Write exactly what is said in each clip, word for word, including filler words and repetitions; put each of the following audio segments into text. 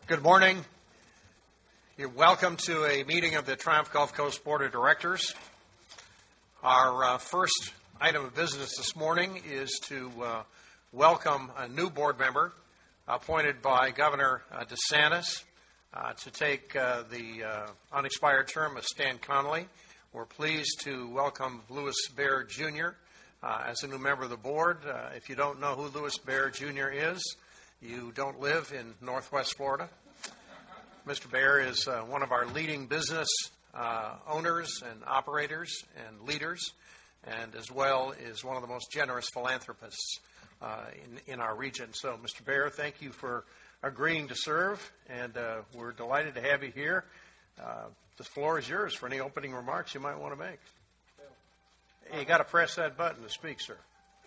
Good morning. You're welcome to a meeting of the Triumph Gulf Coast Board of Directors. Our uh, first item of business this morning is to uh, welcome a new board member appointed by Governor uh, DeSantis uh, to take uh, the uh, unexpired term of Stan Connolly. We're pleased to welcome Louis Bair, Junior Uh, as a new member of the board. Uh, if you don't know who Louis Bair, Junior is, you don't live in Northwest Florida. Mister Bair is uh, one of our leading business uh, owners and operators and leaders, and as well is one of the most generous philanthropists uh, in, in our region. So, Mister Bair, thank you for agreeing to serve, and uh, we're delighted to have you here. Uh, the floor is yours for any opening remarks you might want to make. Hey, you got to press that button to speak, sir.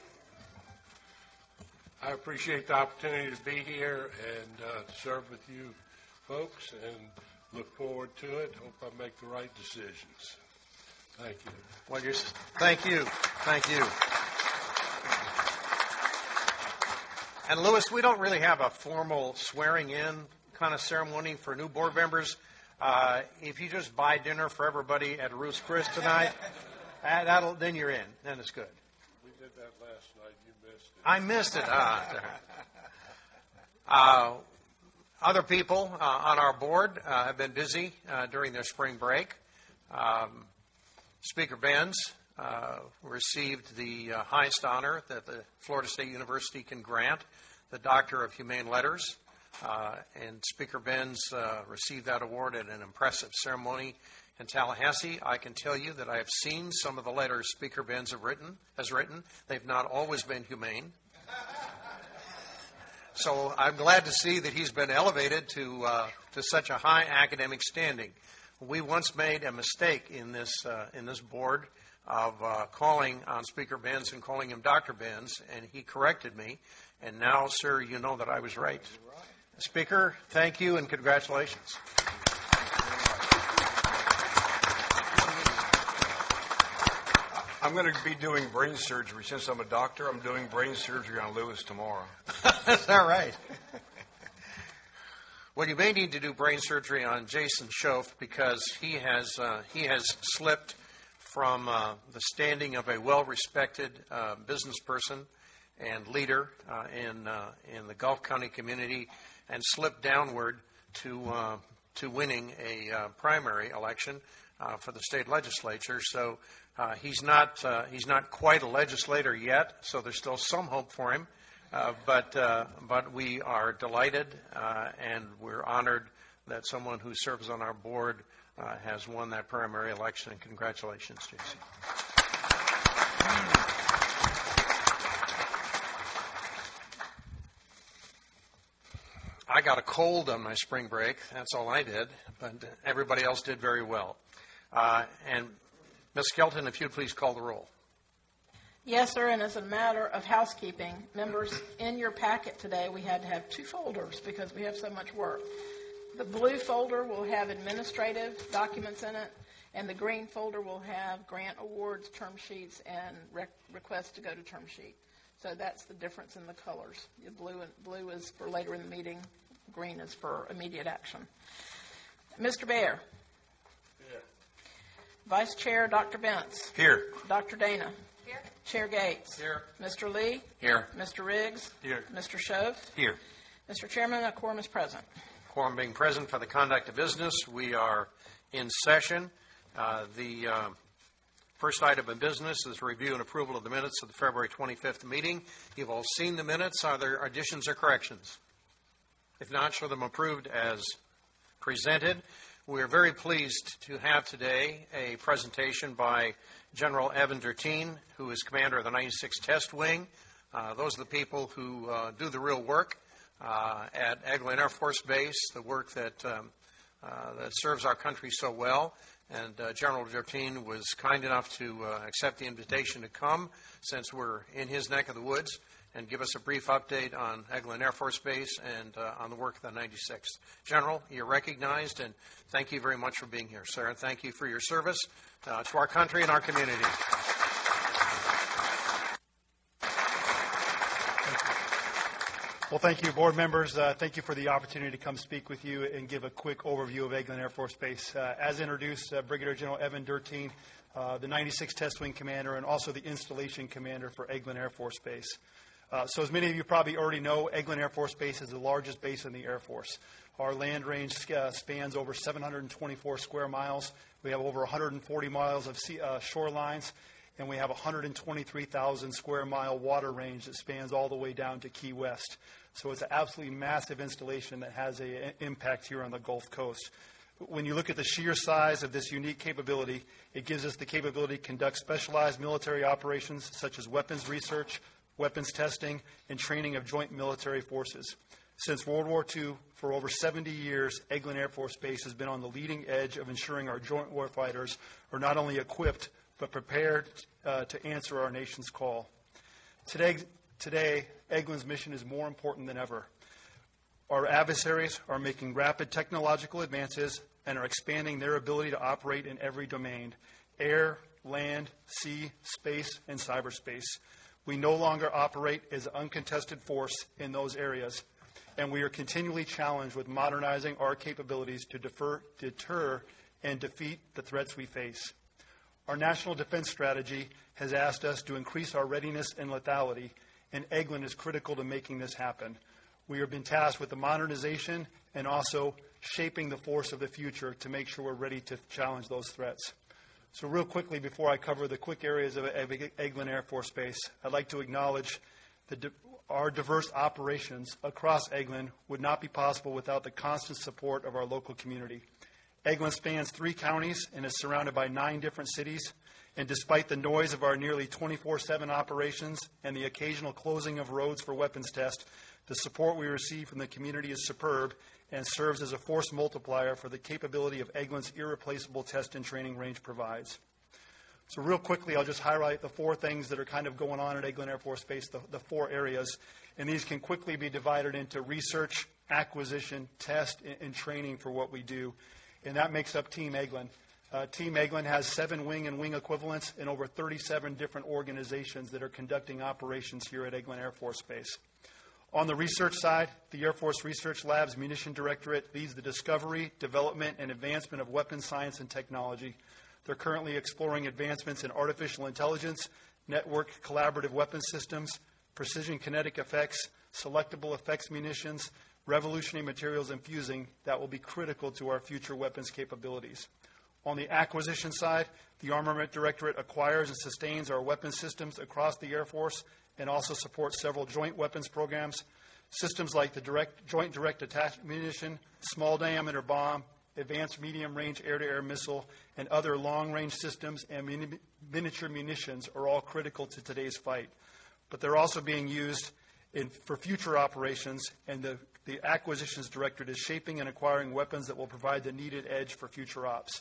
I appreciate the opportunity to be here and uh, to serve with you folks, and look forward to it. Hope I make the right decisions. Thank you. Well, you're, thank you. Thank you. And, Louis, we don't really have a formal swearing-in kind of ceremony for new board members. Uh, if you just buy dinner for everybody at Ruth's Chris tonight, uh, that'll, then you're in. Then it's good. We did that last night. You missed it. I missed it. Ah, uh, other people uh, on our board uh, have been busy uh, during their spring break. Um, Speaker Benz uh, received the uh, highest honor that the Florida State University can grant, the Doctor of Humane Letters. Uh, and Speaker Benz uh, received that award at an impressive ceremony in Tallahassee. I can tell you that I have seen some of the letters Speaker Benz have written, has written. They've not always been humane. So I'm glad to see that he's been elevated to uh, to such a high academic standing. We once made a mistake in this uh, in this board of uh, calling on Speaker Benz and calling him Doctor Benz, and he corrected me. And now, sir, you know that I was right. Speaker, thank you and congratulations. I'm going to be doing brain surgery. Since I'm a doctor, I'm doing brain surgery on Louis tomorrow. Is that right? Well, you may need to do brain surgery on Jason Schoaf because he has uh, he has slipped from uh, the standing of a well-respected uh, business person and leader uh, in uh, in the Gulf County community, and slipped downward to uh, to winning a uh, primary election uh, for the state legislature. So. Uh, he's not uh, he's not quite a legislator yet, so there's still some hope for him. Uh, but uh, but we are delighted uh, and we're honored that someone who serves on our board uh, has won that primary election. And congratulations, Jason. I got a cold on my spring break. That's all I did, but everybody else did very well. Uh, and Miz Skelton, if you'd please call the roll. Yes, sir, and as a matter of housekeeping, members, in your packet today we had to have two folders because we have so much work. The blue folder will have administrative documents in it, and the green folder will have grant awards, term sheets, and rec- requests to go to term sheet. So that's the difference in the colors. The blue, and, blue is for later in the meeting, green is for immediate action. Mister Bair. Vice Chair Doctor Bentz. Here. Doctor Dana. Here. Chair Gates. Here. Mister Lee. Here. Mister Riggs. Here. Mister Schoaf. Here. Mister Chairman, a quorum is present. Quorum being present for the conduct of business, we are in session. Uh, the uh, first item of business is review and approval of the minutes of the February twenty-fifth meeting. You've all seen the minutes. Are there additions or corrections? If not, show them approved as presented. We are very pleased to have today a presentation by General Evan Derteen, who is commander of the ninety-sixth Test Wing. Uh, those are the people who uh, do the real work uh, at Eglin Air Force Base, the work that um, uh, that serves our country so well. And uh, General Derteen was kind enough to uh, accept the invitation to come since we're in his neck of the woods and give us a brief update on Eglin Air Force Base and uh, on the work of the ninety-sixth. General, you're recognized, and thank you very much for being here, sir. And thank you for your service uh, to our country and our community. Well, thank you, board members. Uh, thank you for the opportunity to come speak with you and give a quick overview of Eglin Air Force Base. Uh, as introduced, uh, Brigadier General Evan Durteen, uh, the ninety-sixth Test Wing Commander and also the Installation Commander for Eglin Air Force Base. Uh, so as many of you probably already know, Eglin Air Force Base is the largest base in the Air Force. Our land range uh, spans over seven hundred twenty-four square miles. We have over one hundred forty miles of sea, uh, shorelines, and we have one hundred twenty-three thousand square mile water range that spans all the way down to Key West. So it's an absolutely massive installation that has an impact here on the Gulf Coast. When you look at the sheer size of this unique capability, it gives us the capability to conduct specialized military operations such as weapons research, weapons testing, and training of joint military forces. Since World War Two, for over seventy years, Eglin Air Force Base has been on the leading edge of ensuring our joint warfighters are not only equipped, but prepared uh, to answer our nation's call. Today, today, Eglin's mission is more important than ever. Our adversaries are making rapid technological advances and are expanding their ability to operate in every domain: air, land, sea, space, and cyberspace. We no longer operate as an uncontested force in those areas, and we are continually challenged with modernizing our capabilities to defer, deter and defeat the threats we face. Our national defense strategy has asked us to increase our readiness and lethality, and Eglin is critical to making this happen. We have been tasked with the modernization and also shaping the force of the future to make sure we're ready to challenge those threats. So real quickly, before I cover the quick areas of Eglin Air Force Base, I'd like to acknowledge that our diverse operations across Eglin would not be possible without the constant support of our local community. Eglin spans three counties and is surrounded by nine different cities. And despite the noise of our nearly twenty-four seven operations and the occasional closing of roads for weapons tests, the support we receive from the community is superb and serves as a force multiplier for the capability of Eglin's irreplaceable test and training range provides. So real quickly, I'll just highlight the four things that are kind of going on at Eglin Air Force Base, the, the four areas. And these can quickly be divided into research, acquisition, test, and, and training for what we do. And that makes up Team Eglin. Uh, Team Eglin has seven wing and wing equivalents and over thirty-seven different organizations that are conducting operations here at Eglin Air Force Base. On the research side, the Air Force Research Labs Munition Directorate leads the discovery, development, and advancement of weapons science and technology. They're currently exploring advancements in artificial intelligence, network collaborative weapons systems, precision kinetic effects, selectable effects munitions, revolutionary materials and fusing that will be critical to our future weapons capabilities. On the acquisition side, the Armament Directorate acquires and sustains our weapons systems across the Air Force and also supports several joint weapons programs. Systems like the direct, Joint Direct Attack Munition, Small Diameter Bomb, Advanced Medium Range Air-to-Air Missile, and other long-range systems and mini- miniature munitions are all critical to today's fight. But they're also being used in, for future operations, and the, the Acquisitions Directorate is shaping and acquiring weapons that will provide the needed edge for future ops.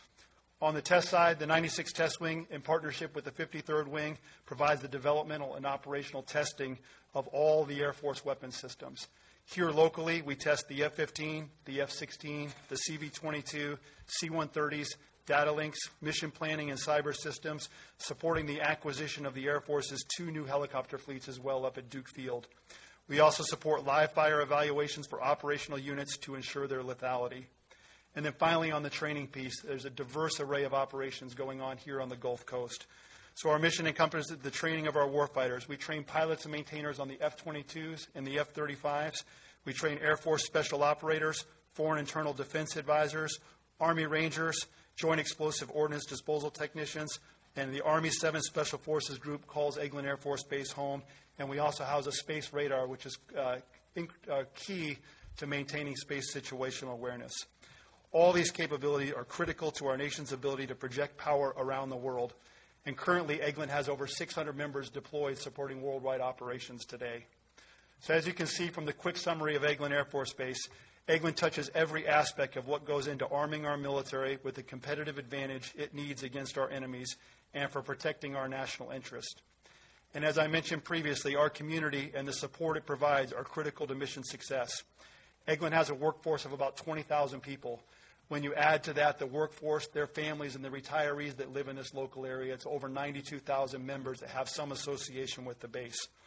On the test side, the ninety-sixth Test Wing, in partnership with the fifty-third Wing, provides the developmental and operational testing of all the Air Force weapons systems. Here locally, we test the F fifteen, the F sixteen, the C V twenty-two, C one thirties, data links, mission planning, and cyber systems, supporting the acquisition of the Air Force's two new helicopter fleets as well up at Duke Field. We also support live fire evaluations for operational units to ensure their lethality. And then finally, on the training piece, there's a diverse array of operations going on here on the Gulf Coast. So our mission encompasses the training of our warfighters. We train pilots and maintainers on the F twenty-twos and the F thirty-fives. We train Air Force special operators, foreign internal defense advisors, Army Rangers, Joint Explosive Ordnance Disposal Technicians, and the Army seven Special Forces Group calls Eglin Air Force Base home. And we also house a space radar, which is uh, in, uh, key to maintaining space situational awareness. All these capabilities are critical to our nation's ability to project power around the world. And currently, Eglin has over six hundred members deployed supporting worldwide operations today. So as you can see from the quick summary of Eglin Air Force Base, Eglin touches every aspect of what goes into arming our military with the competitive advantage it needs against our enemies and for protecting our national interest. And as I mentioned previously, our community and the support it provides are critical to mission success. Eglin has a workforce of about twenty thousand people. When you add to that the workforce, their families, and the retirees that live in this local area, it's over ninety-two thousand members that have some association with the base.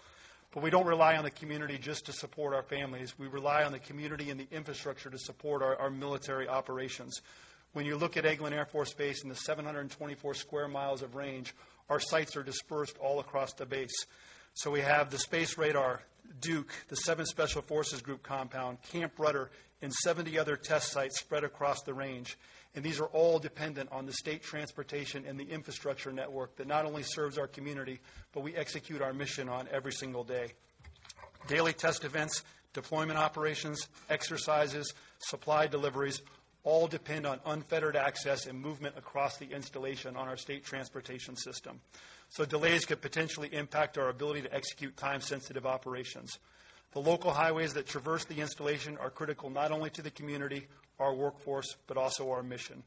But we don't rely on the community just to support our families. We rely on the community and the infrastructure to support our, our military operations. When you look at Eglin Air Force Base and the seven hundred twenty-four square miles of range, our sites are dispersed all across the base. So we have the Space Radar, Duke, the seventh Special Forces Group compound, Camp Rudder, and seventy other test sites spread across the range. And these are all dependent on the state transportation and the infrastructure network that not only serves our community, but we execute our mission on every single day. Daily test events, deployment operations, exercises, supply deliveries, all depend on unfettered access and movement across the installation on our state transportation system. So delays could potentially impact our ability to execute time-sensitive operations. The local highways that traverse the installation are critical not only to the community, our workforce, but also our mission.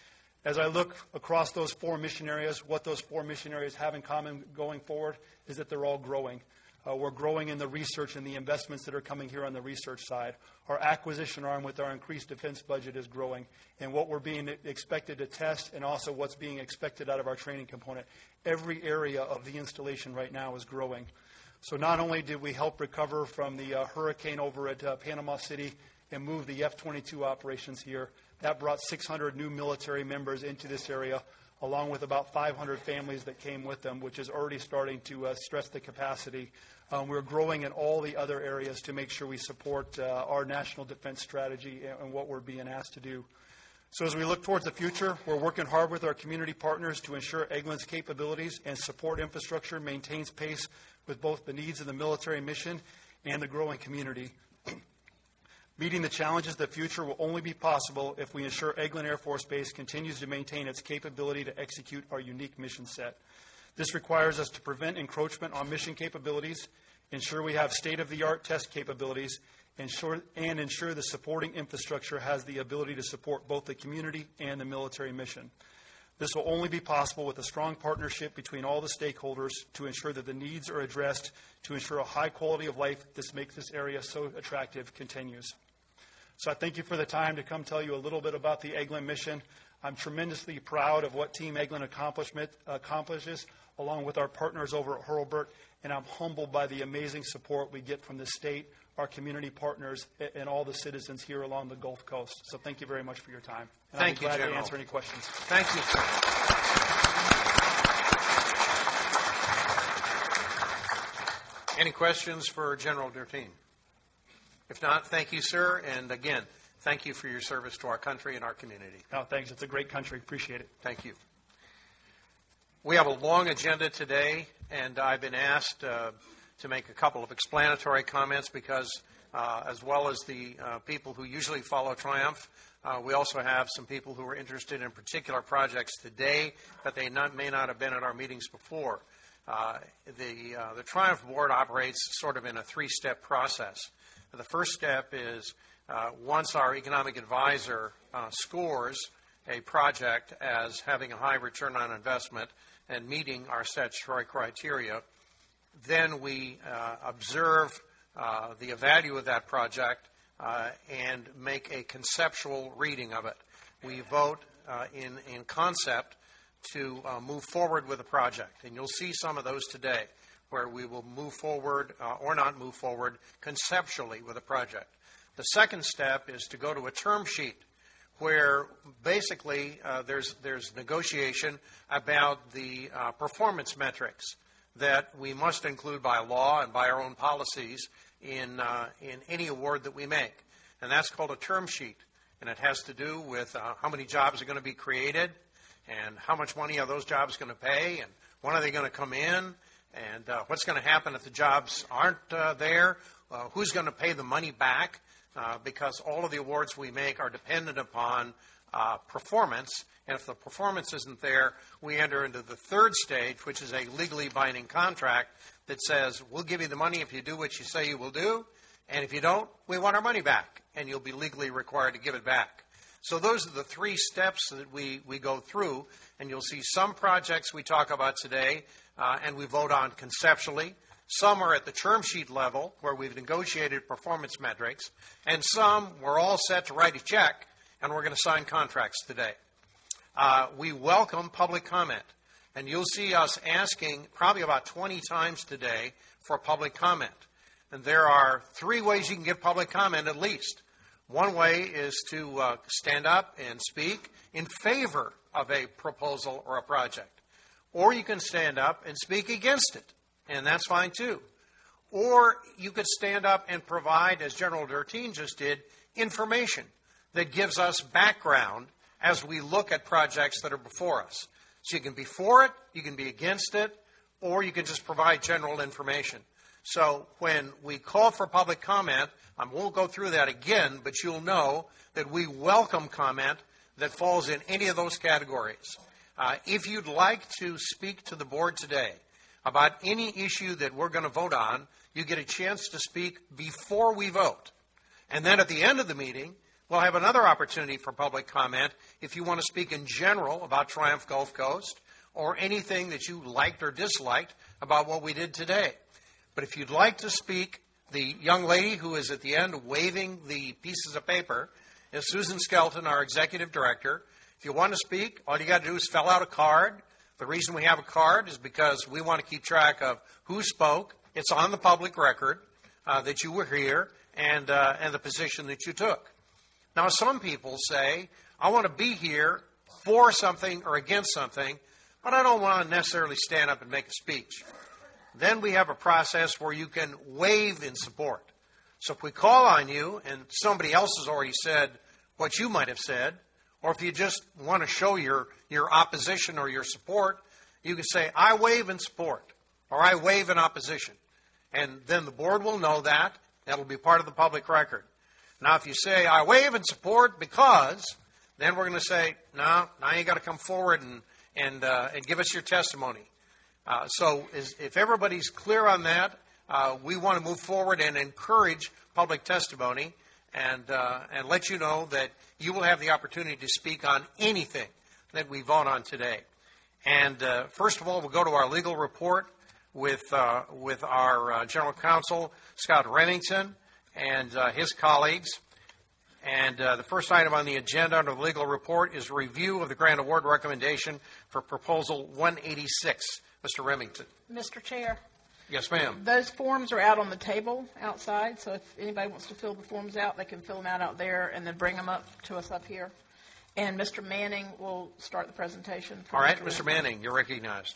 As I look across those four mission areas, what those four mission areas have in common going forward is that they're all growing. Uh, we're growing in the research and the investments that are coming here on the research side. Our acquisition arm with our increased defense budget is growing. And what we're being expected to test and also what's being expected out of our training component, every area of the installation right now is growing. So not only did we help recover from the uh, hurricane over at uh, Panama City and move the F twenty-two operations here, that brought six hundred new military members into this area, along with about five hundred families that came with them, which is already starting to uh, stress the capacity. Um, we're growing in all the other areas to make sure we support uh, our national defense strategy and, and what we're being asked to do. So as we look towards the future, we're working hard with our community partners to ensure Eglin's capabilities and support infrastructure maintains pace with both the needs of the military mission and the growing community. Meeting the challenges of the future will only be possible if we ensure Eglin Air Force Base continues to maintain its capability to execute our unique mission set. This requires us to prevent encroachment on mission capabilities, ensure we have state-of-the-art test capabilities, ensure, and ensure the supporting infrastructure has the ability to support both the community and the military mission. This will only be possible with a strong partnership between all the stakeholders to ensure that the needs are addressed to ensure a high quality of life that makes this area so attractive continues. So I thank you for the time to come tell you a little bit about the Eglin mission. I'm tremendously proud of what Team Eglin accomplishment accomplishes, along with our partners over at Hurlburt, and I'm humbled by the amazing support we get from the state, our community partners, and all the citizens here along the Gulf Coast. So thank you very much for your time. And Thank I'll be you, glad General. to answer any questions. Thank you, sir. Any questions for General Dertine? If not, thank you, sir. And again, thank you for your service to our country and our community. No, thanks. It's a great country. Appreciate it. Thank you. We have a long agenda today, and I've been asked uh, to make a couple of explanatory comments because, uh, as well as the uh, people who usually follow Triumph, uh, we also have some people who are interested in particular projects today, but they not, may not have been at our meetings before. Uh, the, uh, the Triumph Board operates sort of in a three-step process. The first step is uh, once our economic advisor uh, scores a project as having a high return on investment and meeting our statutory criteria, then we uh, observe uh, the value of that project uh, and make a conceptual reading of it. We vote uh, in, in concept to uh, move forward with a project, and you'll see some of those today where we will move forward uh, or not move forward conceptually with a project. The second step is to go to a term sheet where basically uh, there's, there's negotiation about the uh, performance metrics that we must include by law and by our own policies in, uh, in any award that we make. And that's called a term sheet. And it has to do with uh, how many jobs are going to be created and how much money are those jobs going to pay and when are they going to come in and uh, what's going to happen if the jobs aren't uh, there, uh, who's going to pay the money back, uh, because all of the awards we make are dependent upon uh, performance. And if the performance isn't there, we enter into the third stage, which is a legally binding contract that says, we'll give you the money if you do what you say you will do, and if you don't, we want our money back, and you'll be legally required to give it back. So those are the three steps that we, we go through, and you'll see some projects we talk about today uh, and we vote on conceptually. Some are at the term sheet level where we've negotiated performance metrics, and some we're all set to write a check and we're going to sign contracts today. Uh, we welcome public comment, and you'll see us asking probably about twenty times today for public comment. And there are three ways you can give public comment at least. One way is to uh, stand up and speak in favor of a proposal or a project. Or you can stand up and speak against it, and that's fine too. Or you could stand up and provide, as General Dertine just did, information that gives us background as we look at projects that are before us. So you can be for it, you can be against it, or you can just provide general information. So when we call for public comment, I won't go through that again, but you'll know that we welcome comment that falls in any of those categories. Uh, if you'd like to speak to the board today about any issue that we're going to vote on, you get a chance to speak before we vote. And then at the end of the meeting, we'll have another opportunity for public comment if you want to speak in general about Triumph Gulf Coast or anything that you liked or disliked about what we did today. But if you'd like to speak, the young lady who is at the end waving the pieces of paper is Susan Skelton, our executive director. If you want to speak, all you got to do is fill out a card. The reason we have a card is because we want to keep track of who spoke. It's on the public record uh, that you were here and, uh, and the position that you took. Now, some people say, I want to be here for something or against something, but I don't want to necessarily stand up and make a speech. Then we have a process where you can wave in support. So if we call on you and somebody else has already said what you might have said, or if you just want to show your, your opposition or your support, you can say, I wave in support, or I wave in opposition. And then the board will know that. That'll be part of the public record. Now, if you say, I wave in support because, then we're going to say, no, now you got to come forward and, and, uh, and give us your testimony. Uh, so is, if everybody's clear on that, uh, we want to move forward and encourage public testimony and, uh, and let you know that you will have the opportunity to speak on anything that we vote on today. And uh, first of all, we'll go to our legal report with, uh, with our uh, General Counsel, Scott Remington, and uh, his colleagues. And uh, the first item on the agenda under the legal report is review of the grant award recommendation for Proposal one eighty-six. Mister Remington. Mister Chair. Yes, ma'am. Those forms are out on the table outside, so if anybody wants to fill the forms out, they can fill them out out there and then bring them up to us up here. And Mister Manning will start the presentation. For All right, Mister Manning, you're recognized.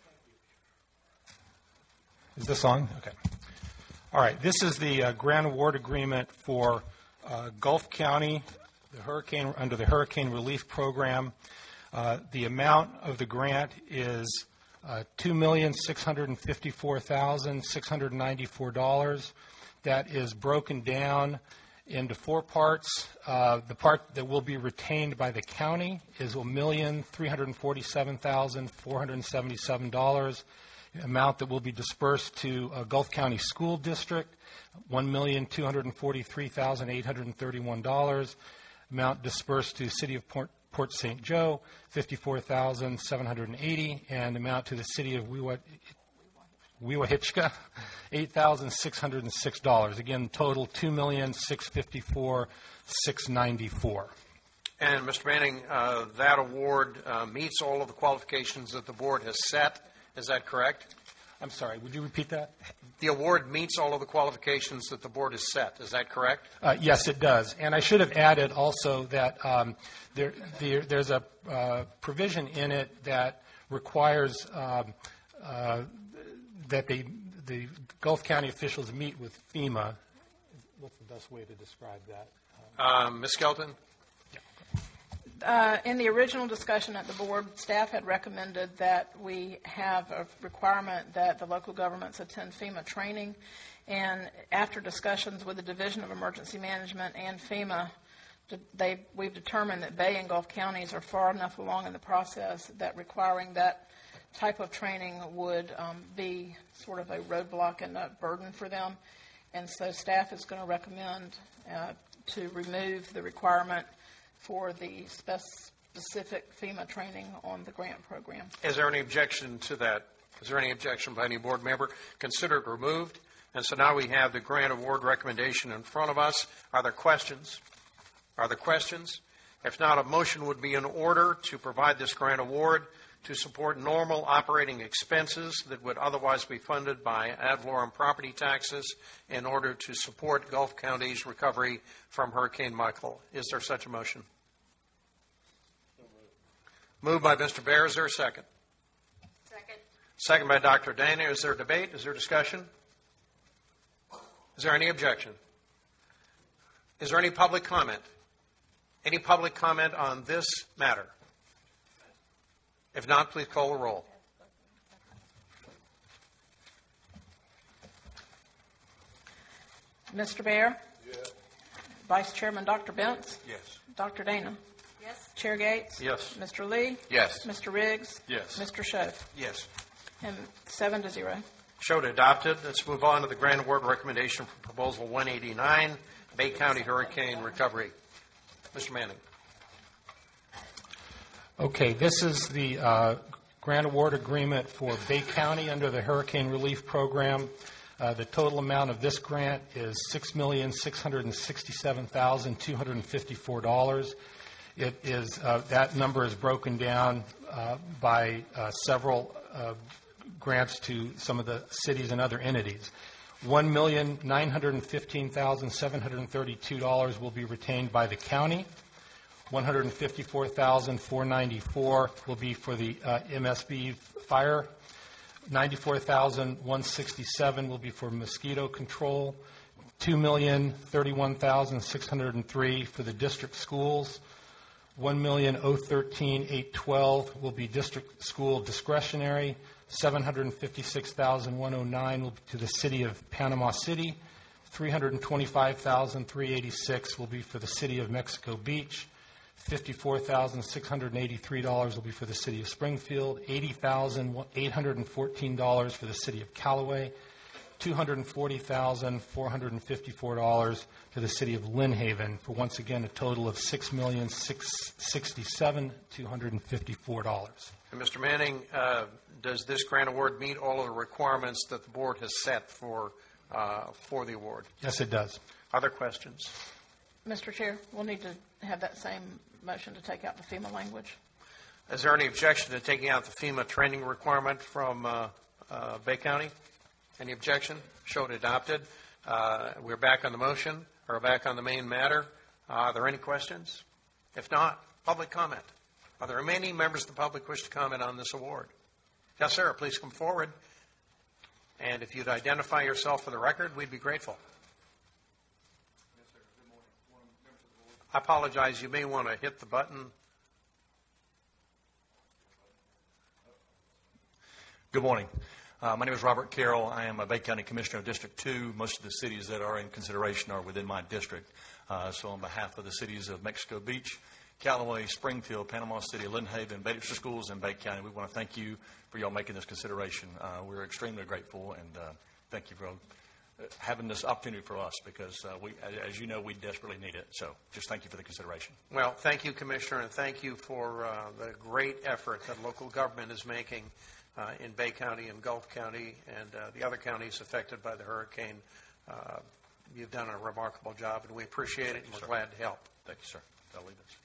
Is this on? Okay. All right, this is the uh, grant award agreement for uh, Gulf County, the hurricane under the Hurricane Relief Program. Uh, the amount of the grant is uh, two million six hundred fifty-four thousand six hundred ninety-four dollars. That is broken down into four parts. Uh, the part that will be retained by the county is one million three hundred forty-seven thousand four hundred seventy-seven dollars. The amount that will be dispersed to uh, Gulf County School District, one million two hundred forty-three thousand eight hundred thirty-one dollars. Amount dispersed to City of Port, Port Saint Joe, fifty-four thousand seven hundred eighty dollars, and amount to the City of Weewahitchka, eight thousand six hundred six dollars. Again, total two million six hundred fifty-four thousand six hundred ninety-four dollars. And, Mister Manning, uh, that award uh, meets all of the qualifications that the board has set. Is that correct? I'm sorry, would you repeat that? The award meets all of the qualifications that the board has set. Is that correct? Uh, yes, it does. And I should have added also that um, there, there, there's a uh, provision in it that requires um, uh, that they, the Gulf County officials meet with FEMA. What's the best way to describe that? Um, Miz Skelton? Uh, in the original discussion at the board, staff had recommended that we have a requirement that the local governments attend FEMA training. And after discussions with the Division of Emergency Management and FEMA, they, we've determined that Bay and Gulf counties are far enough along in the process that requiring that type of training would um, be sort of a roadblock and a burden for them. And so staff is going to recommend uh, to remove the requirement for the specific FEMA training on the grant program. Is there any objection to that? Is there any objection by any board member? Consider it removed. And so now we have the grant award recommendation in front of us. Are there questions? Are there questions? If not, a motion would be in order to provide this grant award to support normal operating expenses that would otherwise be funded by ad valorem property taxes in order to support Gulf County's recovery from Hurricane Michael. Is there such a motion? Moved by Mister Bear. Is there a second? Second. Second by Doctor Dana. Is there debate? Is there discussion? Is there any objection? Is there any public comment? Any public comment on this matter? If not, please call the roll. Mister Bear? Yes. Vice Chairman Doctor Bentz? Yes. Doctor Dana? Yes. Chair Gates? Yes. Mister Lee? Yes. Mister Riggs? Yes. Mister Schoaf? Yes. And seven to zero. Show to adopted. Let's move on to the grant award recommendation for Proposal one eighty-nine, Bay County Hurricane Recovery. Mister Manning. Okay, this is the uh, grant award agreement for Bay County under the Hurricane Relief Program. Uh, the total amount of this grant is six million six hundred sixty-seven thousand two hundred fifty-four dollars. It is uh, that number is broken down uh, by uh, several uh, grants to some of the cities and other entities. one million nine hundred fifteen thousand seven hundred thirty-two dollars will be retained by the county. one hundred fifty-four thousand four hundred ninety-four dollars will be for the uh, M S B fire. ninety-four thousand one hundred sixty-seven dollars will be for mosquito control. two million thirty-one thousand six hundred three dollars for the district schools. one million thirteen thousand eight hundred twelve dollars will be district school discretionary. seven hundred fifty-six thousand one hundred nine dollars will be to the city of Panama City. three hundred twenty-five thousand three hundred eighty-six dollars will be for the city of Mexico Beach. fifty-four thousand six hundred eighty-three dollars will be for the city of Springfield. eighty thousand eight hundred fourteen dollars for the city of Callaway. two hundred forty thousand four hundred fifty-four dollars to the city of Lynn Haven, for once again a total of six million six hundred sixty-seven thousand two hundred fifty-four dollars. And Mister Manning, uh, does this grant award meet all of the requirements that the board has set for uh, for the award? Yes, it does. Other questions? Mister Chair, we'll need to have that same motion to take out the FEMA language. Is there any objection to taking out the FEMA training requirement from uh, uh, Bay County? Any objection? Show it adopted. Uh, we're back on the motion, or back on the main matter. Uh, are there any questions? If not, public comment. Are there any members of the public wish to comment on this award? Yes, sir. Please come forward. And if you'd identify yourself for the record, we'd be grateful. Yes, sir. Good morning. Good morning, members of the board. I apologize. You may want to hit the button. Good morning. Uh, my name is Robert Carroll. I am a Bay County Commissioner of District two. Most of the cities that are in consideration are within my district. Uh, so on behalf of the cities of Mexico Beach, Callaway, Springfield, Panama City, Lynn Haven, Bay District Schools, and Bay County, we want to thank you for y'all making this consideration. Uh, we're extremely grateful, and uh, thank you for uh, having this opportunity for us because, uh, we, as you know, we desperately need it. So just thank you for the consideration. Well, thank you, Commissioner, and thank you for uh, the great effort that local government is making uh, in Bay County and Gulf County and uh, the other counties affected by the hurricane. Uh, you've done a remarkable job, and we appreciate it, and we're glad to help. Thank you, sir. I'll leave this.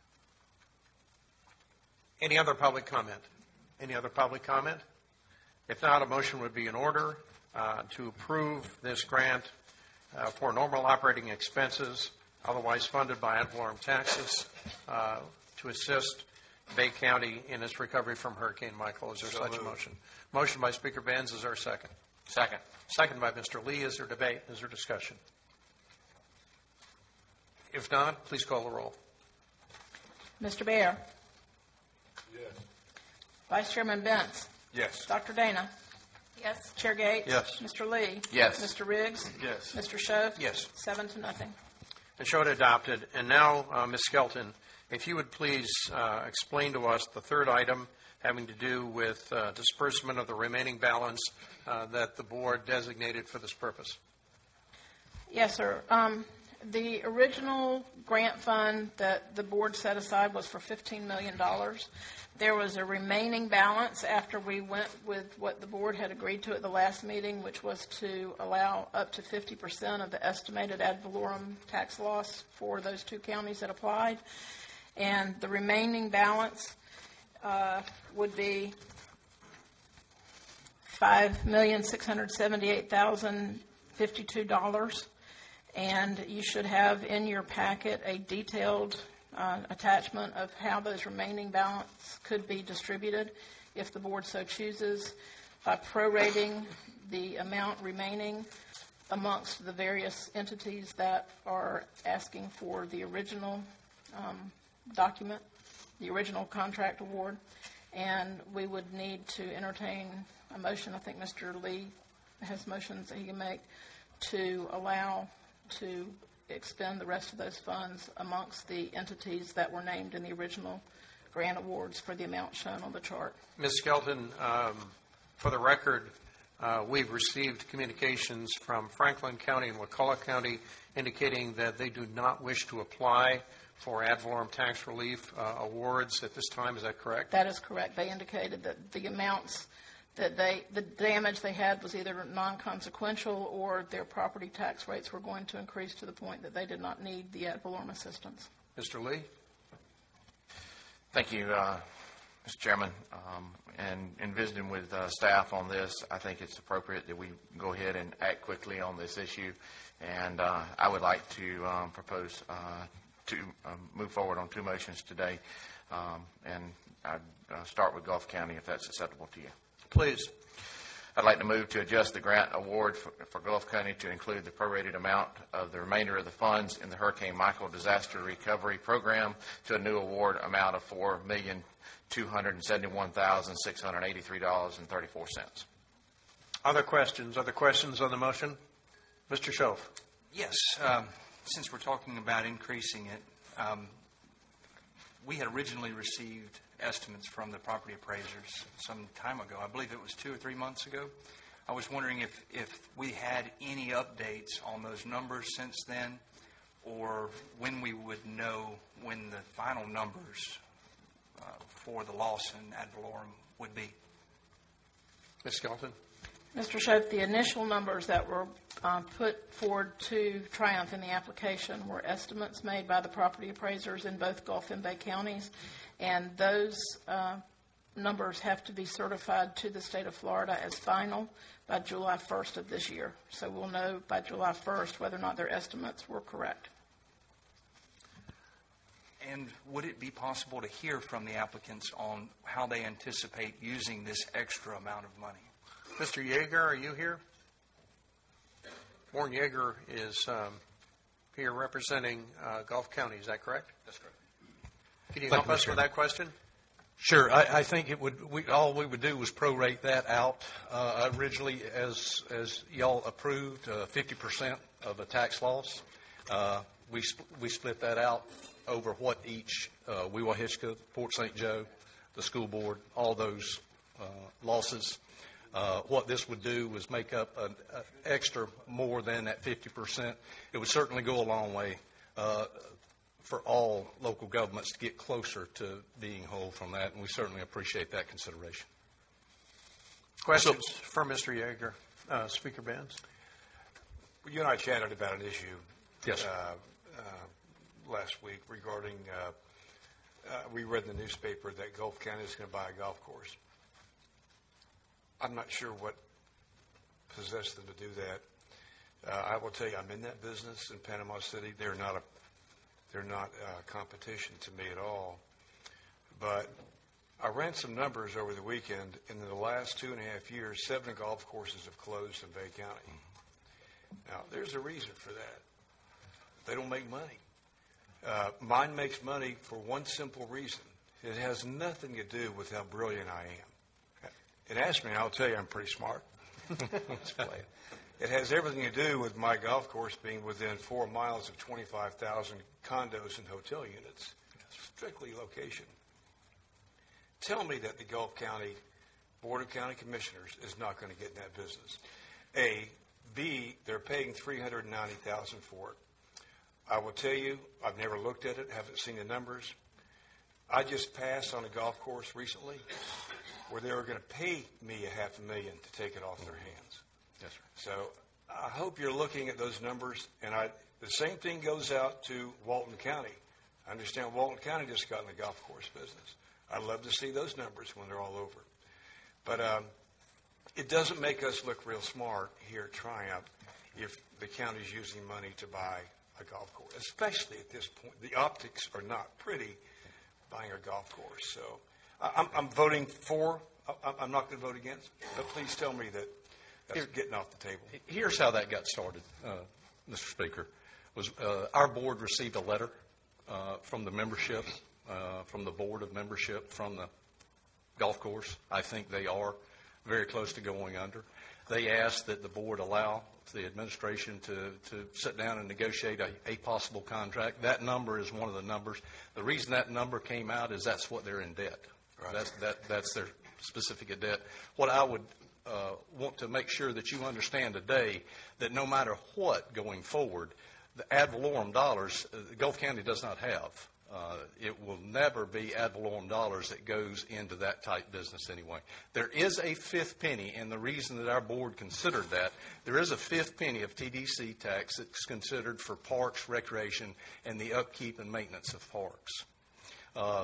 Any other public comment? Any other public comment? If not, a motion would be in order uh, to approve this grant uh, for normal operating expenses, otherwise funded by ad valorem taxes, uh, to assist Bay County in its recovery from Hurricane Michael. Is there such a motion? Motion by Speaker Benz. Is there a second? Second. Second by Mister Lee. Is there debate? Is there discussion? If not, please call the roll. Mister Bear? Yes. Vice Chairman Bentz? Yes. Doctor Dana? Yes. Chair Gates? Yes. Mister Lee? Yes. Mister Riggs? Yes. Mister Schoaf? Yes. Seven to nothing. And show it adopted. And now, uh, Miz Skelton, if you would please uh, explain to us the third item having to do with uh, disbursement of the remaining balance uh, that the board designated for this purpose. Yes, sir. Um, the original grant fund that the board set aside was for fifteen million dollars. There was a remaining balance after we went with what the board had agreed to at the last meeting, which was to allow up to fifty percent of the estimated ad valorem tax loss for those two counties that applied. And the remaining balance uh, would be five million six hundred seventy-eight thousand fifty-two dollars. And you should have in your packet a detailed uh, attachment of how those remaining balance could be distributed if the board so chooses, by prorating the amount remaining amongst the various entities that are asking for the original um, document, the original contract award. And we would need to entertain a motion. I think Mister Lee has motions that he can make to allow to expend the rest of those funds amongst the entities that were named in the original grant awards for the amount shown on the chart. Miz Skelton, um, for the record, uh, we've received communications from Franklin County and Wakulla County indicating that they do not wish to apply for ad valorem tax relief uh, awards at this time. Is that correct? That is correct. They indicated that the amounts that they, the damage they had was either non-consequential or their property tax rates were going to increase to the point that they did not need the ad valorem assistance. Mister Lee? Thank you, uh, Mister Chairman. Um, and in visiting with uh, staff on this, I think it's appropriate that we go ahead and act quickly on this issue. And uh, I would like to um, propose uh, to um, move forward on two motions today. Um, and I'd uh, start with Gulf County, if that's acceptable to you. Please. I'd like to move to adjust the grant award for, for Gulf County to include the prorated amount of the remainder of the funds in the Hurricane Michael Disaster Recovery Program to a new award amount of four million two hundred seventy-one thousand six hundred eighty-three dollars and thirty-four cents. Other questions? Other questions on the motion? Mister Schoaf. Yes. Um, since we're talking about increasing it, um, we had originally received estimates from the property appraisers some time ago. I believe it was two or three months ago. I was wondering if, if we had any updates on those numbers since then, or when we would know when the final numbers uh, for the loss in ad valorem would be. Miz Skelton. Mister Schoaf, the initial numbers that were uh, put forward to Triumph in the application were estimates made by the property appraisers in both Gulf and Bay counties, and those uh, numbers have to be certified to the state of Florida as final by July first of this year. So we'll know by July first whether or not their estimates were correct. And would it be possible to hear from the applicants on how they anticipate using this extra amount of money? Mister Yeager, are you here? Warren Yeager is um, here representing uh, Gulf County. Is that correct? That's correct. Can you Thank help you, us Mister with that question? Sure. I, I think it would. We, all we would do was prorate that out. Uh, originally, as as y'all approved, uh, fifty percent of the tax loss. Uh, we sp- we split that out over what each uh, Weewahishka, Fort Saint Joe, the school board, all those uh, losses. Uh, what this would do was make up an uh, extra more than that fifty percent. It would certainly go a long way uh, for all local governments to get closer to being whole from that, and we certainly appreciate that consideration. Questions so, for Mister Yeager? Uh, Speaker Benz? Well, you and I chatted about an issue yes, uh, uh, last week regarding, uh, uh, we read in the newspaper that Gulf County is going to buy a golf course. I'm not sure what possessed them to do that. Uh, I will tell you, I'm in that business in Panama City. They're not a, they're not a competition to me at all. But I ran some numbers over the weekend. In the last two and a half years, seven golf courses have closed in Bay County. Now, there's a reason for that. They don't make money. Uh, mine makes money for one simple reason. It has nothing to do with how brilliant I am. And ask me, and I'll tell you I'm pretty smart. It has everything to do with my golf course being within four miles of twenty-five thousand condos and hotel units. Strictly location. Tell me that the Gulf County Board of County Commissioners is not going to get in that business. A. B, they're paying three hundred ninety thousand dollars for it. I will tell you, I've never looked at it, haven't seen the numbers. I just passed on a golf course recently where they were going to pay me a half a million to take it off their hands. Yes, sir. So I hope you're looking at those numbers, and I, the same thing goes out to Walton County. I understand Walton County just got in the golf course business. I'd love to see those numbers when they're all over. But um, it doesn't make us look real smart here at Triumph if the county's using money to buy a golf course, especially at this point. The optics are not pretty buying a golf course. So I- I'm, I'm voting for. I- I'm not going to vote against, but please tell me that that's getting off the table. Here's how that got started, uh, Mister Speaker. Was uh, our board received a letter uh, from the membership, uh, from the board of membership, from the golf course. I think they are very close to going under. They asked that the board allow the administration to, to sit down and negotiate a, a possible contract. That number is one of the numbers. The reason that number came out is that's what they're in debt. Right. That's, that, that's their specific debt. What I would uh, want to make sure that you understand today, that no matter what going forward, the ad valorem dollars, uh, Gulf County does not have. Uh, it will never be ad valorem dollars that goes into that type business anyway. There is a fifth penny, and the reason that our board considered that, there is a fifth penny of T D C tax that's considered for parks, recreation, and the upkeep and maintenance of parks. Uh,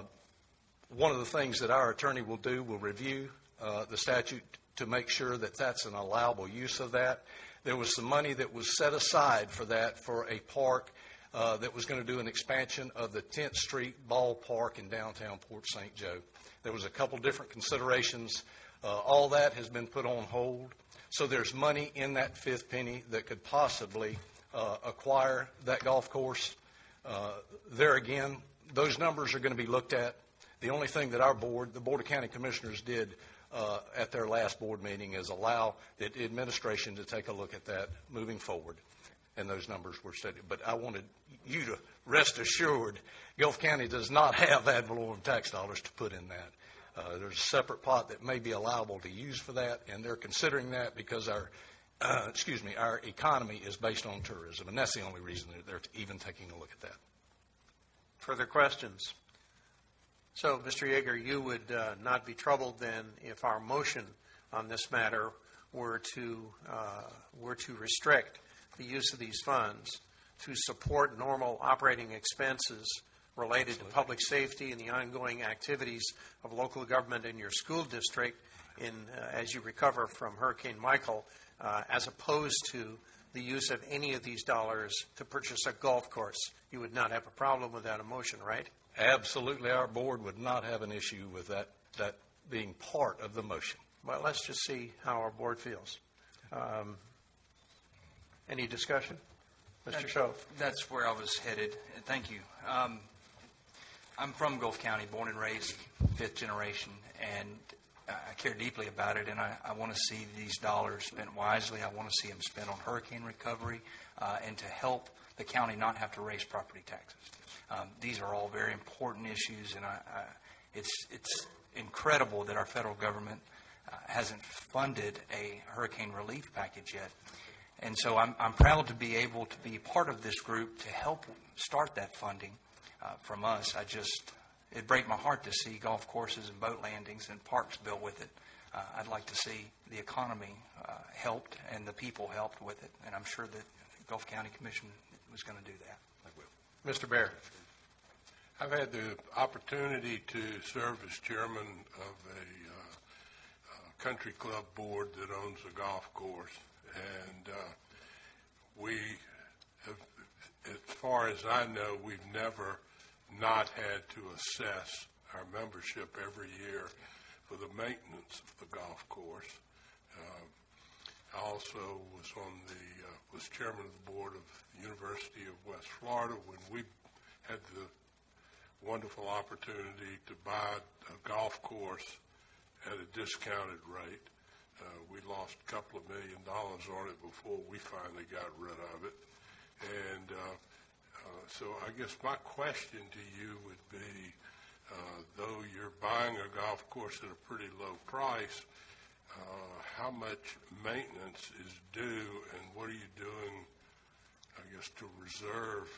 one of the things that our attorney will do, will review uh, the statute to make sure that that's an allowable use of that. There was some money that was set aside for that for a park Uh, that was going to do an expansion of the tenth Street Ballpark in downtown Port Saint Joe. There was a couple different considerations. Uh, all that has been put on hold. So there's money in that fifth penny that could possibly uh, acquire that golf course. Uh, there again, those numbers are going to be looked at. The only thing that our board, the Board of County Commissioners, did uh, at their last board meeting is allow the administration to take a look at that moving forward. And those numbers were stated. But I wanted you to rest assured, Gulf County does not have ad valorem tax dollars to put in that. Uh, there's a separate pot that may be allowable to use for that, and they're considering that because our, uh, excuse me, our economy is based on tourism, and that's the only reason that they're even taking a look at that. Further questions? So, Mister Yeager, you would uh, not be troubled then if our motion on this matter were to uh, were to restrict the use of these funds to support normal operating expenses related Absolutely. to public safety and the ongoing activities of local government in your school district in uh, as you recover from Hurricane Michael, uh, as opposed to the use of any of these dollars to purchase a golf course. You would not have a problem with that motion, right? Absolutely. Our board would not have an issue with that, that being part of the motion. Well, let's just see how our board feels. Um, Any discussion? Mister Schoaf. That's where I was headed. Thank you. Um, I'm from Gulf County, born and raised, fifth generation, and I care deeply about it, and I, I want to see these dollars spent wisely. I want to see them spent on hurricane recovery uh, and to help the county not have to raise property taxes. Um, these are all very important issues, and I, I, it's, it's incredible that our federal government uh, hasn't funded a hurricane relief package yet. And so I'm, I'm proud to be able to be part of this group to help start that funding uh, from us. I just, it'd break my heart to see golf courses and boat landings and parks built with it. Uh, I'd like to see the economy uh, helped and the people helped with it. And I'm sure that the Gulf County Commission was going to do that. I will. Mister Baird. I've had the opportunity to serve as chairman of a uh, uh, country club board that owns a golf course. And uh, we have, as far as I know, we've never not had to assess our membership every year for the maintenance of the golf course. Uh, I also was on the uh, was chairman of the board of the University of West Florida when we had the wonderful opportunity to buy a golf course at a discounted rate. Uh, we lost a couple of million dollars on it before we finally got rid of it. And uh, uh, so I guess my question to you would be, uh, though you're buying a golf course at a pretty low price, uh, how much maintenance is due and what are you doing, I guess, to reserve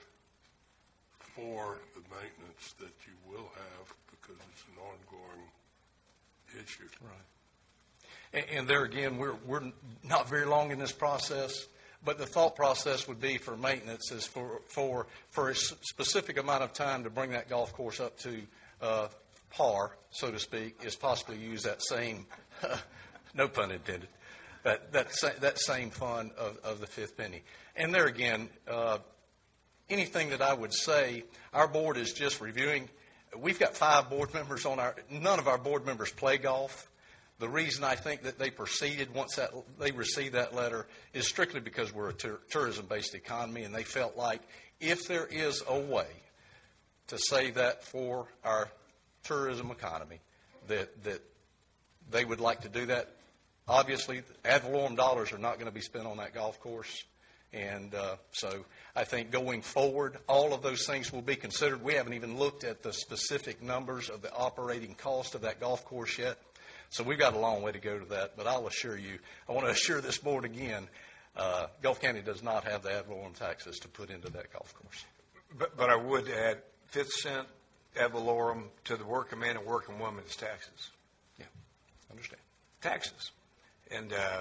for the maintenance that you will have because it's an ongoing issue? Right. And there again, we're, we're not very long in this process, but the thought process would be for maintenance is for, for, for a specific amount of time to bring that golf course up to uh, par, so to speak, is possibly use that same, no pun intended, that that sa- that same fund of, of the fifth penny. And there again, uh, anything that I would say, our board is just reviewing. We've got five board members on our. None of our board members play golf. The reason I think that they proceeded once that they received that letter is strictly because we're a tur- tourism-based economy, and they felt like if there is a way to save that for our tourism economy, that that they would like to do that. Obviously, ad valorem dollars are not going to be spent on that golf course. And uh, so I think going forward, all of those things will be considered. We haven't even looked at the specific numbers of the operating cost of that golf course yet. So we've got a long way to go to that. But I'll assure you, I want to assure this board again, uh, Gulf County does not have the ad valorem taxes to put into that golf course. But, but I would add fifth cent ad valorem to the working man and working woman's taxes. Yeah, understand. Taxes. And uh,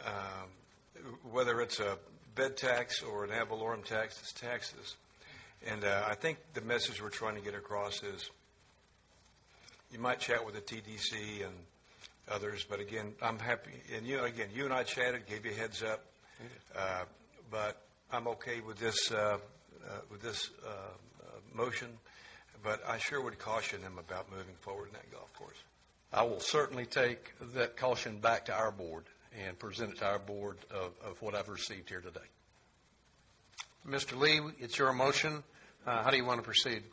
um, whether it's a bed tax or an ad valorem tax, it's taxes. And uh, I think the message we're trying to get across is you might chat with the T D C and others, but again, I'm happy. And you, again, you and I chatted, gave you a heads up. Uh, but I'm okay with this uh, uh, with this uh, uh, motion. But I sure would caution them about moving forward in that golf course. I will certainly take that caution back to our board and present it to our board of, of what I've received here today. Mister Lee, it's your motion. Uh, how do you want to proceed?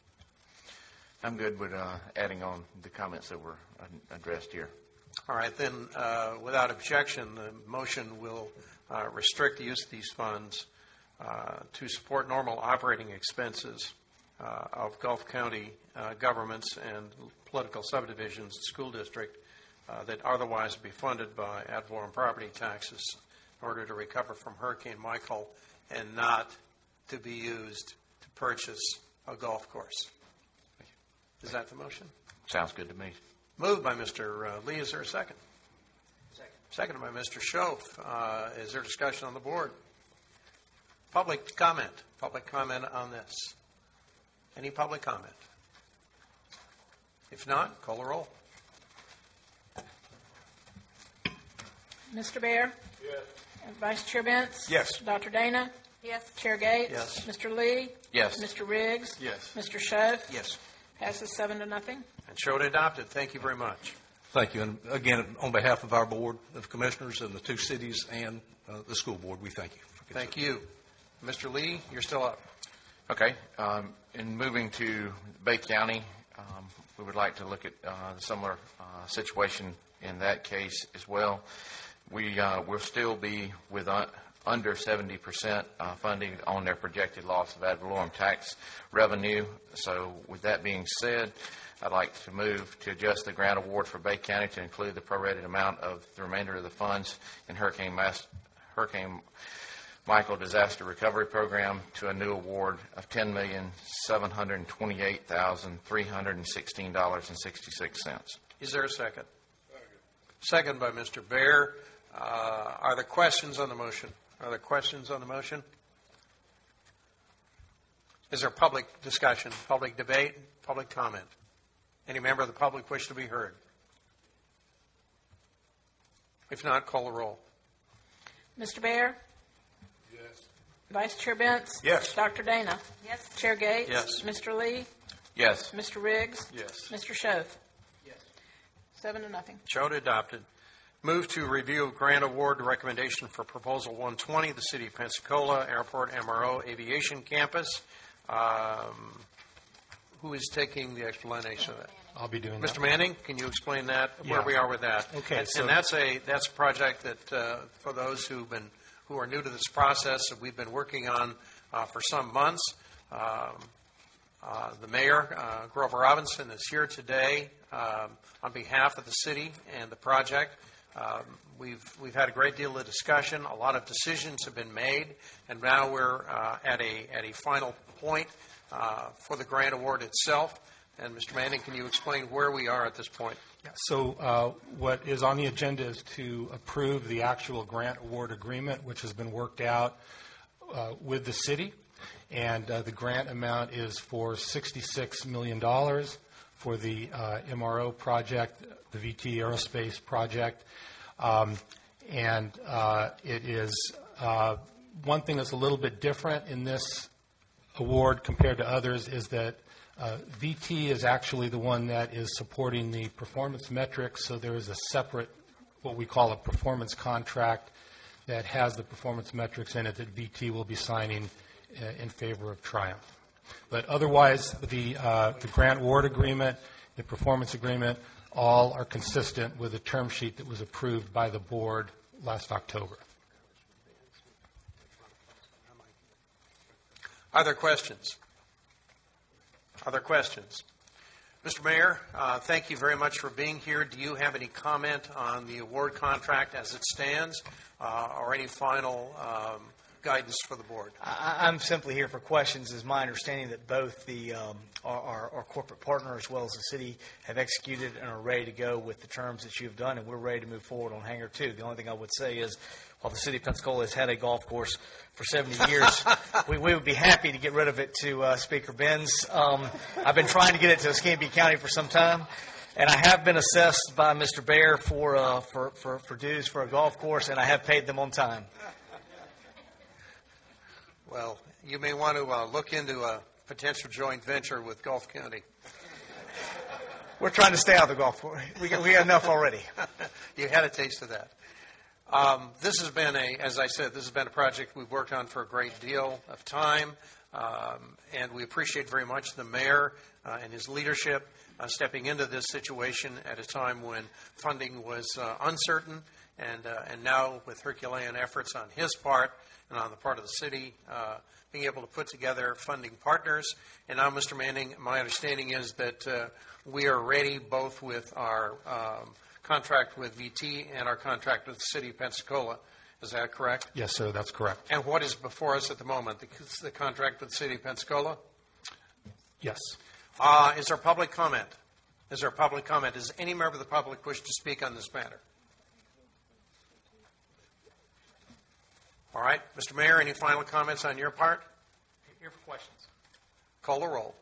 I'm good with uh, adding on the comments that were uh, addressed here. All right, then, uh, without objection, the motion will uh, restrict the use of these funds uh, to support normal operating expenses uh, of Gulf County uh, governments and political subdivisions, school district, uh, that otherwise would be funded by ad valorem property taxes in order to recover from Hurricane Michael and not to be used to purchase a golf course. Is that the motion? Sounds good to me. Moved by Mister Uh, Lee. Is there a second? Second. Seconded by Mister Schoaf. Uh, is there discussion on the board? Public comment. Public comment on this. Any public comment? If not, call the roll. Mister Bear? Yes. Vice Chair Bentz? Yes. Doctor Dana? Yes. Chair Gates? Yes. Mister Lee? Yes. Mister Riggs? Yes. Mister Schoaf? Yes. Passes seven to nothing. And showed adopted. Thank you very much. Thank you. And again, on behalf of our board of commissioners and the two cities and uh, the school board, we thank you. for Thank you. Mister Lee, you're still up. Okay. Um, in moving to Bay County, um, we would like to look at uh, the similar uh, situation in that case as well. We uh, will still be with uh, under seventy percent uh, funding on their projected loss of ad valorem tax revenue. So with that being said, I'd like to move to adjust the grant award for Bay County to include the prorated amount of the remainder of the funds in Hurricane, Mas- Hurricane Michael Disaster Recovery Program to a new award of ten million seven hundred twenty-eight thousand three hundred sixteen dollars and sixty-six cents. Is there a second? Second. Second by Mister Bear. Uh, are there questions on the motion? Are there questions on the motion? Is there public discussion, public debate, public comment? Any member of the public wish to be heard? If not, call the roll. Mister Bear? Yes. Vice Chair Bentz? Yes. Doctor Dana? Yes. Chair Gates? Yes. Mister Lee? Yes. Mister Riggs? Yes. Mister Schoaf? Yes. Seven to nothing. Showed adopted. Move to review of grant award recommendation for proposal one twenty, the City of Pensacola Airport M R O Aviation Campus. Um, who is taking the explanation of that? I'll be doing Mister that. Manning, can you explain that, where Yeah. we are with that? Okay, And, so- and that's a that's a project that uh, for those who've been who are new to this process that we've been working on uh, for some months. Um, uh, the mayor, uh, Grover Robinson, is here today um, on behalf of the city and the project. Um, we've we've had a great deal of discussion. A lot of decisions have been made, and now we're uh, at a at a final point uh, for the grant award itself. And Mister Manning, can you explain where we are at this point? Yeah, so uh, what is on the agenda is to approve the actual grant award agreement, which has been worked out uh, with the city. And uh, the grant amount is for sixty-six million dollars for the uh, M R O project, the V T Aerospace project. Um, and uh, it is uh, one thing that's a little bit different in this award compared to others is that uh, V T is actually the one that is supporting the performance metrics, so there is a separate, what we call a performance contract that has the performance metrics in it that V T will be signing uh, in favor of Triumph. But otherwise, the, uh, the grant award agreement, the performance agreement, all are consistent with the term sheet that was approved by the board last October. Are there questions? Are there questions? Mister Mayor, uh, thank you very much for being here. Do you have any comment on the award contract as it stands, uh, or any final um, guidance for the board? I, I'm simply here for questions. It's my understanding that both the um, our, our, our corporate partner as well as the city have executed and are ready to go with the terms that you've done, and we're ready to move forward on Hangar two. The only thing I would say is, while the city of Pensacola has had a golf course for seventy years, we, we would be happy to get rid of it to uh, Speaker Benz. Um, I've been trying to get it to Escambia County for some time, and I have been assessed by Mister Baer for, uh, for, for, for dues for a golf course, and I have paid them on time. Well, you may want to uh, look into a potential joint venture with Gulf County. We're trying to stay out of the golf course. We got, we got enough already. You had a taste of that. Um, this has been a, as I said, this has been a project we've worked on for a great deal of time, um, and we appreciate very much the mayor uh, and his leadership uh, stepping into this situation at a time when funding was uh, uncertain, and uh, and now with Herculean efforts on his part and on the part of the city, uh, being able to put together funding partners. And now, Mister Manning, my understanding is that uh, we are ready both with our um, contract with V T and our contract with the city of Pensacola. Is that correct? Yes, sir, that's correct. And what is before us at the moment? The, the contract with the city of Pensacola? Yes. Uh, is there public comment? Is there public comment? Does any member of the public wish to speak on this matter? All right. Mister Mayor, any final comments on your part? Here for questions. Call the roll.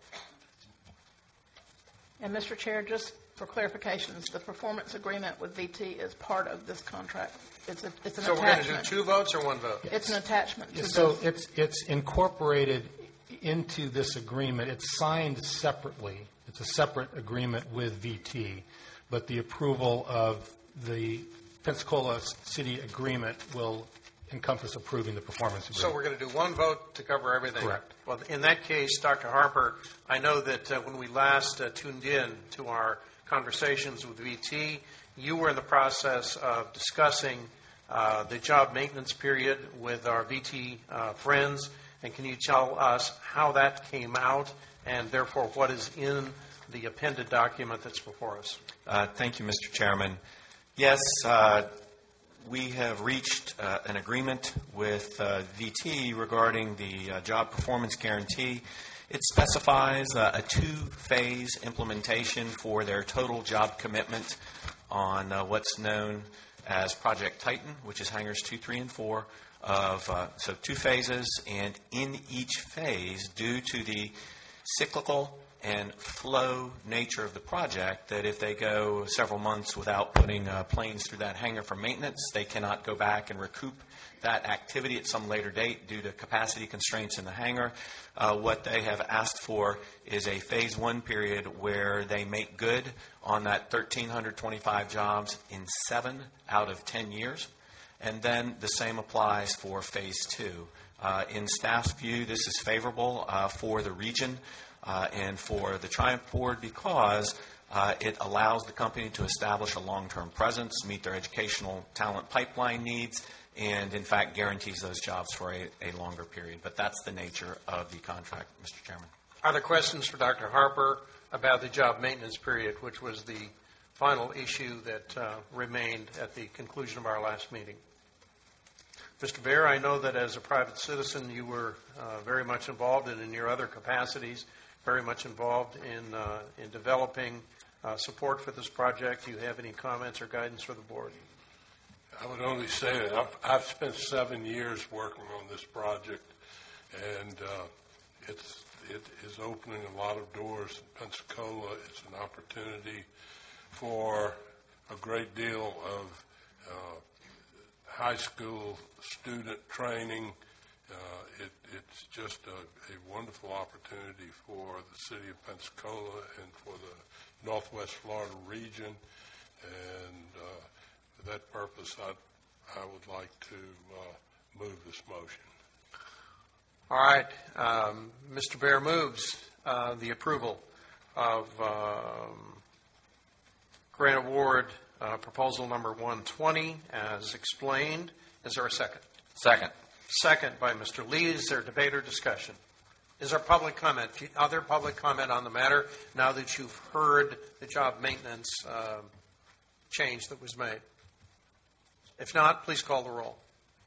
And Mister Chair, just for clarifications, the performance agreement with V T is part of this contract. It's a, it's an So we're going to do attachment. two votes or one vote? It's an attachment to So this. it's, it's incorporated into this agreement. It's signed separately. It's a separate agreement with V T, but the approval of the Pensacola City agreement will encompass approving the performance agreement. So we're going to do one vote to cover everything? Correct. Well, in that case, Doctor Harper, I know that uh, when we last uh, tuned in to our conversations with V T, you were in the process of discussing uh, the job maintenance period with our V T uh, friends, and can you tell us how that came out and therefore what is in the appended document that's before us? Uh, thank you, Mister Chairman. Yes, uh, we have reached uh, an agreement with uh, V T regarding the uh, job performance guarantee. It specifies uh, a two-phase implementation for their total job commitment on uh, what's known as Project Titan, which is hangars two, three, and four. Of uh, so two phases, and in each phase, due to the cyclical and flow nature of the project, that if they go several months without putting uh, planes through that hangar for maintenance, they cannot go back and recoup that activity at some later date due to capacity constraints in the hangar. Uh, what they have asked for is a phase one period where they make good on that one thousand three hundred twenty-five jobs in seven out of ten years. And then the same applies for phase two. Uh, in staff's view, this is favorable uh, for the region uh, and for the Triumph Board because uh, it allows the company to establish a long-term presence, meet their educational talent pipeline needs, and in fact guarantees those jobs for a, a longer period. But that's the nature of the contract, Mister Chairman. Are there questions for Doctor Harper about the job maintenance period, which was the final issue that uh, remained at the conclusion of our last meeting? Mister Baer, I know that as a private citizen you were uh, very much involved, and in your other capacities, very much involved in, uh, in developing uh, support for this project. Do you have any comments or guidance for the board? I would only say that I've, I've spent seven years working on this project, and uh, it's it is opening a lot of doors in Pensacola. It's an opportunity for a great deal of uh, high school student training. Uh, it, it's just a, a wonderful opportunity for the city of Pensacola and for the Northwest Florida region. And uh, for that purpose, I, I would like to uh, move this motion. All right. Um, Mister Bear moves uh, the approval of um, grant award uh, proposal number one twenty as explained. Is there a second? Second. Second by Mister Lee. Is there debate or discussion? Is there public comment? Other public comment on the matter now that you've heard the job maintenance uh, change that was made? If not, please call the roll.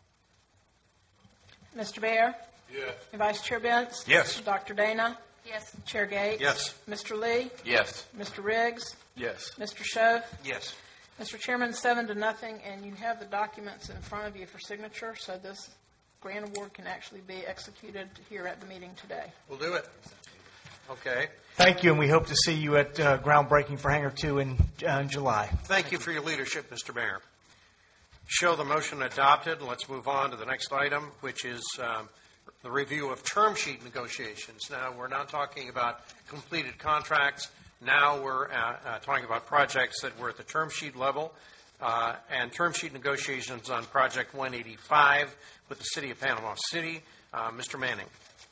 Mister Bear? Yes. Vice Chair Bentz? Yes. Doctor Dana? Yes. Chair Gates? Yes. Mister Lee? Yes. Mister Riggs? Yes. Mister Shove? Yes. Mister Chairman, seven to nothing, and you have the documents in front of you for signature, so this grant award can actually be executed here at the meeting today. We'll do it. Okay. Thank you, and we hope to see you at uh, groundbreaking for Hangar two in, uh, in July. Thank you for your leadership, Mister Mayor. Show the motion adopted. Let's move on to the next item, which is um, the review of term sheet negotiations. Now, we're not talking about completed contracts. Now we're uh, uh, talking about projects that were at the term sheet level, uh, and term sheet negotiations on Project one eighty-five with the City of Panama City. Uh, Mister Manning.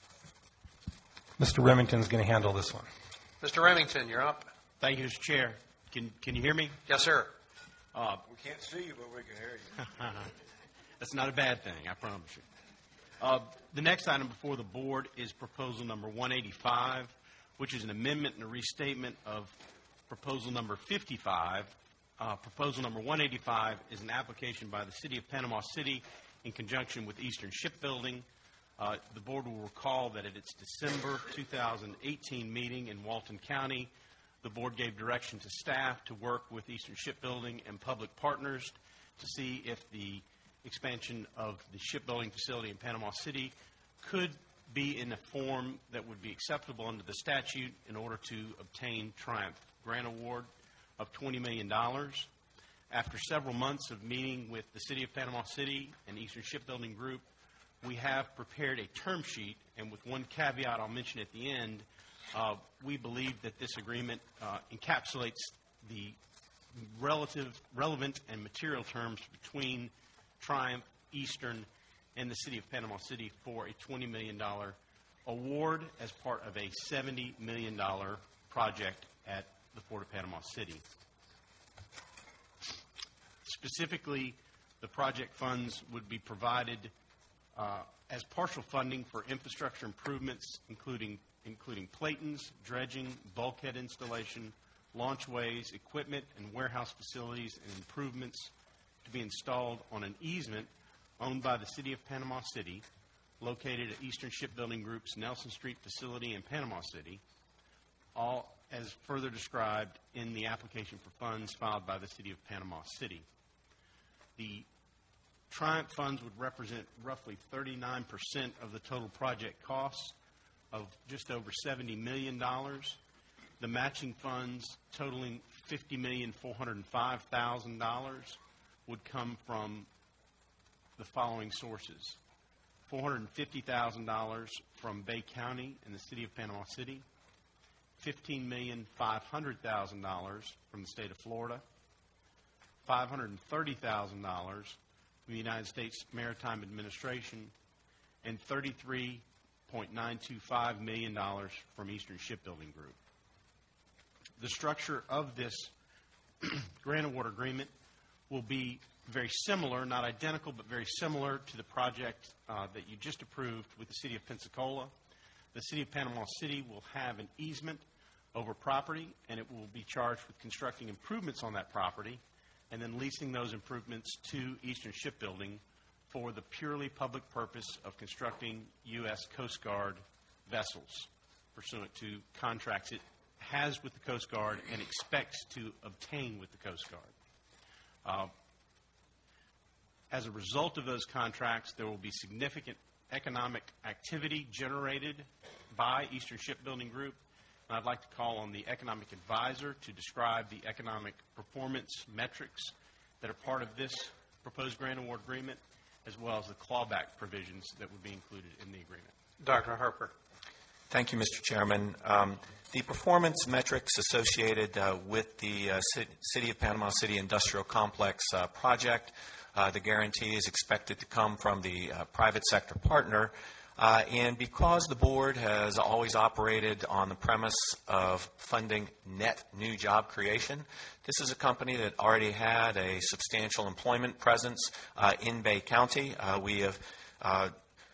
Mister Remington's going to handle this one. Mister Remington, you're up. Thank you, Mister Chair. Can can you hear me? Yes, sir. Uh, We can't see you, but we can hear you. That's not a bad thing, I promise you. Uh, the next item before the board is proposal number one eighty-five, which is an amendment and a restatement of proposal number fifty-five. Uh, proposal number one eighty-five is an application by the City of Panama City in conjunction with Eastern Shipbuilding. Uh, the board will recall that at its December two thousand eighteen meeting in Walton County, the board gave direction to staff to work with Eastern Shipbuilding and public partners to see if the expansion of the shipbuilding facility in Panama City could be in a form that would be acceptable under the statute in order to obtain Triumph grant award of twenty million dollars. After several months of meeting with the City of Panama City and Eastern Shipbuilding Group, we have prepared a term sheet, and with one caveat I'll mention at the end, uh, we believe that this agreement uh, encapsulates the relative, relevant and material terms between Triumph, Eastern, and the City of Panama City for a twenty million dollars award as part of a seventy million dollars project at the Port of Panama City. Specifically, the project funds would be provided uh, as partial funding for infrastructure improvements, including including platens, dredging, bulkhead installation, launchways, equipment, and warehouse facilities and improvements to be installed on an easement owned by the City of Panama City, located at Eastern Shipbuilding Group's Nelson Street facility in Panama City, all as further described in the application for funds filed by the City of Panama City. The Triumph funds would represent roughly thirty-nine percent of the total project costs of just over seventy million dollars. The matching funds totaling fifty million four hundred five thousand dollars would come from the following sources: four hundred fifty thousand dollars from Bay County and the City of Panama City, fifteen million five hundred thousand dollars from the state of Florida, five hundred thirty thousand dollars from the United States Maritime Administration, and thirty-three point nine two five million dollars from Eastern Shipbuilding Group. The structure of this grant award agreement will be very similar, not identical, but very similar to the project uh, that you just approved with the City of Pensacola. The City of Panama City will have an easement over property, and it will be charged with constructing improvements on that property and then leasing those improvements to Eastern Shipbuilding for the purely public purpose of constructing U S Coast Guard vessels pursuant to contracts it has with the Coast Guard and expects to obtain with the Coast Guard. Uh, as a result of those contracts, there will be significant economic activity generated by Eastern Shipbuilding Group. And I'd like to call on the economic advisor to describe the economic performance metrics that are part of this proposed grant award agreement, as well as the clawback provisions that would be included in the agreement. Doctor Harper. Thank you, Mister Chairman. Um, the performance metrics associated uh, with the uh, C- City of Panama City Industrial Complex uh, project, uh, the guarantee is expected to come from the uh, private sector partner. Uh, and because the board has always operated on the premise of funding net new job creation, this is a company that already had a substantial employment presence uh, in Bay County. Uh, we have uh,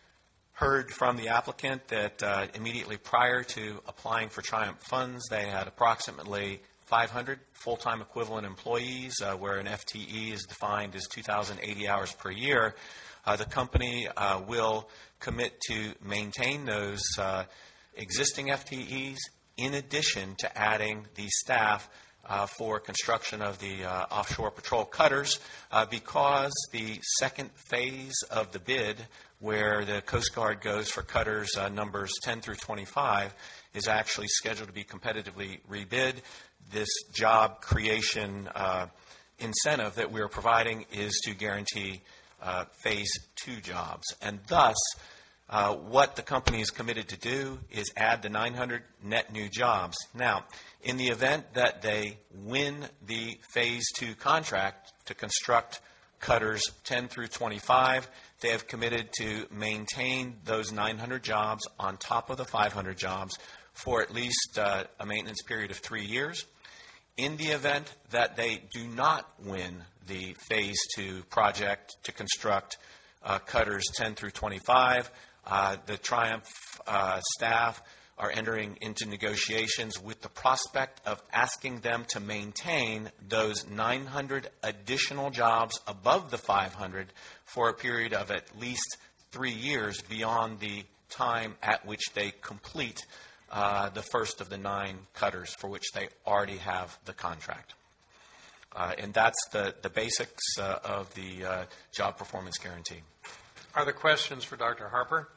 heard from the applicant that uh, immediately prior to applying for Triumph funds, they had approximately five hundred full-time equivalent employees, uh, where an F T E is defined as two thousand eighty hours per year. Uh, the company uh, will commit to maintain those uh, existing F T Es in addition to adding the staff uh, for construction of the uh, offshore patrol cutters, uh, because the second phase of the bid, where the Coast Guard goes for cutters uh, numbers ten through twenty-five, is actually scheduled to be competitively rebid. This job creation uh, incentive that we're providing is to guarantee uh, phase two jobs. And thus, uh, what the company is committed to do is add the nine hundred net new jobs. Now, in the event that they win the phase two contract to construct cutters ten through twenty-five, they have committed to maintain those nine hundred jobs on top of the five hundred jobs for at least uh, a maintenance period of three years. In the event that they do not win the phase two project to construct uh, cutters ten through twenty-five, uh, the Triumph uh, staff are entering into negotiations with the prospect of asking them to maintain those nine hundred additional jobs above the five hundred for a period of at least three years beyond the time at which they complete uh, the first of the nine cutters for which they already have the contract. Uh, and that's the, the basics uh, of the uh, job performance guarantee. Are there questions for Doctor Harper?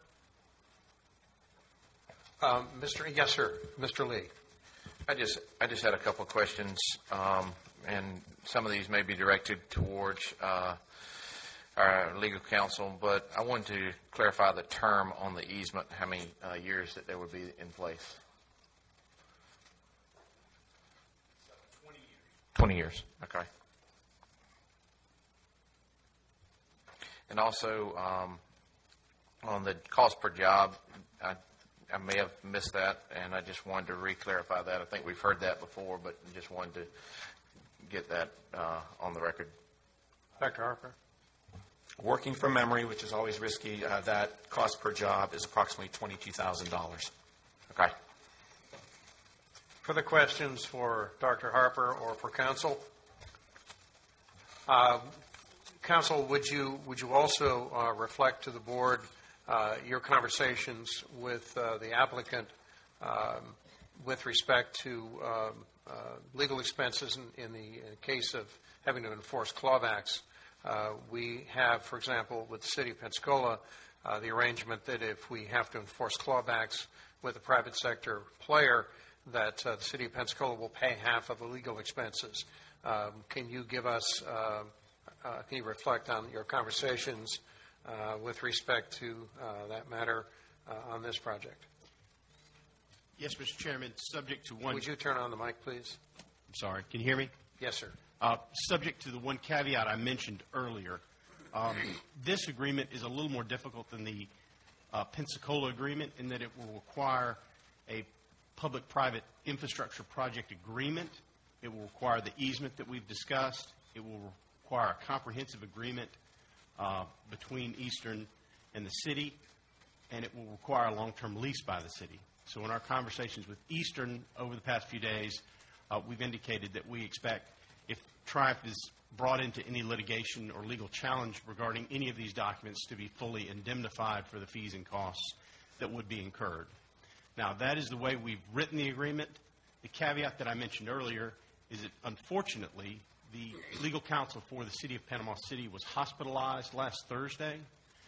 Um, Mister Yes, sir. Mister Lee. I just I just had a couple of questions, um, and some of these may be directed towards uh, our legal counsel, but I wanted to clarify the term on the easement, how many uh, years that they would be in place. twenty years. twenty years, okay. And also, um, on the cost per job, I I may have missed that, and I just wanted to re-clarify that. I think we've heard that before, but just wanted to get that uh, on the record. Doctor Harper. Working from memory, which is always risky, uh, that cost per job is approximately twenty-two thousand dollars. Okay. Further questions for Doctor Harper or for counsel? Uh, counsel, would you would you also uh, reflect to the board Uh, your conversations with uh, the applicant um, with respect to um, uh, legal expenses in, in the in case of having to enforce clawbacks? Uh, we have, for example, with the City of Pensacola, uh, the arrangement that if we have to enforce clawbacks with a private sector player, that uh, the City of Pensacola will pay half of the legal expenses. Um, can you give us, uh, uh, can you reflect on your conversations Uh, with respect to uh, that matter uh, on this project? Yes, Mister Chairman, subject to one... Would you turn on the mic, please? I'm sorry. Can you hear me? Yes, sir. Uh, subject to the one caveat I mentioned earlier, um, this agreement is a little more difficult than the uh, Pensacola agreement in that it will require a public-private infrastructure project agreement. It will require the easement that we've discussed. It will require a comprehensive agreement Uh, between Eastern and the city, and it will require a long-term lease by the city. So in our conversations with Eastern over the past few days, uh, we've indicated that we expect if Triumph is brought into any litigation or legal challenge regarding any of these documents to be fully indemnified for the fees and costs that would be incurred. Now, that is the way we've written the agreement. The caveat that I mentioned earlier is that, unfortunately, the legal counsel for the City of Panama City was hospitalized last Thursday,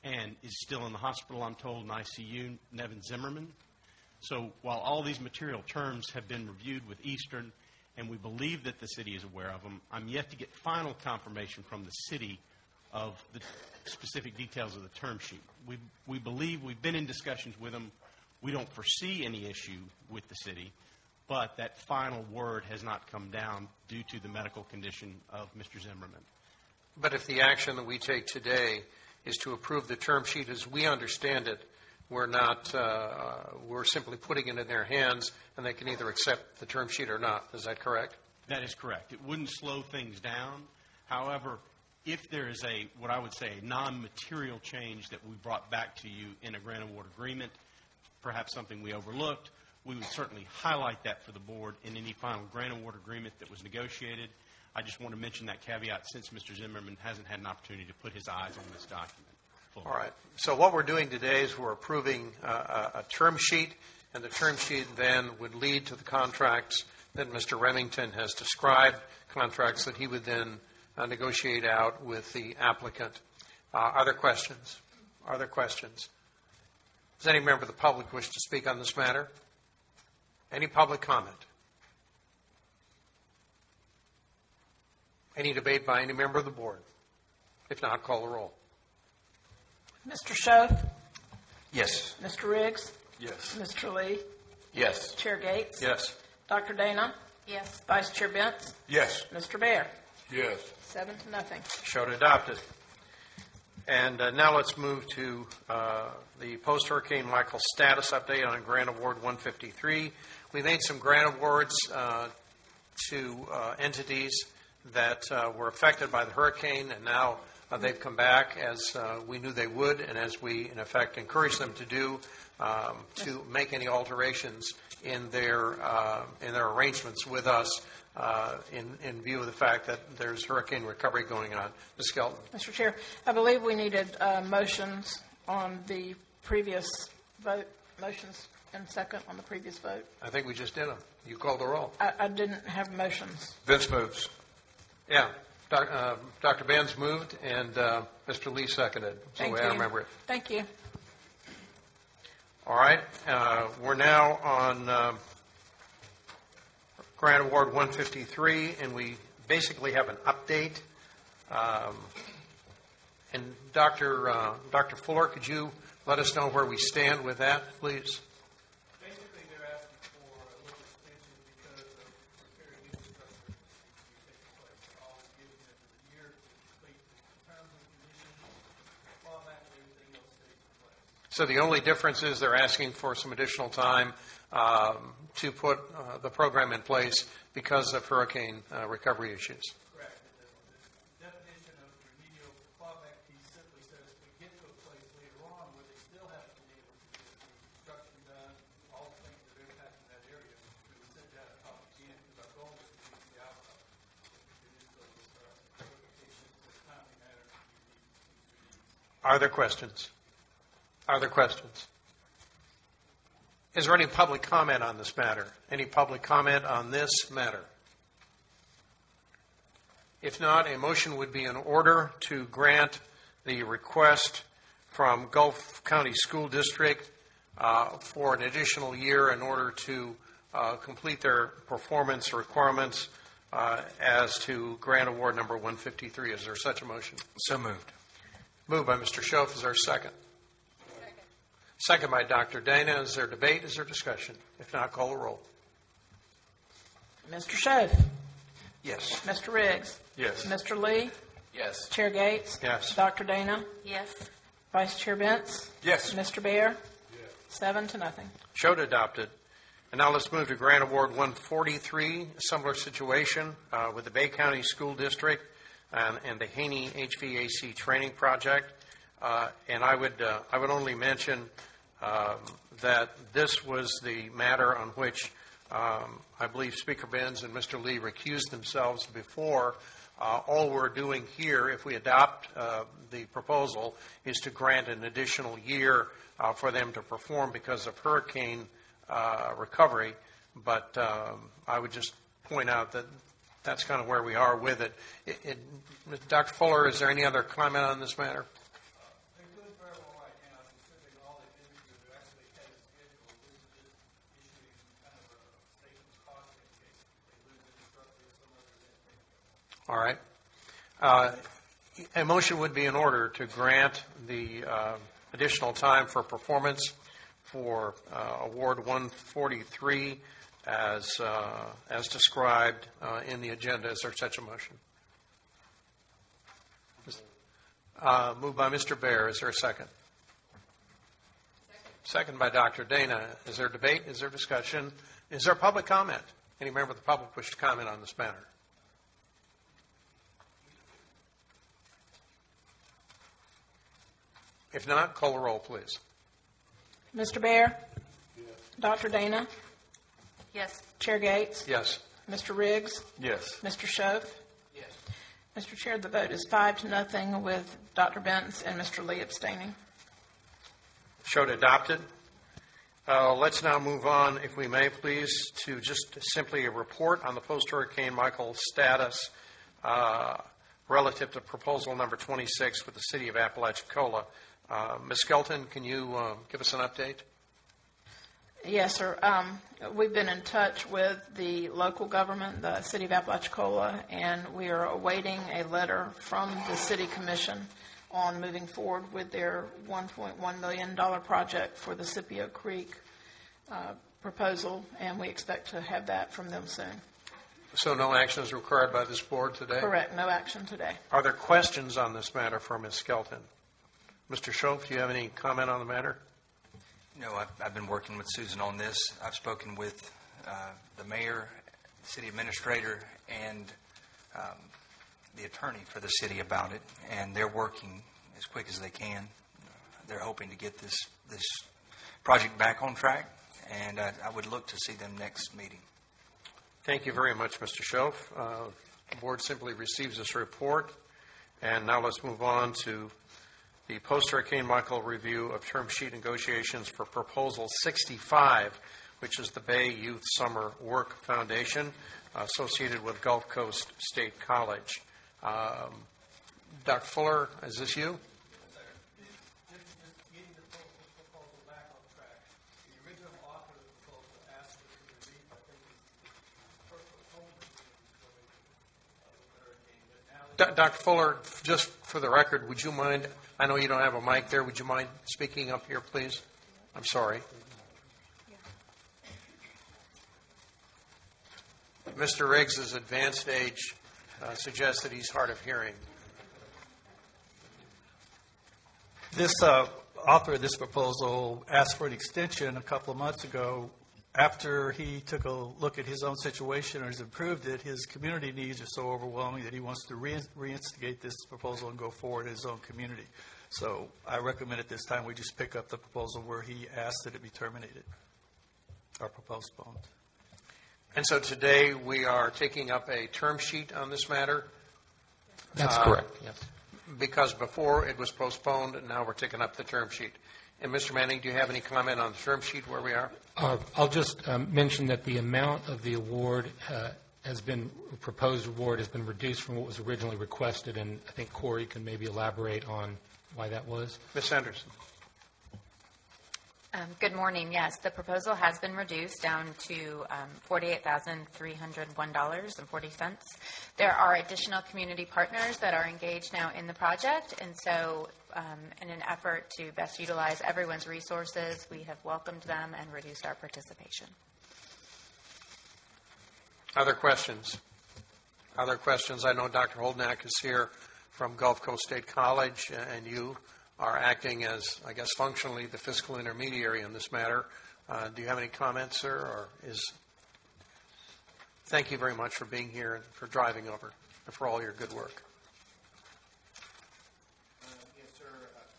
and is still in the hospital, I'm told, in I C U, Nevin Zimmerman. So while all these material terms have been reviewed with Eastern, and we believe that the city is aware of them, I'm yet to get final confirmation from the city of the specific details of the term sheet. We, we believe we've been in discussions with them. We don't foresee any issue with the city, but that final word has not come down due to the medical condition of Mister Zimmerman. But if the action that we take today is to approve the term sheet as we understand it, we're not, uh, we're simply putting it in their hands, and they can either accept the term sheet or not. Is that correct? That is correct. It wouldn't slow things down. However, if there is a, what I would say, a non-material change that we brought back to you in a grant award agreement, perhaps something we overlooked, we would certainly highlight that for the board in any final grant award agreement that was negotiated. I just want to mention that caveat since Mister Zimmerman hasn't had an opportunity to put his eyes on this document. All right. So what we're doing today is we're approving uh, a, a term sheet, and the term sheet then would lead to the contracts that Mister Remington has described, contracts that he would then uh, negotiate out with the applicant. Uh, are there questions? Are there questions? Does any member of the public wish to speak on this matter? Any public comment? Any debate by any member of the board? If not, call the roll. Mister Schoaf? Yes. Mister Riggs? Yes. Mister Lee? Yes. Chair Gates? Yes. Doctor Dana? Yes. Vice Chair Bentz? Yes. Mister Bear? Yes. Seven to nothing. Showed adopted. And uh, now let's move to uh, the post-Hurricane Michael status update on Grant Award one fifty-three. We made some grant awards uh, to uh, entities that uh, were affected by the hurricane, and now uh, they've come back as uh, we knew they would, and as we, in effect, encouraged them to do, um, to make any alterations in their uh, in their arrangements with us uh, in, in view of the fact that there's hurricane recovery going on. Miz Skelton. Mister Chair, I believe we needed uh, motions on the previous vote, motions and second on the previous vote. I think we just did them. You called the roll. I, I didn't have motions. Vince moves. Yeah. Doc, uh, Doctor Benz moved, and uh, Mister Lee seconded. That's Thank the way you. I remember it. Thank you. All right. Uh, we're now on uh, Grant Award one fifty-three, and we basically have an update. Um, and Doctor Uh, Doctor Fuller, could you let us know where we stand with that, please? Basically, they're asking for a little extension because of repairing infrastructure that needs to be taking place. All is given them a year to complete the terms and conditions, clawback, and everything else stays in place. So the only difference is they're asking for some additional time um, to put uh, the program in place because of hurricane uh, recovery issues. Correct. The, the definition of the remedial clawback piece simply says we get to a place later on where they still have to be able to get the construction done, all the things that are impacting that area. We would sit down and talk again because our goal is to reach the outcome. It is those uh, clarifications in a timely manner. Are there questions? Are there questions? Is there any public comment on this matter? Any public comment on this matter? If not, a motion would be in order to grant the request from Gulf County School District uh, for an additional year in order to uh, complete their performance requirements uh, as to grant award number one fifty-three. Is there such a motion? So moved. Moved by Mister Schoaf. Is there a second? Second. Second by Doctor Dana. Is there debate? Is there discussion? If not, call the roll. Mister Schoaf? Yes. Mister Riggs? Yes. Mister Lee? Yes. Chair Gates? Yes. Doctor Dana? Yes. Vice Chair Bentz? Yes. Mister Bear? Yes. Seven to nothing. Showed adopted. And now let's move to Grant Award one forty-three, a similar situation uh, with the Bay County School District and, and the Haney H V A C training project. Uh, and I would uh, I would only mention um, that this was the matter on which um, I believe Speaker Benz and Mister Lee recused themselves before. Uh, all we're doing here, if we adopt uh, the proposal, is to grant an additional year uh, for them to perform because of hurricane uh, recovery. But um, I would just point out that that's kind of where we are with it. it, it Doctor Fuller, is there any other comment on this matter? They could very All right. Uh, A motion would be in order to grant the uh, additional time for performance for uh, Award one forty-three as uh, as described uh, in the agenda. Is there such a motion? Uh, moved by Mister Baer. Is there a second? Second by Doctor Dana. Is there debate? Is there discussion? Is there public comment? Any member of the public wish to comment on this matter? If not, call the roll, please. Mister Baer? Yes. Doctor Dana? Yes. Chair Gates? Yes. Mister Riggs? Yes. Mister Schoaf? Yes. Mister Chair, the vote is five to nothing with Doctor Bentz and Mister Lee abstaining. Showed adopted. Uh, let's now move on, if we may, please, to just simply a report on the post-Hurricane Michael status uh, relative to proposal number twenty-six with the City of Apalachicola. Uh, Miz Skelton, can you uh, give us an update? Yes, sir. Um, we've been in touch with the local government, the City of Apalachicola, and we are awaiting a letter from the City Commission on moving forward with their one point one million dollars project for the Scipio Creek uh, proposal, and we expect to have that from them soon. So no action is required by this board today? Correct. No action today. Are there questions on this matter for Miz Skelton? Mister Schoaf, do you have any comment on the matter? No, I've, I've been working with Susan on this. I've spoken with uh, the mayor, the city administrator, and um, the attorney for the city about it, and they're working as quick as they can. They're hoping to get this, this project back on track, and I, I would look to see them next meeting. Thank you very much, Mister Schoaf. Uh, the board simply receives this report, and now let's move on to the post-Hurricane Michael review of term sheet negotiations for Proposal sixty-five, which is the Bay Youth Summer Work Foundation uh, associated with Gulf Coast State College. Um, Doctor Fuller, is this you? Doctor Fuller, just for the record, would you mind, I know you don't have a mic there, would you mind speaking up here, please? I'm sorry. Mister Riggs' advanced age uh, suggests that he's hard of hearing. This uh, author of this proposal asked for an extension a couple of months ago. After he took a look at his own situation or has improved it, his community needs are so overwhelming that he wants to re- reinstigate this proposal and go forward in his own community. So I recommend at this time we just pick up the proposal where he asked that it be terminated or postponed. And so today we are taking up a term sheet on this matter? That's uh, correct, yes. Because before it was postponed, and now we're taking up the term sheet. And Mister Manning, do you have any comment on the term sheet where we are? Uh, I'll just um, mention that the amount of the award uh, has been, proposed award has been reduced from what was originally requested, and I think Corey can maybe elaborate on why that was. Miz Anderson. Um, good morning. Yes, the proposal has been reduced down to um, forty-eight thousand three hundred one dollars and forty cents. There are additional community partners that are engaged now in the project, and so um, in an effort to best utilize everyone's resources, we have welcomed them and reduced our participation. Other questions? Other questions? I know Doctor Holdnack is here from Gulf Coast State College, and you are acting as, I guess, functionally the fiscal intermediary in this matter. Uh, do you have any comments, sir? Or is thank you very much for being here and for driving over and for all your good work. Uh, yes, sir.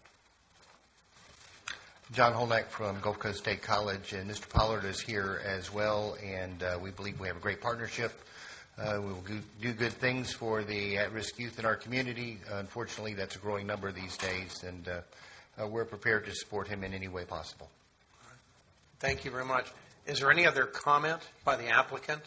Uh, John Holnack from Gulf Coast State College, and Mister Pollard is here as well, and uh, we believe we have a great partnership. Uh, we will go- do good things for the at-risk youth in our community. Uh, unfortunately, that's a growing number these days, and uh, uh, we're prepared to support him in any way possible. Thank you very much. Is there any other comment by the applicant?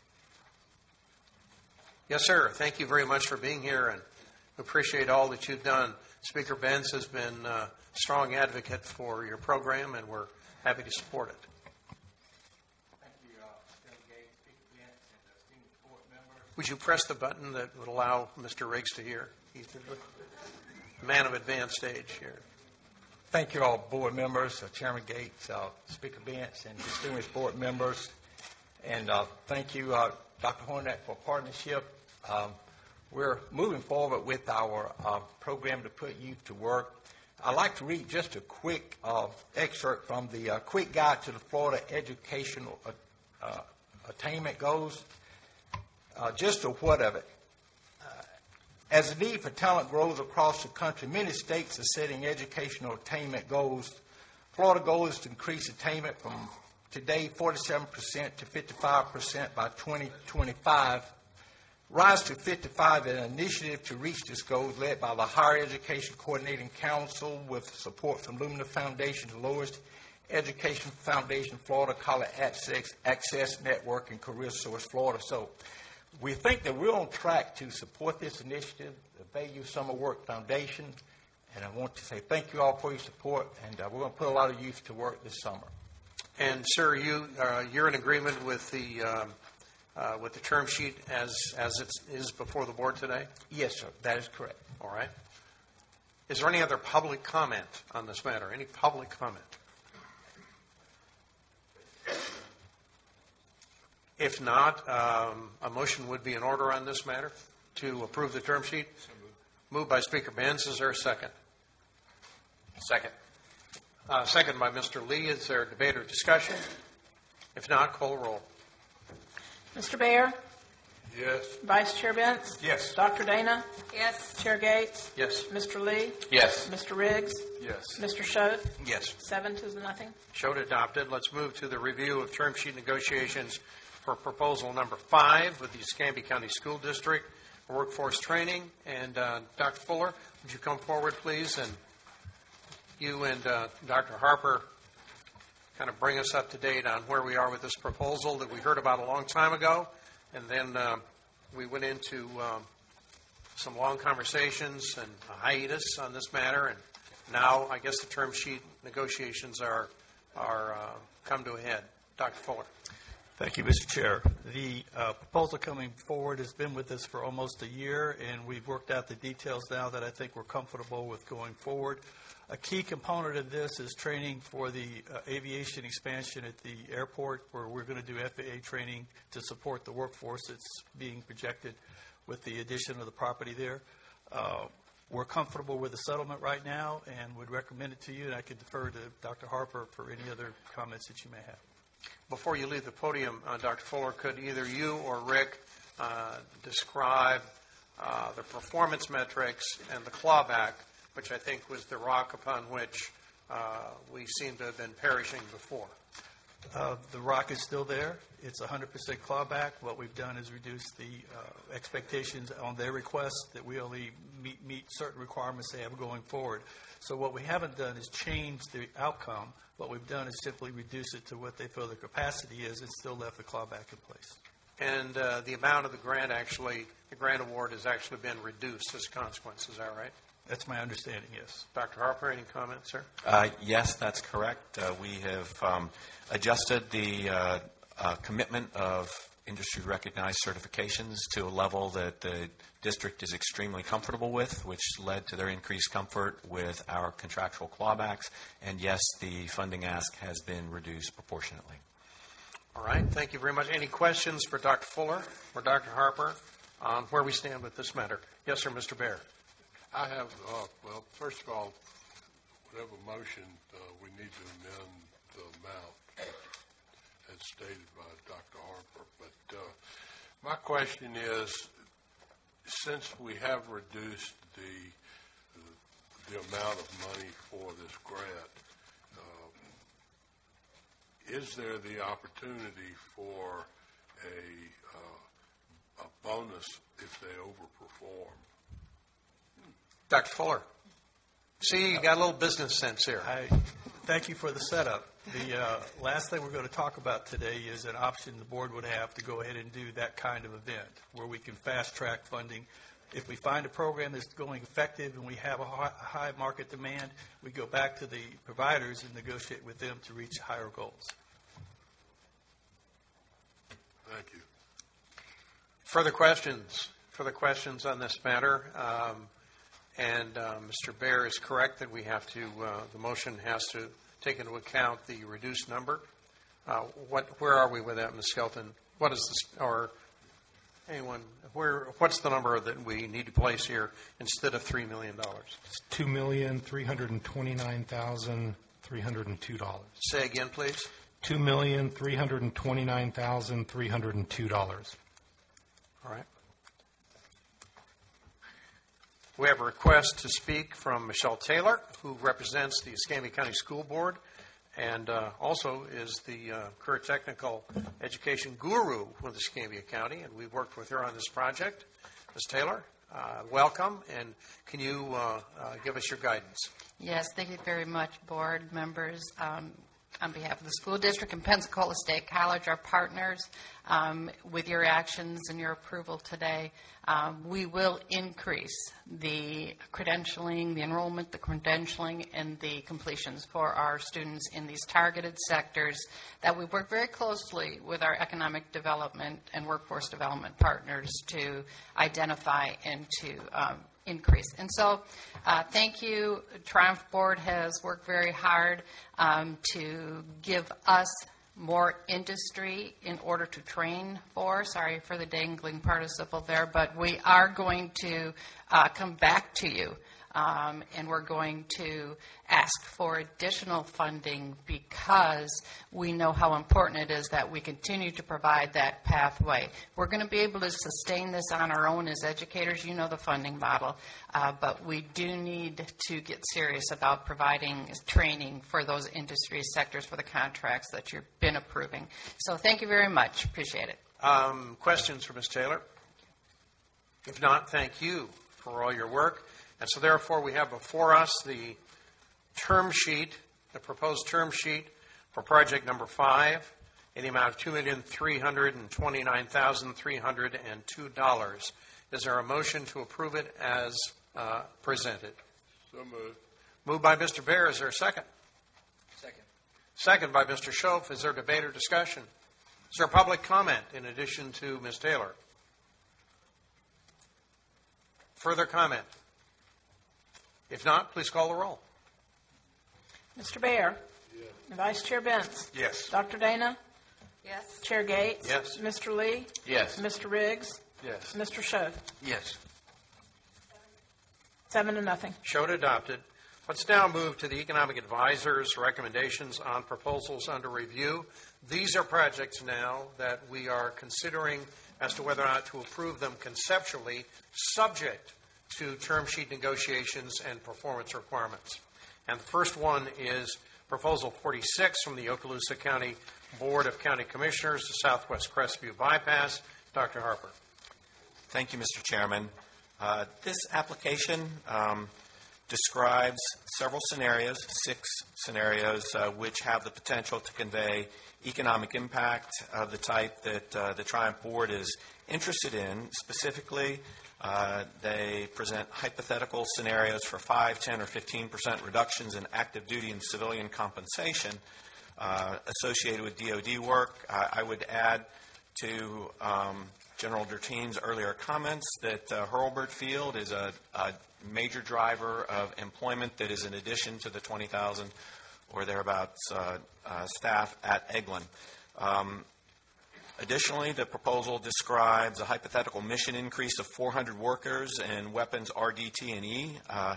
Yes, sir. Thank you very much for being here, and we appreciate all that you've done. Speaker Bentz has been a strong advocate for your program, and we're happy to support it. Thank you, uh, Delegate, Speaker Bentz, and esteemed board members. Would you press the button that would allow Mister Riggs to hear? He's the man of advanced age here. Thank you all, board members, uh, Chairman Gates, uh, Speaker Bench, and distinguished board members. And uh, thank you, uh, Doctor Hornak, for partnership. Um, we're moving forward with our uh, program to put youth to work. I'd like to read just a quick uh, excerpt from the uh, Quick Guide to the Florida Educational uh, uh, Attainment Goals. Uh, just a what of it. Uh, as the need for talent grows across the country, many states are setting educational attainment goals. Florida goal is to increase attainment from today forty-seven percent to fifty-five percent by twenty twenty-five. Rise to fifty-five is an initiative to reach this goal led by the Higher Education Coordinating Council with support from Lumina Foundation, the Lowest Education Foundation, Florida College Access, Access Network, and Career Source Florida. So we think that we're on track to support this initiative, the Bayou Summer Work Foundation, and I want to say thank you all for your support, and uh, we're going to put a lot of youth to work this summer. And, sir, you, uh, you're in agreement with the um, uh, with the term sheet as as it is before the board today? Yes, sir. That is correct. All right. Is there any other public comment on this matter? Any public comment? If not, um, a motion would be in order on this matter to approve the term sheet. So moved. Moved by Speaker Benz. Is there a second? Second. Uh, second by Mister Lee. Is there debate or discussion? If not, call roll. Mister Baer? Yes. Vice Chair Benz? Yes. Doctor Dana? Yes. Chair Gates? Yes. Mister Lee? Yes. Mister Riggs? Yes. Mister Schote? Yes. Seven to nothing. Schote adopted. Let's move to the review of term sheet negotiations for proposal number five with the Escambia County School District for workforce training. And uh, Doctor Fuller, would you come forward, please? And you and uh, Doctor Harper kind of bring us up to date on where we are with this proposal that we heard about a long time ago. And then uh, we went into um, some long conversations and a hiatus on this matter. And now I guess the term sheet negotiations are, are uh, come to a head. Doctor Fuller. Thank you, Mister Chair. The uh, proposal coming forward has been with us for almost a year, and we've worked out the details now that I think we're comfortable with going forward. A key component of this is training for the uh, aviation expansion at the airport, where we're going to do F A A training to support the workforce that's being projected with the addition of the property there. Uh, we're comfortable with the settlement right now and would recommend it to you, and I could defer to Doctor Harper for any other comments that you may have. Before you leave the podium, uh, Doctor Fuller, could either you or Rick uh, describe uh, the performance metrics and the clawback, which I think was the rock upon which uh, we seem to have been perishing before? Uh, the rock is still there. It's one hundred percent clawback. What we've done is reduce the uh, expectations on their request that we only meet, meet certain requirements they have going forward. So what we haven't done is change the outcome. What we've done is simply reduce it to what they feel the capacity is and still left the clawback in place. And uh, the amount of the grant actually, the grant award has actually been reduced as a consequence. Is that right? That's my understanding, yes. Doctor Harper, any comments, sir? Uh, yes, that's correct. Uh, we have um, adjusted the uh, uh, commitment of industry-recognized certifications to a level that the district is extremely comfortable with, which led to their increased comfort with our contractual clawbacks. And yes, the funding ask has been reduced proportionately. All right. Thank you very much. Any questions for Doctor Fuller or Doctor Harper on where we stand with this matter? Yes, sir, Mister Baer. I have, uh, well, first of all, whatever motion, uh, we need to amend the amount as stated by Doctor Harper. But uh, my question is, since we have reduced the the amount of money for this grant, uh, is there the opportunity for a uh, a bonus if they overperform? Doctor Fuller. See, you got a little business sense here. I thank you for the setup. The uh, last thing we're going to talk about today is an option the board would have to go ahead and do that kind of event where we can fast-track funding. If we find a program that's going effective and we have a high market demand, we go back to the providers and negotiate with them to reach higher goals. Thank you. Further questions? Further questions on this matter? Um, and uh, Mister Baer is correct that we have to, uh, the motion has to take into account the reduced number. Uh, what, where are we with that, Miz Skelton? What is this, or anyone, where, what's the number that we need to place here instead of three million dollars? It's two million three hundred twenty-nine thousand three hundred two dollars. Say again, please. two million three hundred twenty-nine thousand three hundred two dollars. All right. We have a request to speak from Michelle Taylor, who represents the Escambia County School Board and uh, also is the uh, career technical education guru with Escambia County, and we've worked with her on this project. Miz Taylor, uh, welcome, and can you uh, uh, give us your guidance? Yes, thank you very much, board members. Um, on behalf of the school district and Pensacola State College, our partners, um, with your actions and your approval today, um, we will increase the credentialing, the enrollment, the credentialing, and the completions for our students in these targeted sectors that we work very closely with our economic development and workforce development partners to identify and to um, increase. And so uh, thank you. Triumph Board has worked very hard um, to give us more industry in order to train for. Sorry for the dangling participle there, but we are going to uh, come back to you. Um, and we're going to ask for additional funding because we know how important it is that we continue to provide that pathway. We're going to be able to sustain this on our own as educators. You know the funding model. Uh, but we do need to get serious about providing training for those industry sectors for the contracts that you've been approving. So thank you very much. Appreciate it. Um, questions for Miz Taylor? If not, thank you for all your work. And so, therefore, we have before us the term sheet, the proposed term sheet for project number five in the amount of two million three hundred twenty-nine thousand three hundred two dollars. Is there a motion to approve it as uh, presented? So moved. Moved by Mister Baer. Is there a second? Second. Second by Mister Schoaf. Is there debate or discussion? Is there public comment in addition to Miz Taylor? Further comment? If not, please call the roll. Mister Baer? Yes. Vice Chair Benz? Yes. Doctor Dana? Yes. Chair Gates? Yes. Mister Lee? Yes. Mister Riggs? Yes. Mister Schoaf? Yes. Seven to nothing. Showed adopted. Let's now move to the Economic Advisor's recommendations on proposals under review. These are projects now that we are considering as to whether or not to approve them conceptually, subject to term sheet negotiations and performance requirements. And the first one is Proposal forty-six from the Okaloosa County Board of County Commissioners to Southwest Crestview Bypass. Doctor Harper. Thank you, Mister Chairman. Uh, this application um, describes several scenarios, six scenarios, uh, which have the potential to convey economic impact of the type that uh, the Triumph Board is interested in. Specifically, uh, they present hypothetical scenarios for five, ten, or fifteen percent reductions in active duty and civilian compensation uh, associated with D O D work. Uh, I would add to um, General Durteen's earlier comments that uh, Hurlburt Field is a, a major driver of employment that is in addition to the twenty thousand or thereabouts uh, uh, staff at Eglin. Um, additionally, the proposal describes a hypothetical mission increase of four hundred workers in weapons R D T and E uh,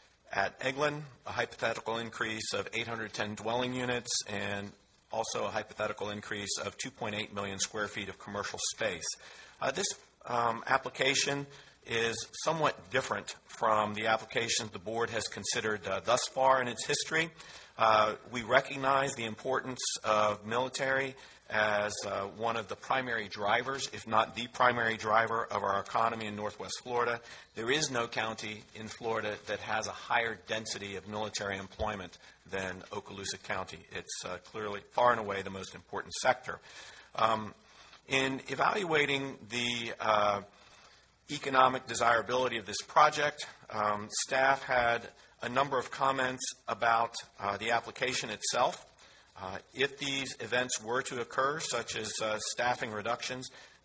at Eglin, a hypothetical increase of eight hundred ten dwelling units, and also a hypothetical increase of two point eight million square feet of commercial space. Uh, this um, application is somewhat different from the applications the board has considered uh, thus far in its history. Uh, we recognize the importance of military as uh, one of the primary drivers, if not the primary driver, of our economy in Northwest Florida. There is no county in Florida that has a higher density of military employment than Okaloosa County. It's uh, clearly far and away the most important sector. Um, in evaluating the uh, economic desirability of this project, um, staff had a number of comments about uh, the application itself. Uh, if these events were to occur, such as uh, staffing reductions,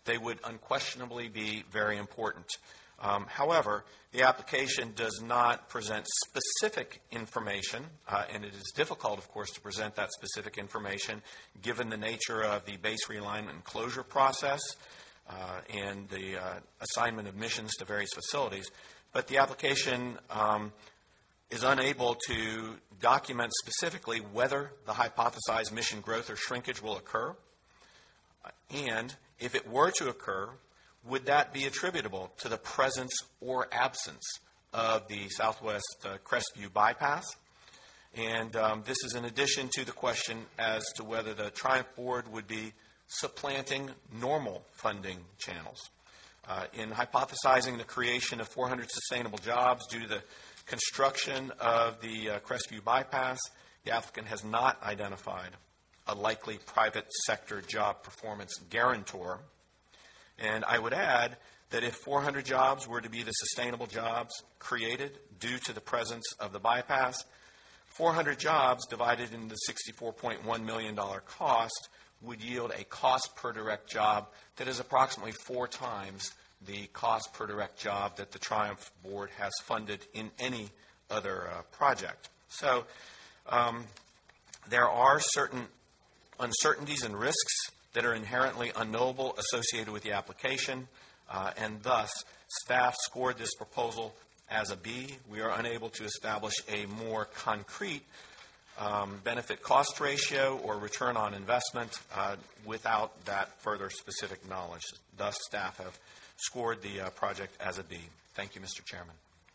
they would unquestionably be very important. Um, however, the application does not present specific information, uh, and it is difficult, of course, to present that specific information given the nature of the base realignment and closure process uh, and the uh, assignment of missions to various facilities. But the application um, is unable to document specifically whether the hypothesized mission growth or shrinkage will occur, and if it were to occur, would that be attributable to the presence or absence of the Southwest uh, Crestview bypass? And um, this is in addition to the question as to whether the Triumph Board would be supplanting normal funding channels. Uh, in hypothesizing the creation of four hundred sustainable jobs due to the construction of the uh, Crestview bypass, the applicant has not identified a likely private sector job performance guarantor. And I would add that if four hundred jobs were to be the sustainable jobs created due to the presence of the bypass, four hundred jobs divided into the sixty-four point one million dollars cost would yield a cost per direct job that is approximately four times the cost per direct job that the Triumph Board has funded in any other uh, project. So um, there are certain uncertainties and risks that are inherently unknowable associated with the application, uh, and thus staff scored this proposal as a B. We are unable to establish a more concrete um, benefit-cost ratio or return on investment uh, without that further specific knowledge. Thus, staff have scored the uh, project as a B. Thank you, Mister Chairman.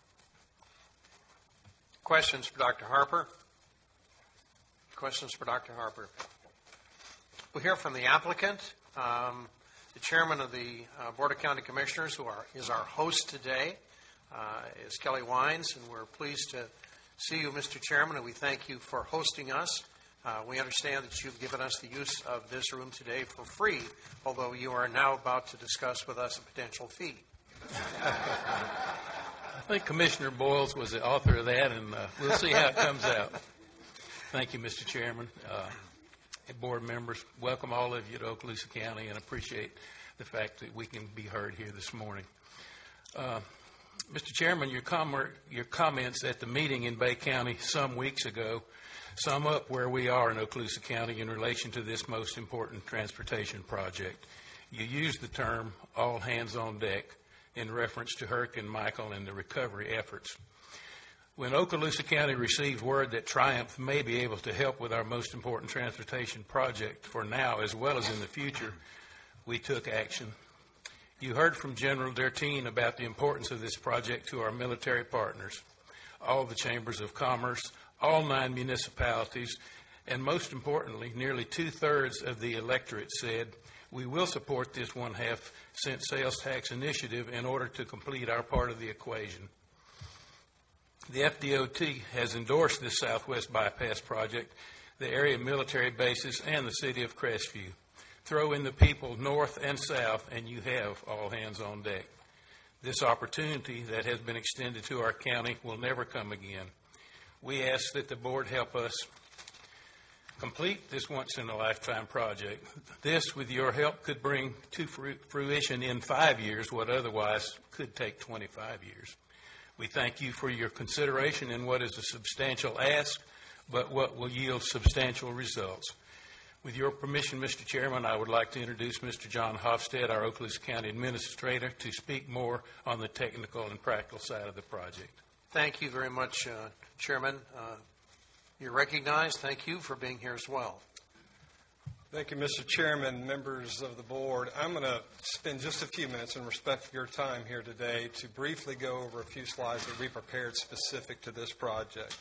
Questions for Doctor Harper? Questions for Doctor Harper? We'll hear from the applicant. Um, the chairman of the uh, Board of County Commissioners, who are, is our host today, uh, is Kelly Wines, and we're pleased to see you, Mister Chairman, and we thank you for hosting us. Uh, we understand that you've given us the use of this room today for free, although you are now about to discuss with us a potential fee. I think Commissioner Boyles was the author of that, and uh, we'll see how it comes out. Thank you, Mister Chairman. Uh, Board members, welcome all of you to Okaloosa County, and appreciate the fact that we can be heard here this morning. Uh, Mister Chairman, your, com- your comments at the meeting in Bay County some weeks ago sum up where we are in Okaloosa County in relation to this most important transportation project. You used the term all hands on deck in reference to Hurricane Michael and the recovery efforts. When Okaloosa County received word that Triumph may be able to help with our most important transportation project for now as well as in the future, we took action. You heard from General Derteen about the importance of this project to our military partners, all the chambers of commerce, all nine municipalities, and most importantly, nearly two-thirds of the electorate said, we will support this one-half cent sales tax initiative in order to complete our part of the equation. The F D O T has endorsed this Southwest Bypass project, the area military bases, and the city of Crestview. Throw in the people north and south, and you have all hands on deck. This opportunity that has been extended to our county will never come again. We ask that the board help us complete this once-in-a-lifetime project. This, with your help, could bring to fruition in five years what otherwise could take twenty-five years. We thank you for your consideration in what is a substantial ask, but what will yield substantial results. With your permission, Mister Chairman, I would like to introduce Mister John Hofstad, our Okaloosa County Administrator, to speak more on the technical and practical side of the project. Thank you very much, uh, Chairman. Uh, you're recognized. Thank you for being here as well. Thank you, Mister Chairman, members of the board. I'm going to spend just a few minutes in respect for your time here today to briefly go over a few slides that we prepared specific to this project.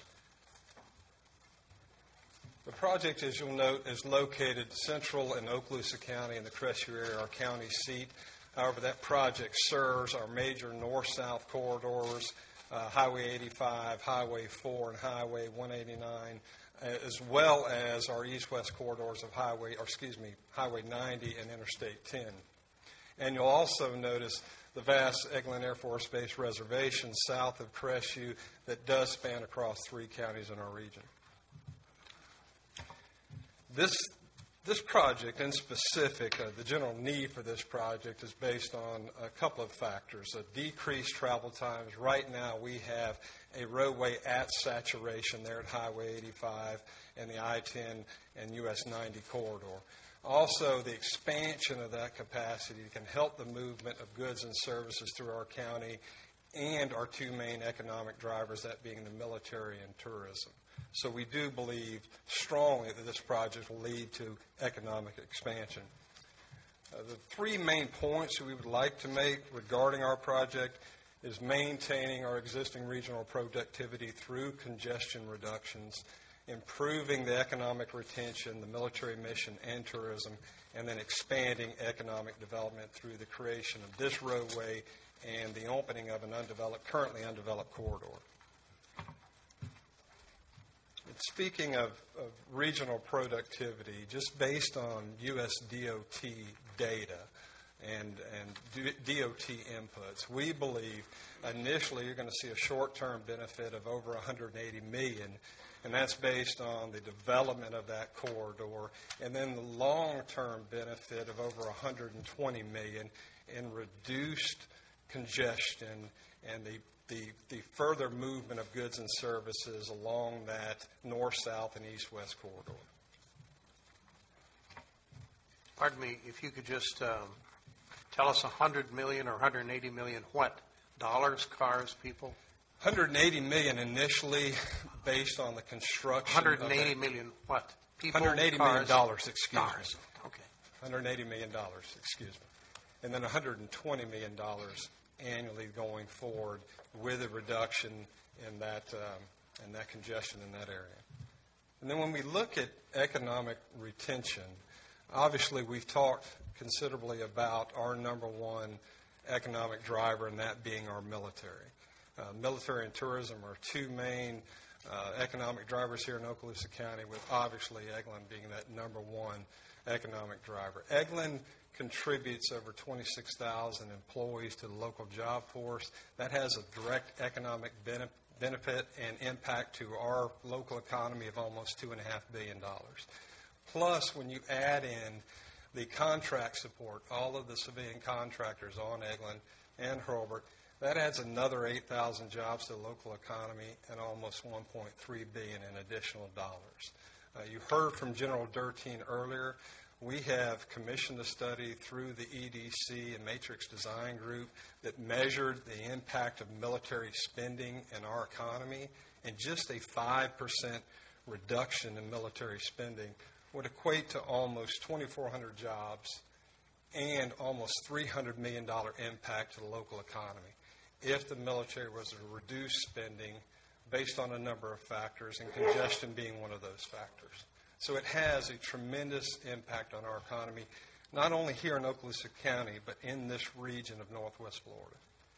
The project, as you'll note, is located central in Okaloosa County in the Crestview area, our county seat. However, that project serves our major north-south corridors, uh, Highway eighty-five, Highway four, and Highway one eighty-nine, as well as our east-west corridors of Highway, or excuse me, Highway ninety and Interstate ten. And you'll also notice the vast Eglin Air Force Base reservation south of Crestview that does span across three counties in our region. This this project in specific, uh, the general need for this project is based on a couple of factors. A decreased travel times. Right now we have a roadway at saturation there at Highway eighty-five and the I ten and U S ninety corridor. Also, the expansion of that capacity can help the movement of goods and services through our county and our two main economic drivers, that being the military and tourism. So we do believe strongly that this project will lead to economic expansion. Uh, the three main points that we would like to make regarding our project is maintaining our existing regional productivity through congestion reductions, improving the economic retention, the military mission, and tourism, and then expanding economic development through the creation of this roadway and the opening of an undeveloped, currently undeveloped corridor. Speaking of, of regional productivity, just based on U S D O T data and, and D O T inputs, we believe initially you're going to see a short-term benefit of over one hundred eighty million dollars, and that's based on the development of that corridor, and then the long-term benefit of over one hundred twenty million dollars in reduced congestion and the The, the further movement of goods and services along that north-south and east-west corridor. Pardon me, if you could just um, tell us one hundred million or one hundred eighty million what? Dollars, cars, people? one hundred eighty million initially based on the construction. one hundred eighty million what? People, one hundred eighty million dollars, excuse cars. me. Okay. one hundred eighty million dollars, excuse me. And then one hundred twenty million dollars annually going forward with a reduction in that um, in that congestion in that area. And then when we look at economic retention, obviously we've talked considerably about our number one economic driver, and that being our military. Uh, military and tourism are two main uh, economic drivers here in Okaloosa County, with obviously Eglin being that number one economic driver. Eglin contributes over twenty-six thousand employees to the local job force. That has a direct economic benefit and impact to our local economy of almost two point five billion dollars. Plus, when you add in the contract support, all of the civilian contractors on Eglin and Hurlburt, that adds another eight thousand jobs to the local economy and almost one point three billion dollars in additional dollars. Uh, you heard from General Durteen earlier. We have commissioned a study through the E D C and Matrix Design Group that measured the impact of military spending in our economy, and just a five percent reduction in military spending would equate to almost twenty-four hundred jobs and almost three hundred million dollars impact to the local economy if the military was to reduce spending based on a number of factors, and congestion being one of those factors. So it has a tremendous impact on our economy, not only here in Okaloosa County, but in this region of Northwest Florida.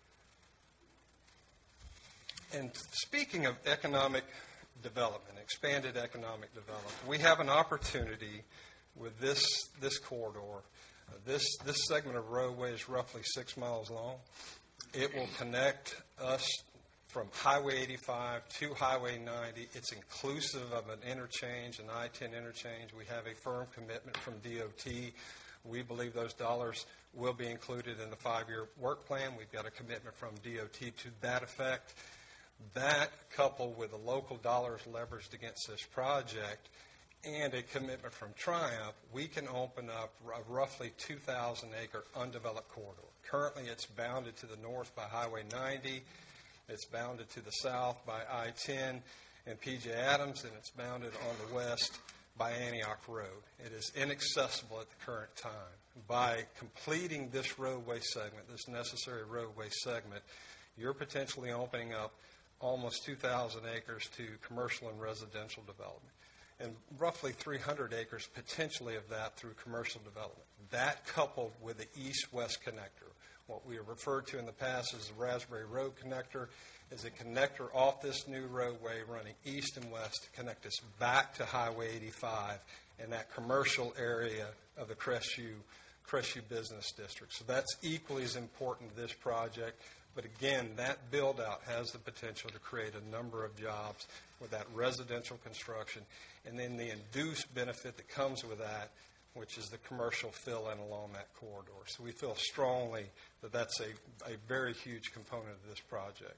And speaking of economic development, expanded economic development, we have an opportunity with this this corridor. Uh, this this segment of roadway is roughly six miles long. It will connect us from Highway eighty-five to Highway ninety. It's inclusive of an interchange, an I ten interchange. We have a firm commitment from D O T. We believe those dollars will be included in the five-year work plan. We've got a commitment from D O T to that effect. That, coupled with the local dollars leveraged against this project and a commitment from Triumph, we can open up a roughly two thousand acre undeveloped corridor. Currently, it's bounded to the north by Highway ninety. It's bounded to the south by I ten and P J Adams, and it's bounded on the west by Antioch Road. It is inaccessible at the current time. By completing this roadway segment, this necessary roadway segment, you're potentially opening up almost two thousand acres to commercial and residential development, and roughly three hundred acres potentially of that through commercial development. That, coupled with the east-west connector, what we have referred to in the past as the Raspberry Road Connector, is a connector off this new roadway running east and west to connect us back to Highway eighty-five and that commercial area of the Crestview, Crestview Business District. So that's equally as important to this project. But again, that build-out has the potential to create a number of jobs with that residential construction, and then the induced benefit that comes with that which is the commercial fill-in along that corridor. So we feel strongly that that's a, a very huge component of this project.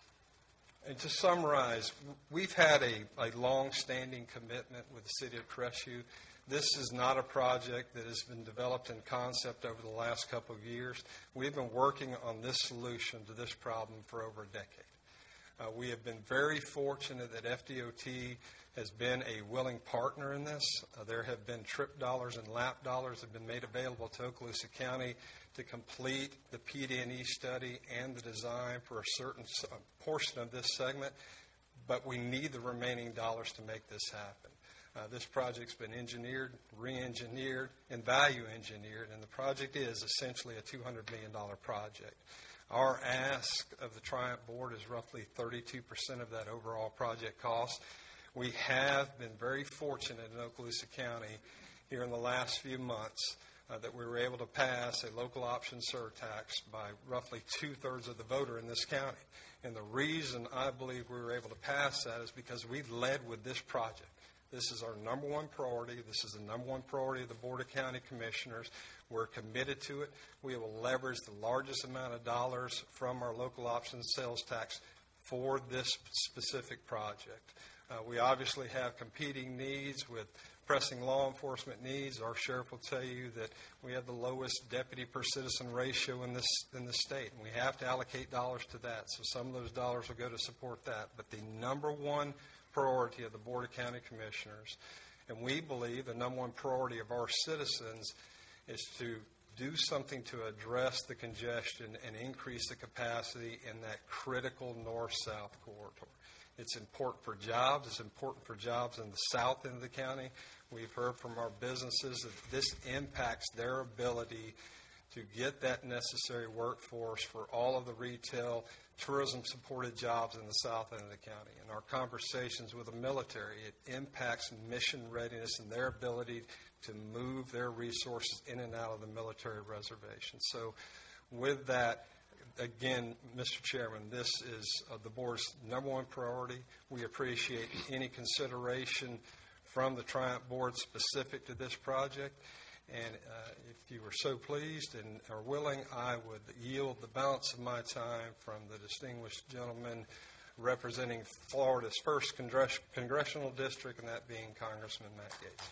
And to summarize, we've had a, a long-standing commitment with the City of Crestview. This is not a project that has been developed in concept over the last couple of years. We've been working on this solution to this problem for over a decade. Uh, we have been very fortunate that F D O T has been a willing partner in this. Uh, there have been trip dollars and lap dollars that have been made available to Okaloosa County to complete the P D and E study and the design for a certain uh, portion of this segment, but we need the remaining dollars to make this happen. Uh, this project's been engineered, re-engineered, and value engineered, and the project is essentially a two hundred million dollars project. Our ask of the Triumph Board is roughly thirty-two percent of that overall project cost. We have been very fortunate in Okaloosa County here in the last few months uh, that we were able to pass a local option surtax by roughly two-thirds of the voter in this county. And the reason I believe we were able to pass that is because we led with this project. This is our number one priority. This is the number one priority of the Board of County Commissioners. We're committed to it. We will leverage the largest amount of dollars from our local option sales tax for this specific project. Uh, we obviously have competing needs with pressing law enforcement needs. Our sheriff will tell you that we have the lowest deputy per citizen ratio in this in the state, and we have to allocate dollars to that. So some of those dollars will go to support that. But the number one priority of the Board of County Commissioners, and we believe the number one priority of our citizens, is to do something to address the congestion and increase the capacity in that critical north-south corridor. It's important for jobs. It's important for jobs in the south end of the county. We've heard from our businesses that this impacts their ability to get that necessary workforce for all of the retail, tourism-supported jobs in the south end of the county. In our conversations with the military, it impacts mission readiness and their ability to move their resources in and out of the military reservation. So with that, again, Mister Chairman, this is uh, the board's number one priority. We appreciate any consideration from the Triumph Board specific to this project. And uh, if you were so pleased and are willing, I would yield the balance of my time from the distinguished gentleman representing Florida's first congress- congressional district, and that being Congressman Matt Gaetz.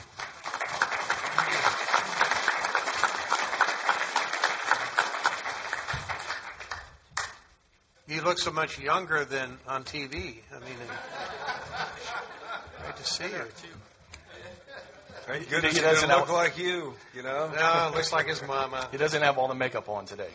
You look so much younger than on T V. I mean, great to see you. Thank goodness he doesn't look like you, you know? No, looks like his mama. He doesn't have all the makeup on today.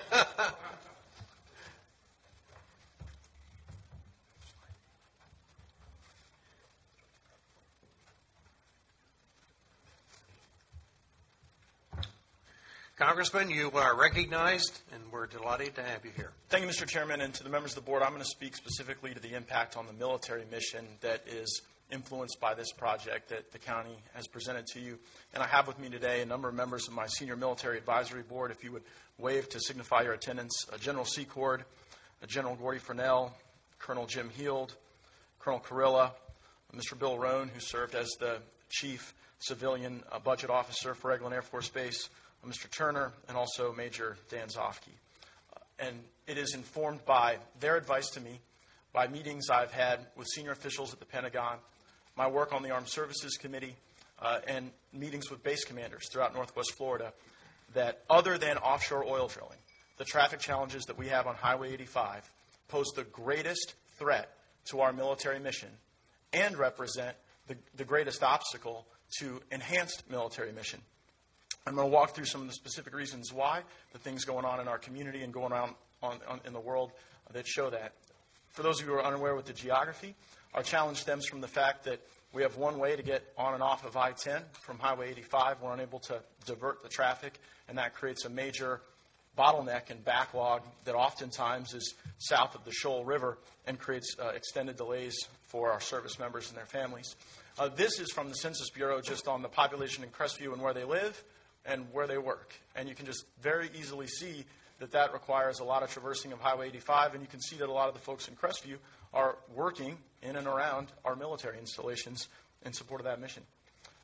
Congressman, you are recognized, and we're delighted to have you here. Thank you, Mister Chairman, and to the members of the board. I'm going to speak specifically to the impact on the military mission that is influenced by this project that the county has presented to you. And I have with me today a number of members of my senior military advisory board. If you would wave to signify your attendance, uh, General Secord, uh, General Gordy Furnell, Colonel Jim Heald, Colonel Carrilla, Mister Bill Rohn, who served as the Chief Civilian uh, Budget Officer for Eglin Air Force Base, uh, Mister Turner, and also Major Dan Zofke. Uh, and it is informed by their advice to me, by meetings I've had with senior officials at the Pentagon, my work on the Armed Services Committee, uh, and meetings with base commanders throughout Northwest Florida, that other than offshore oil drilling, the traffic challenges that we have on Highway eighty-five pose the greatest threat to our military mission and represent the, the greatest obstacle to enhanced military mission. I'm going to walk through some of the specific reasons why, the things going on in our community and going on, on, on in the world that show that. For those of you who are unaware with the geography, our challenge stems from the fact that we have one way to get on and off of I ten from Highway eighty-five. We're unable to divert the traffic, and that creates a major bottleneck and backlog that oftentimes is south of the Shoal River and creates uh, extended delays for our service members and their families. Uh, this is from the Census Bureau just on the population in Crestview and where they live and where they work. And you can just very easily see that that requires a lot of traversing of Highway eighty-five, and you can see that a lot of the folks in Crestview are working in and around our military installations in support of that mission.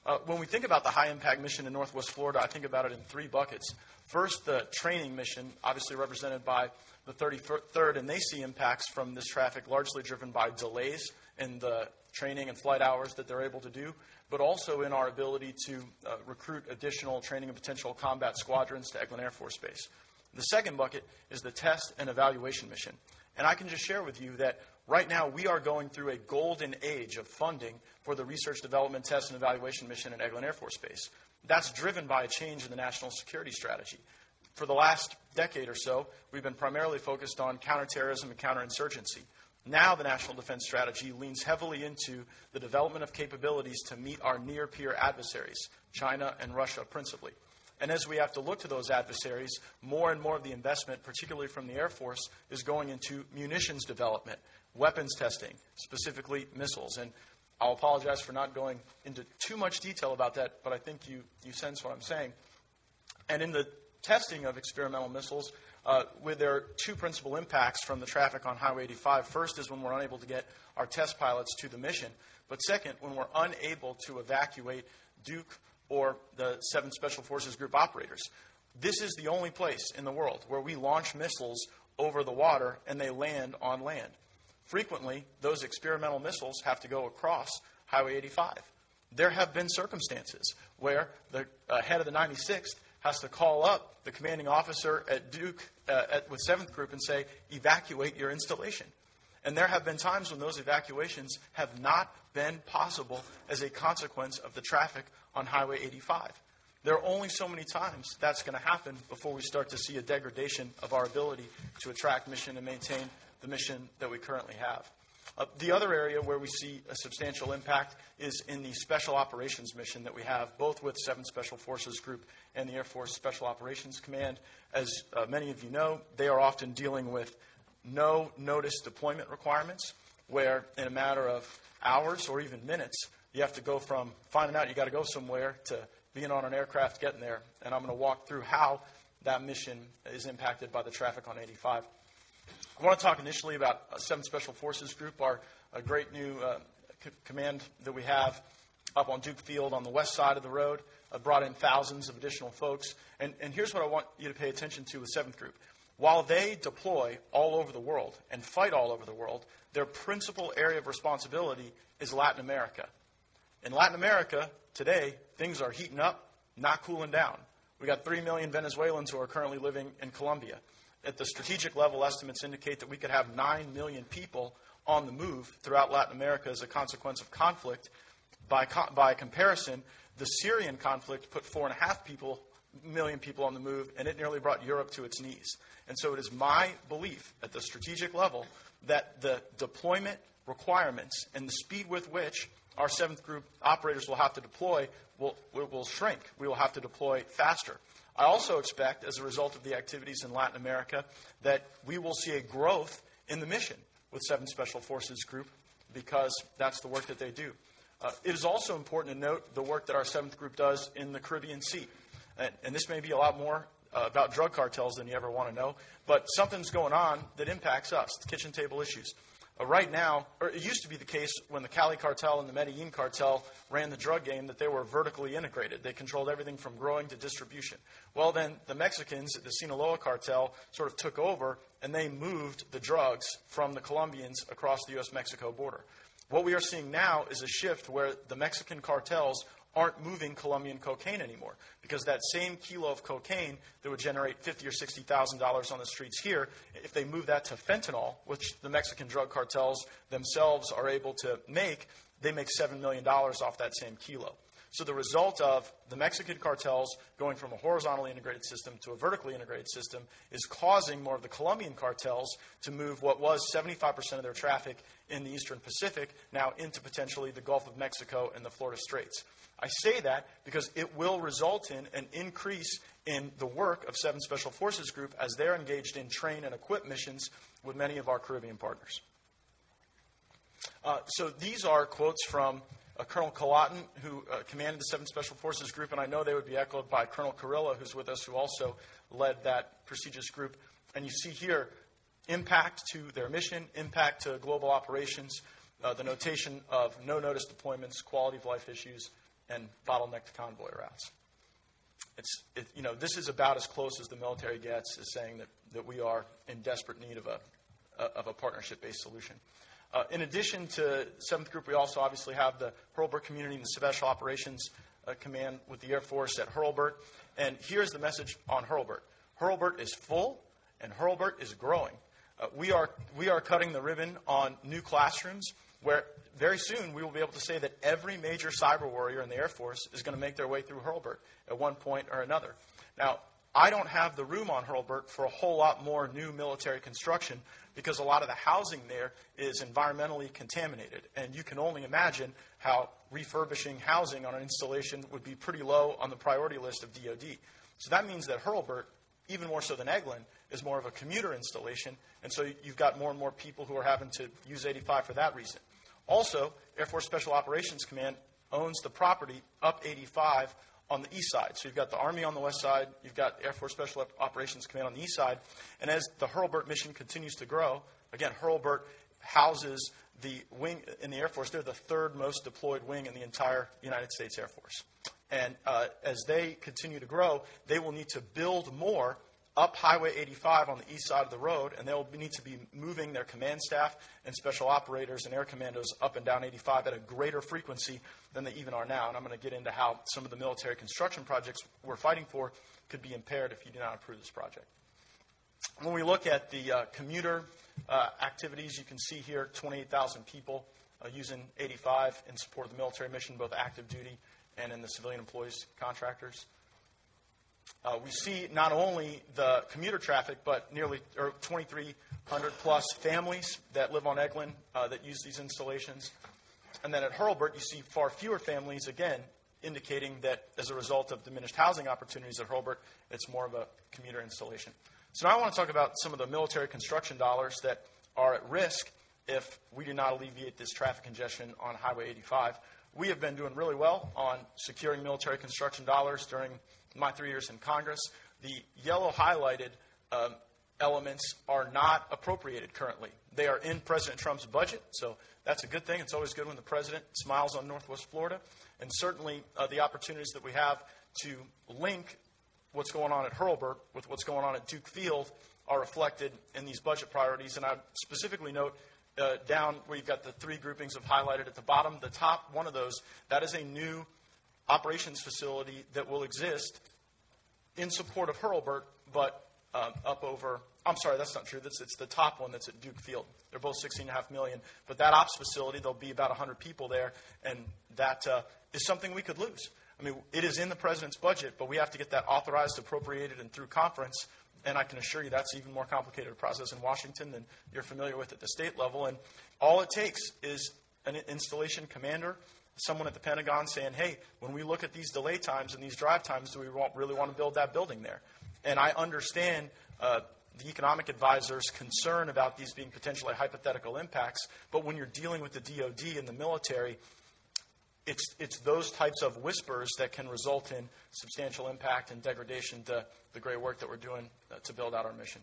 Uh, when we think about the high-impact mission in Northwest Florida, I think about it in three buckets. First, the training mission, obviously represented by the thirty-third, and they see impacts from this traffic largely driven by delays in the training and flight hours that they're able to do, but also in our ability to uh, recruit additional training and potential combat squadrons to Eglin Air Force Base. The second bucket is the test and evaluation mission. And I can just share with you that right now we are going through a golden age of funding for the research, development, test, and evaluation mission at Eglin Air Force Base. That's driven by a change in the national security strategy. For the last decade or so, we've been primarily focused on counterterrorism and counterinsurgency. Now the national defense strategy leans heavily into the development of capabilities to meet our near-peer adversaries, China and Russia principally. And as we have to look to those adversaries, more and more of the investment, particularly from the Air Force, is going into munitions development, weapons testing, specifically missiles. And I'll apologize for not going into too much detail about that, but I think you, you sense what I'm saying. And in the testing of experimental missiles, uh, where there are two principal impacts from the traffic on Highway eighty-five. First is when we're unable to get our test pilots to the mission. But second, when we're unable to evacuate Duke or the seventh Special Forces Group operators. This is the only place in the world where we launch missiles over the water and they land on land. Frequently, those experimental missiles have to go across Highway eighty-five. There have been circumstances where the uh, head of the ninety-sixth has to call up the commanding officer at Duke uh, at, with seventh Group and say, evacuate your installation. And there have been times when those evacuations have not been possible as a consequence of the traffic on Highway eighty-five. There are only so many times that's going to happen before we start to see a degradation of our ability to attract mission and maintain the mission that we currently have. Uh, the other area where we see a substantial impact is in the Special Operations mission that we have, both with seventh Special Forces Group and the Air Force Special Operations Command. As uh, many of you know, they are often dealing with no notice deployment requirements, where in a matter of hours or even minutes, you have to go from finding out you got to go somewhere to being on an aircraft getting there. And I'm going to walk through how that mission is impacted by the traffic on eighty-five. I want to talk initially about seventh Special Forces Group, our a great new uh, c- command that we have up on Duke Field on the west side of the road. Uh, brought in thousands of additional folks. And, and here's what I want you to pay attention to with seventh Group. While they deploy all over the world and fight all over the world, their principal area of responsibility is Latin America. In Latin America, today, things are heating up, not cooling down. We got three million Venezuelans who are currently living in Colombia. At the strategic level, estimates indicate that we could have nine million people on the move throughout Latin America as a consequence of conflict. By, co- by comparison, the Syrian conflict put four and a half people, million people on the move, and it nearly brought Europe to its knees. And so it is my belief at the strategic level that the deployment requirements and the speed with which our seventh Group operators will have to deploy will, will shrink. We will have to deploy faster. I also expect, as a result of the activities in Latin America, that we will see a growth in the mission with seventh Special Forces Group because that's the work that they do. Uh, it is also important to note the work that our seventh Group does in the Caribbean Sea. And, and this may be a lot more uh, about drug cartels than you ever want to know, but something's going on that impacts us, the kitchen table issues. Uh, right now, or it used to be the case when the Cali cartel and the Medellin cartel ran the drug game that they were vertically integrated. They controlled everything from growing to distribution. Well, then the Mexicans, the Sinaloa cartel, sort of took over, and they moved the drugs from the Colombians across the U S Mexico border. What we are seeing now is a shift where the Mexican cartels aren't moving Colombian cocaine anymore, because that same kilo of cocaine that would generate fifty thousand dollars or sixty thousand dollars on the streets here, if they move that to fentanyl, which the Mexican drug cartels themselves are able to make, they make seven million dollars off that same kilo. So the result of the Mexican cartels going from a horizontally integrated system to a vertically integrated system is causing more of the Colombian cartels to move what was seventy-five percent of their traffic in the Eastern Pacific now into potentially the Gulf of Mexico and the Florida Straits. I say that because it will result in an increase in the work of seventh Special Forces Group as they're engaged in train and equip missions with many of our Caribbean partners. Uh, so these are quotes from uh, Colonel Colloton, who uh, commanded the seventh Special Forces Group, and I know they would be echoed by Colonel Carrilla, who's with us, who also led that prestigious group. And you see here impact to their mission, impact to global operations, uh, the notation of no notice deployments, quality of life issues, and bottlenecked convoy routes. It's, it, you know, this is about as close as the military gets, is saying that, that we are in desperate need of a, of a partnership-based solution. Uh, in addition to seventh Group, we also obviously have the Hurlburt Community and the Special Operations uh, Command with the Air Force at Hurlburt. And here's the message on Hurlburt. Hurlburt is full, and Hurlburt is growing. Uh, we are we are cutting the ribbon on new classrooms, where very soon we will be able to say that every major cyber warrior in the Air Force is going to make their way through Hurlburt at one point or another. Now, I don't have the room on Hurlburt for a whole lot more new military construction because a lot of the housing there is environmentally contaminated. And you can only imagine how refurbishing housing on an installation would be pretty low on the priority list of D O D. So that means that Hurlburt, even more so than Eglin, is more of a commuter installation. And so you've got more and more people who are having to use eighty-five for that reason. Also, Air Force Special Operations Command owns the property up eighty-five on the east side. So you've got the Army on the west side, you've got Air Force Special Operations Command on the east side, and as the Hurlburt mission continues to grow, again, Hurlburt houses the wing in the Air Force. They're the third most deployed wing in the entire United States Air Force. And uh, as they continue to grow, they will need to build more up Highway eighty-five on the east side of the road, and they'll need to be moving their command staff and special operators and air commandos up and down eighty-five at a greater frequency than they even are now. And I'm going to get into how some of the military construction projects we're fighting for could be impaired if you do not approve this project. When we look at the uh, commuter uh, activities, you can see here twenty-eight thousand people uh, using eighty-five in support of the military mission, both active duty and in the civilian employees contractors. Uh, we see not only the commuter traffic, but nearly or twenty-three hundred plus families that live on Eglin uh, that use these installations. And then at Hurlburt, you see far fewer families, again, indicating that as a result of diminished housing opportunities at Hurlburt, it's more of a commuter installation. So now I want to talk about some of the military construction dollars that are at risk if we do not alleviate this traffic congestion on Highway eighty-five. We have been doing really well on securing military construction dollars during my three years in Congress. The yellow highlighted um, elements are not appropriated currently. They are in President Trump's budget, so that's a good thing. It's always good when the president smiles on Northwest Florida. And certainly uh, the opportunities that we have to link what's going on at Hurlburt with what's going on at Duke Field are reflected in these budget priorities. And I specifically note uh, down where you've got the three groupings of highlighted at the bottom, the top one of those, that is a new operations facility that will exist in support of Hurlburt, but um, up over, I'm sorry, that's not true. That's, it's the top one that's at Duke Field. They're both sixteen point five million dollars. But that ops facility, there'll be about one hundred people there, and that uh, is something we could lose. I mean, it is in the president's budget, but we have to get that authorized, appropriated, and through conference. And I can assure you that's even more complicated a process in Washington than you're familiar with at the state level. And all it takes is an installation commander, someone at the Pentagon saying, hey, when we look at these delay times and these drive times, do we want, really want to build that building there? And I understand uh, the economic advisor's concern about these being potentially hypothetical impacts, but when you're dealing with the D O D and the military, it's, it's those types of whispers that can result in substantial impact and degradation to the great work that we're doing uh, to build out our mission.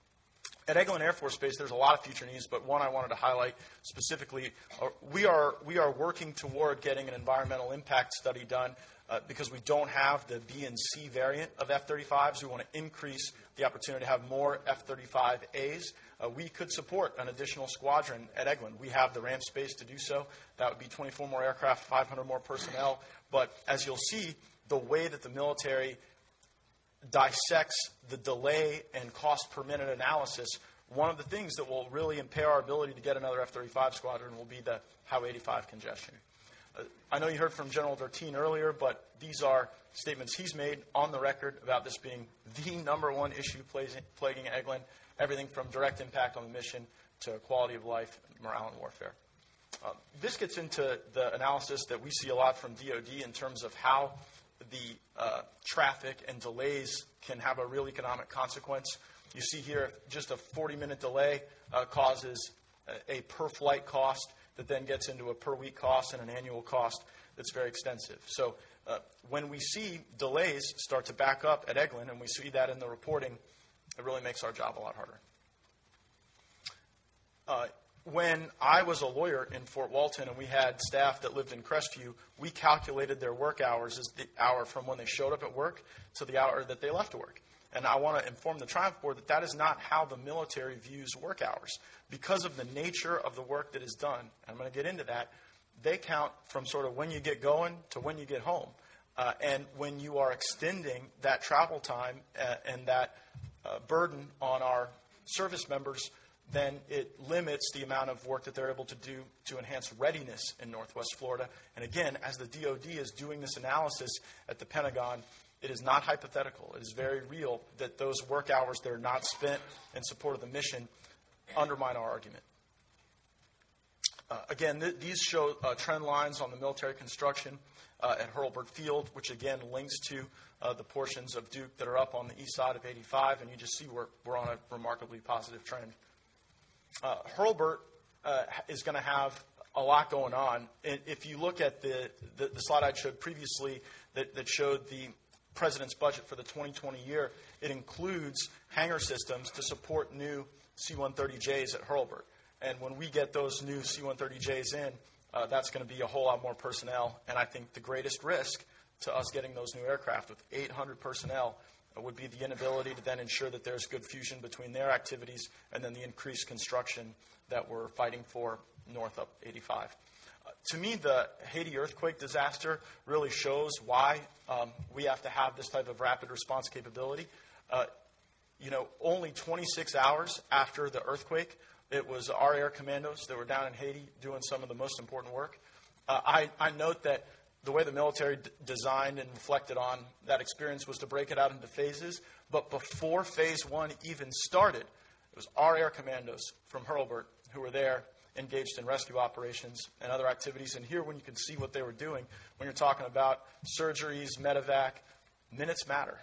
At Eglin Air Force Base, there's a lot of future needs, but one I wanted to highlight specifically, uh, we are we are working toward getting an environmental impact study done uh, because we don't have the B and C variant of F thirty-fives. We want to increase the opportunity to have more F thirty-five A's. Uh, we could support an additional squadron at Eglin. We have the ramp space to do so. That would be twenty-four more aircraft, five hundred more personnel. But as you'll see, the way that the military dissects the delay and cost per minute analysis, one of the things that will really impair our ability to get another F thirty-five squadron will be the Highway eighty-five congestion. Uh, I know you heard from General Derteen earlier, but these are statements he's made on the record about this being the number one issue plaguing Eglin, everything from direct impact on the mission to quality of life, morale, and warfare. Uh, this gets into the analysis that we see a lot from D O D in terms of how the uh, traffic and delays can have a real economic consequence. You see here just a forty-minute delay uh, causes a, a per-flight cost that then gets into a per-week cost and an annual cost that's very extensive. So uh, when we see delays start to back up at Eglin, and we see that in the reporting, it really makes our job a lot harder. Uh, when I was a lawyer in Fort Walton and we had staff that lived in Crestview, we calculated their work hours as the hour from when they showed up at work to the hour that they left to work. And I want to inform the Triumph Board that that is not how the military views work hours. Because of the nature of the work that is done, and I'm going to get into that, they count from sort of when you get going to when you get home. Uh, and when you are extending that travel time uh, and that uh, burden on our service members, then it limits the amount of work that they're able to do to enhance readiness in Northwest Florida. And again, as the D O D is doing this analysis at the Pentagon, it is not hypothetical. It is very real that those work hours that are not spent in support of the mission undermine our argument. Uh, again, th- these show uh, trend lines on the military construction uh, at Hurlburt Field, which again links to uh, the portions of Duke that are up on the east side of eighty-five, and you just see we're, we're on a remarkably positive trend. Uh, Hurlburt uh, is going to have a lot going on. And if you look at the, the, the slide I showed previously that, that showed the President's budget for the twenty twenty year, it includes hangar systems to support new C one thirty Js at Hurlburt. And when we get those new C one thirty Js in, uh, that's going to be a whole lot more personnel. And I think the greatest risk to us getting those new aircraft with eight hundred personnel uh, would be the inability to then ensure that there's good fusion between their activities and then the increased construction that we're fighting for north up eighty-five. Uh, to me, the Haiti earthquake disaster really shows why um, we have to have this type of rapid response capability. Uh, you know, only twenty-six hours after the earthquake, it was our air commandos that were down in Haiti doing some of the most important work. Uh, I, I note that the way the military d- designed and reflected on that experience was to break it out into phases. But before phase one even started, it was our air commandos from Hurlburt who were there engaged in rescue operations and other activities. And here, when you can see what they were doing, when you're talking about surgeries, medevac, minutes matter.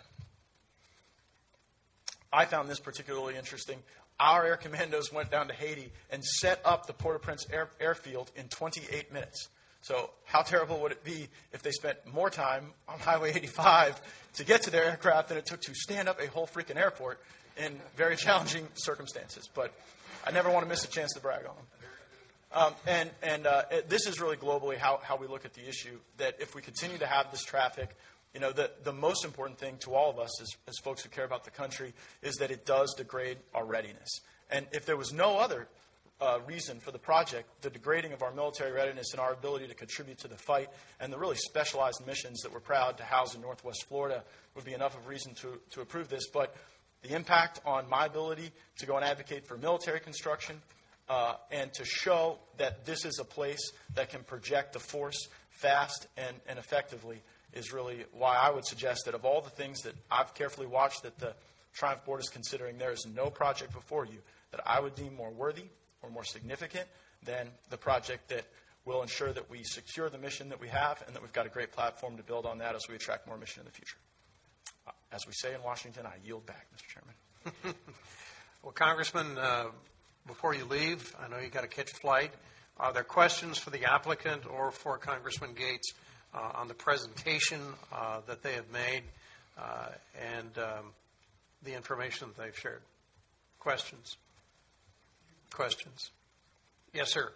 I found this particularly interesting. Our air commandos went down to Haiti and set up the Port-au-Prince air, airfield in twenty-eight minutes. So how terrible would it be if they spent more time on Highway eighty-five to get to their aircraft than it took to stand up a whole freaking airport in very challenging circumstances? But I never want to miss a chance to brag on them. Um, and and uh, it, this is really globally how, how we look at the issue, that if we continue to have this traffic, you know, the, the most important thing to all of us as, as folks who care about the country is that it does degrade our readiness. And if there was no other uh, reason for the project, the degrading of our military readiness and our ability to contribute to the fight and the really specialized missions that we're proud to house in Northwest Florida would be enough of reason to, to approve this. But the impact on my ability to go and advocate for military construction uh, and to show that this is a place that can project the force fast and, and effectively is really why I would suggest that of all the things that I've carefully watched that the Triumph Board is considering, there is no project before you that I would deem more worthy or more significant than the project that will ensure that we secure the mission that we have and that we've got a great platform to build on that as we attract more mission in the future. Uh, as we say in Washington, I yield back, Mister Chairman. Well, Congressman, uh, before you leave, I know you got to catch a flight. Are there questions for the applicant or for Congressman Gates uh, on the presentation uh, that they have made uh, and um, the information that they've shared? Questions? Questions? Yes, sir.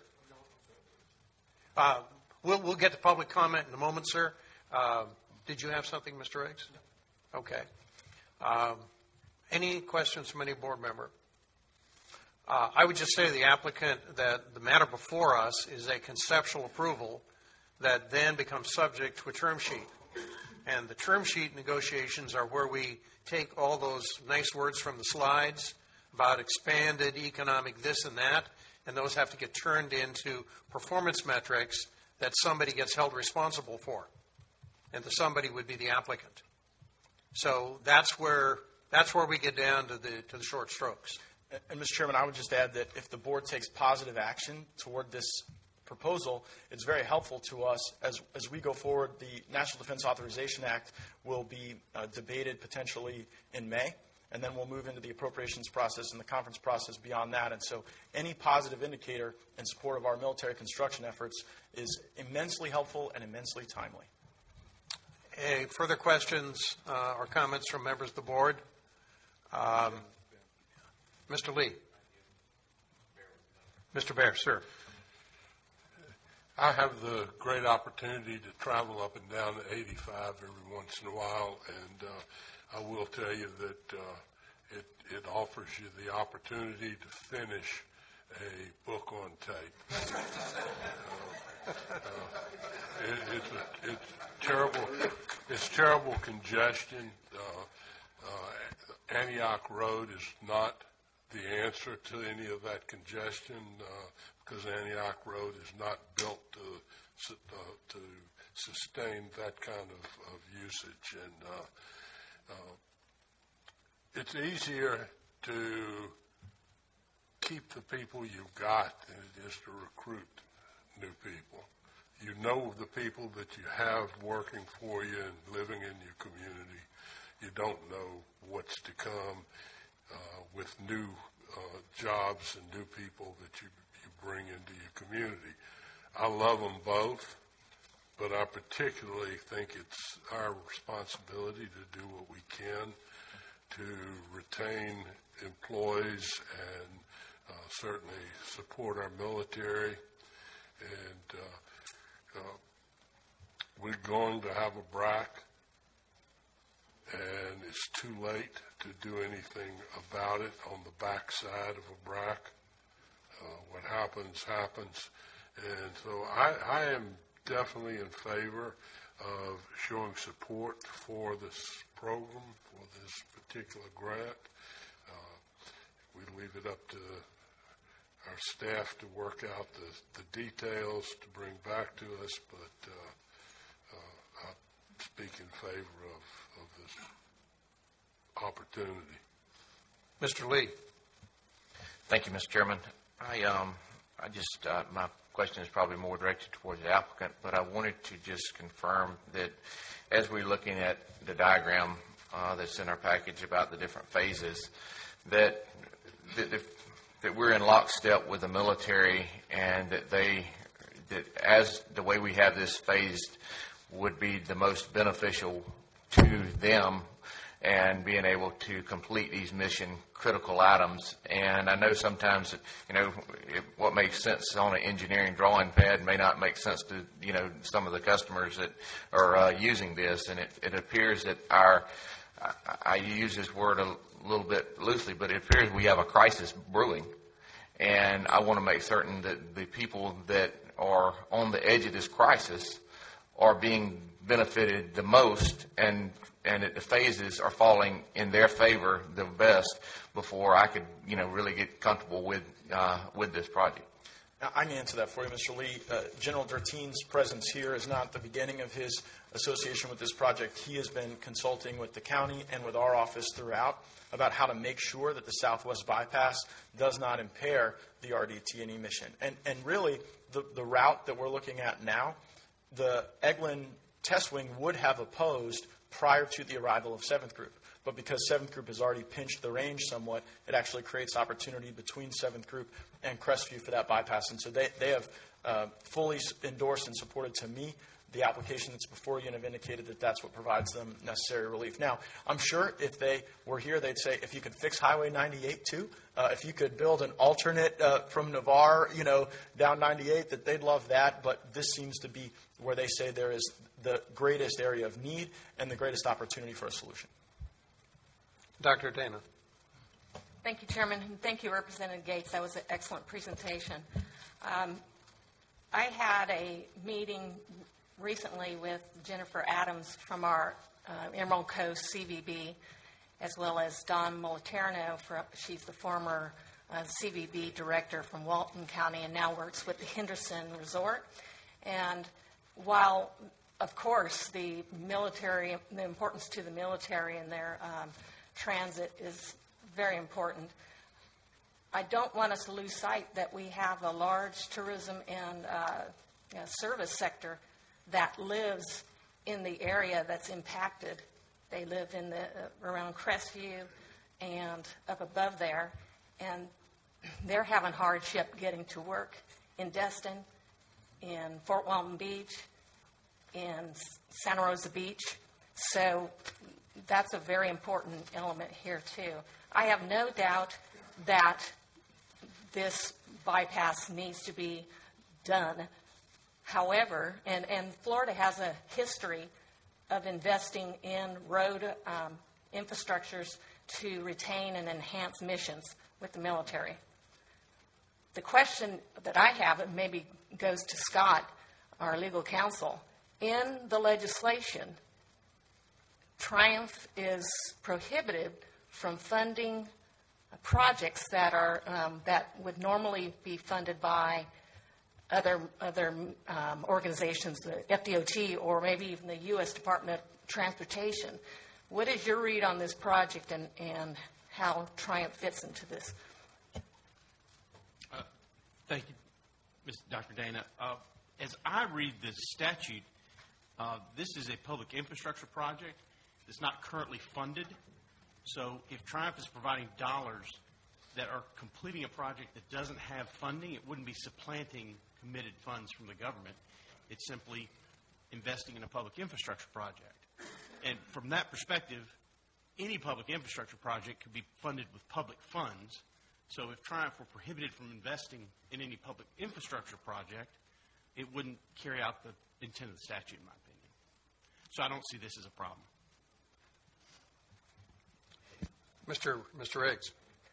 Uh, we'll, we'll get to public comment in a moment, sir. Uh, did you have something, Mister Riggs? Okay. Um, any questions from any board member? Uh, I would just say to the applicant that the matter before us is a conceptual approval that then becomes subject to a term sheet. And the term sheet negotiations are where we take all those nice words from the slides about expanded economic this and that, and those have to get turned into performance metrics that somebody gets held responsible for. And the somebody would be the applicant. So that's where that's where we get down to the to the short strokes. And, and Mister Chairman, I would just add that if the board takes positive action toward this proposal, it's very helpful to us as as we go forward. The National Defense Authorization Act will be uh, debated potentially in May, and then we'll move into the appropriations process and the conference process beyond that. And so any positive indicator in support of our military construction efforts is immensely helpful and immensely timely. Any further questions uh, or comments from members of the board? Um, Mister Lee. Mister Bear, sir. I have the great opportunity to travel up and down the eighty-five every once in a while, and uh, I will tell you that uh, it, it offers you the opportunity to finish a book on tape. uh, uh, it, it's, a, it's terrible. It's terrible congestion. Uh, uh, Antioch Road is not the answer to any of that congestion. Uh, because Antioch Road is not built to uh, to sustain that kind of, of usage. And uh, uh, it's easier to keep the people you've got than it is to recruit new people. You know the people that you have working for you and living in your community. You don't know what's to come uh, with new uh, jobs and new people that you bring into your community. I love them both, but I particularly think it's our responsibility to do what we can to retain employees and uh, certainly support our military. And uh, uh, we're going to have a B R A C, and it's too late to do anything about it on the backside of a B R A C. Uh, what happens, happens. And so I, I am definitely in favor of showing support for this program, for this particular grant. Uh, we leave it up to our staff to work out the, the details to bring back to us, but uh, uh, I speak in favor of, of this opportunity. Mister Lee. Thank you, Mister Chairman. I um I just uh, my question is probably more directed towards the applicant, but I wanted to just confirm that as we're looking at the diagram uh, that's in our package about the different phases, that that, if, that we're in lockstep with the military, and that they that as the way we have this phased would be the most beneficial to them and being able to complete these mission critical items. And I know sometimes, you know, it, what makes sense on an engineering drawing pad may not make sense to, you know, some of the customers that are uh, using this. And it, it appears that our, I, I use this word a little bit loosely, but it appears we have a crisis brewing. And I want to make certain that the people that are on the edge of this crisis are being benefited the most, and and that the phases are falling in their favor the best before I could, you know, really get comfortable with uh, with this project. Now, I can answer that for you, Mister Lee. Uh, General Derteen's presence here is not the beginning of his association with this project. He has been consulting with the county and with our office throughout about how to make sure that the Southwest Bypass does not impair the R D T and E mission. And, and really, the, the route that we're looking at now, the Eglin Test Wing would have opposed prior to the arrival of seventh Group. But because seventh Group has already pinched the range somewhat, it actually creates opportunity between seventh Group and Crestview for that bypass. And so they, they have uh, fully endorsed and supported to me the application that's before you and have indicated that that's what provides them necessary relief. Now, I'm sure if they were here, they'd say, if you could fix Highway ninety-eight too, uh, if you could build an alternate uh, from Navarre, you know, down ninety-eight, that they'd love that. But this seems to be where they say there is the greatest area of need and the greatest opportunity for a solution. Doctor Dana. Thank you, Chairman, and thank you, Representative Gates. That was an excellent presentation. Um, I had a meeting recently with Jennifer Adams from our uh, Emerald Coast C V B, as well as Don Moliterno. For, she's the former uh, C V B director from Walton County and now works with the Henderson Resort. And while, of course, the military, the importance to the military and their um, transit is very important, I don't want us to lose sight that we have a large tourism and uh, you know, service sector that lives in the area that's impacted. They live in the uh, around Crestview and up above there, and they're having hardship getting to work in Destin, in Fort Walton Beach, in Santa Rosa Beach. So that's a very important element here too. I have no doubt that this bypass needs to be done. However, and, and Florida has a history of investing in road um, infrastructures to retain and enhance missions with the military. The question that I have, and maybe goes to Scott, our legal counsel, in the legislation, Triumph is prohibited from funding projects that are um, that would normally be funded by other other um, organizations, the F D O T or maybe even the U S Department of Transportation. What is your read on this project and, and how Triumph fits into this? Uh, thank you, Miz Doctor Dana. Uh, as I read the statute, uh, this is a public infrastructure project that's not currently funded. So if Triumph is providing dollars that are completing a project that doesn't have funding, it wouldn't be supplanting committed funds from the government. It's simply investing in a public infrastructure project. And from that perspective, any public infrastructure project could be funded with public funds. So if Triumph were prohibited from investing in any public infrastructure project, it wouldn't carry out the intent of the statute, in my opinion. So I don't see this as a problem. Mister Mister Riggs.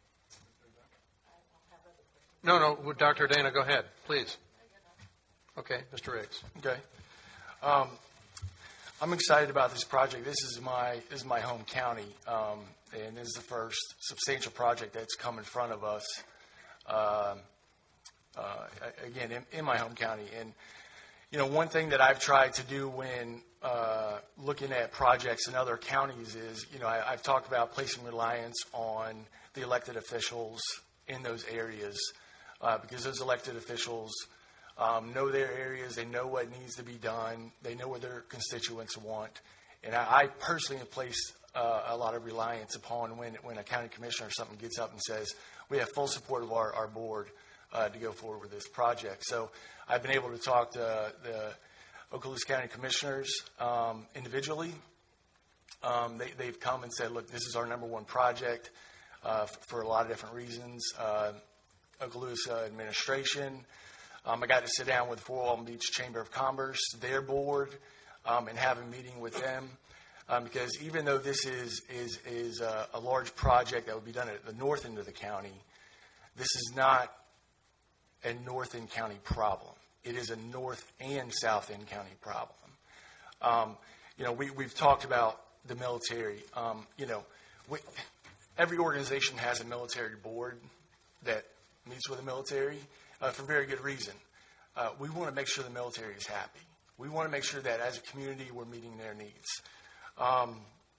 No, no, Doctor Dana, go ahead, please. Okay, Mister Riggs. Okay. Um, I'm excited about this project. This is my this is my home county, um, and this is the first substantial project that's come in front of us. Uh, uh, again, in, in my home county, and you know, one thing that I've tried to do when uh, looking at projects in other counties is, you know, I, I've talked about placing reliance on the elected officials in those areas uh, because those elected officials um, know their areas, they know what needs to be done, they know what their constituents want, and I, I personally have placed uh, a lot of reliance upon when when a county commissioner or something gets up and says, we have full support of our, our board uh, to go forward with this project. So I've been able to talk to the Okaloosa County commissioners um, individually. Um, they, they've come and said, look, this is our number one project uh, f- for a lot of different reasons. Uh, Okaloosa administration. Um, I got to sit down with Fort Walton Beach Chamber of Commerce, their board, um, and have a meeting with them. Um, because even though this is, is, is a, a large project that would be done at the north end of the county, this is not a north end county problem. It is a north and south end county problem. Um, you know, we, we've talked about the military. Um, you know, we, every organization has a military board that meets with the military uh, for very good reason. Uh, we want to make sure the military is happy. We want to make sure that as a community we're meeting their needs. Um,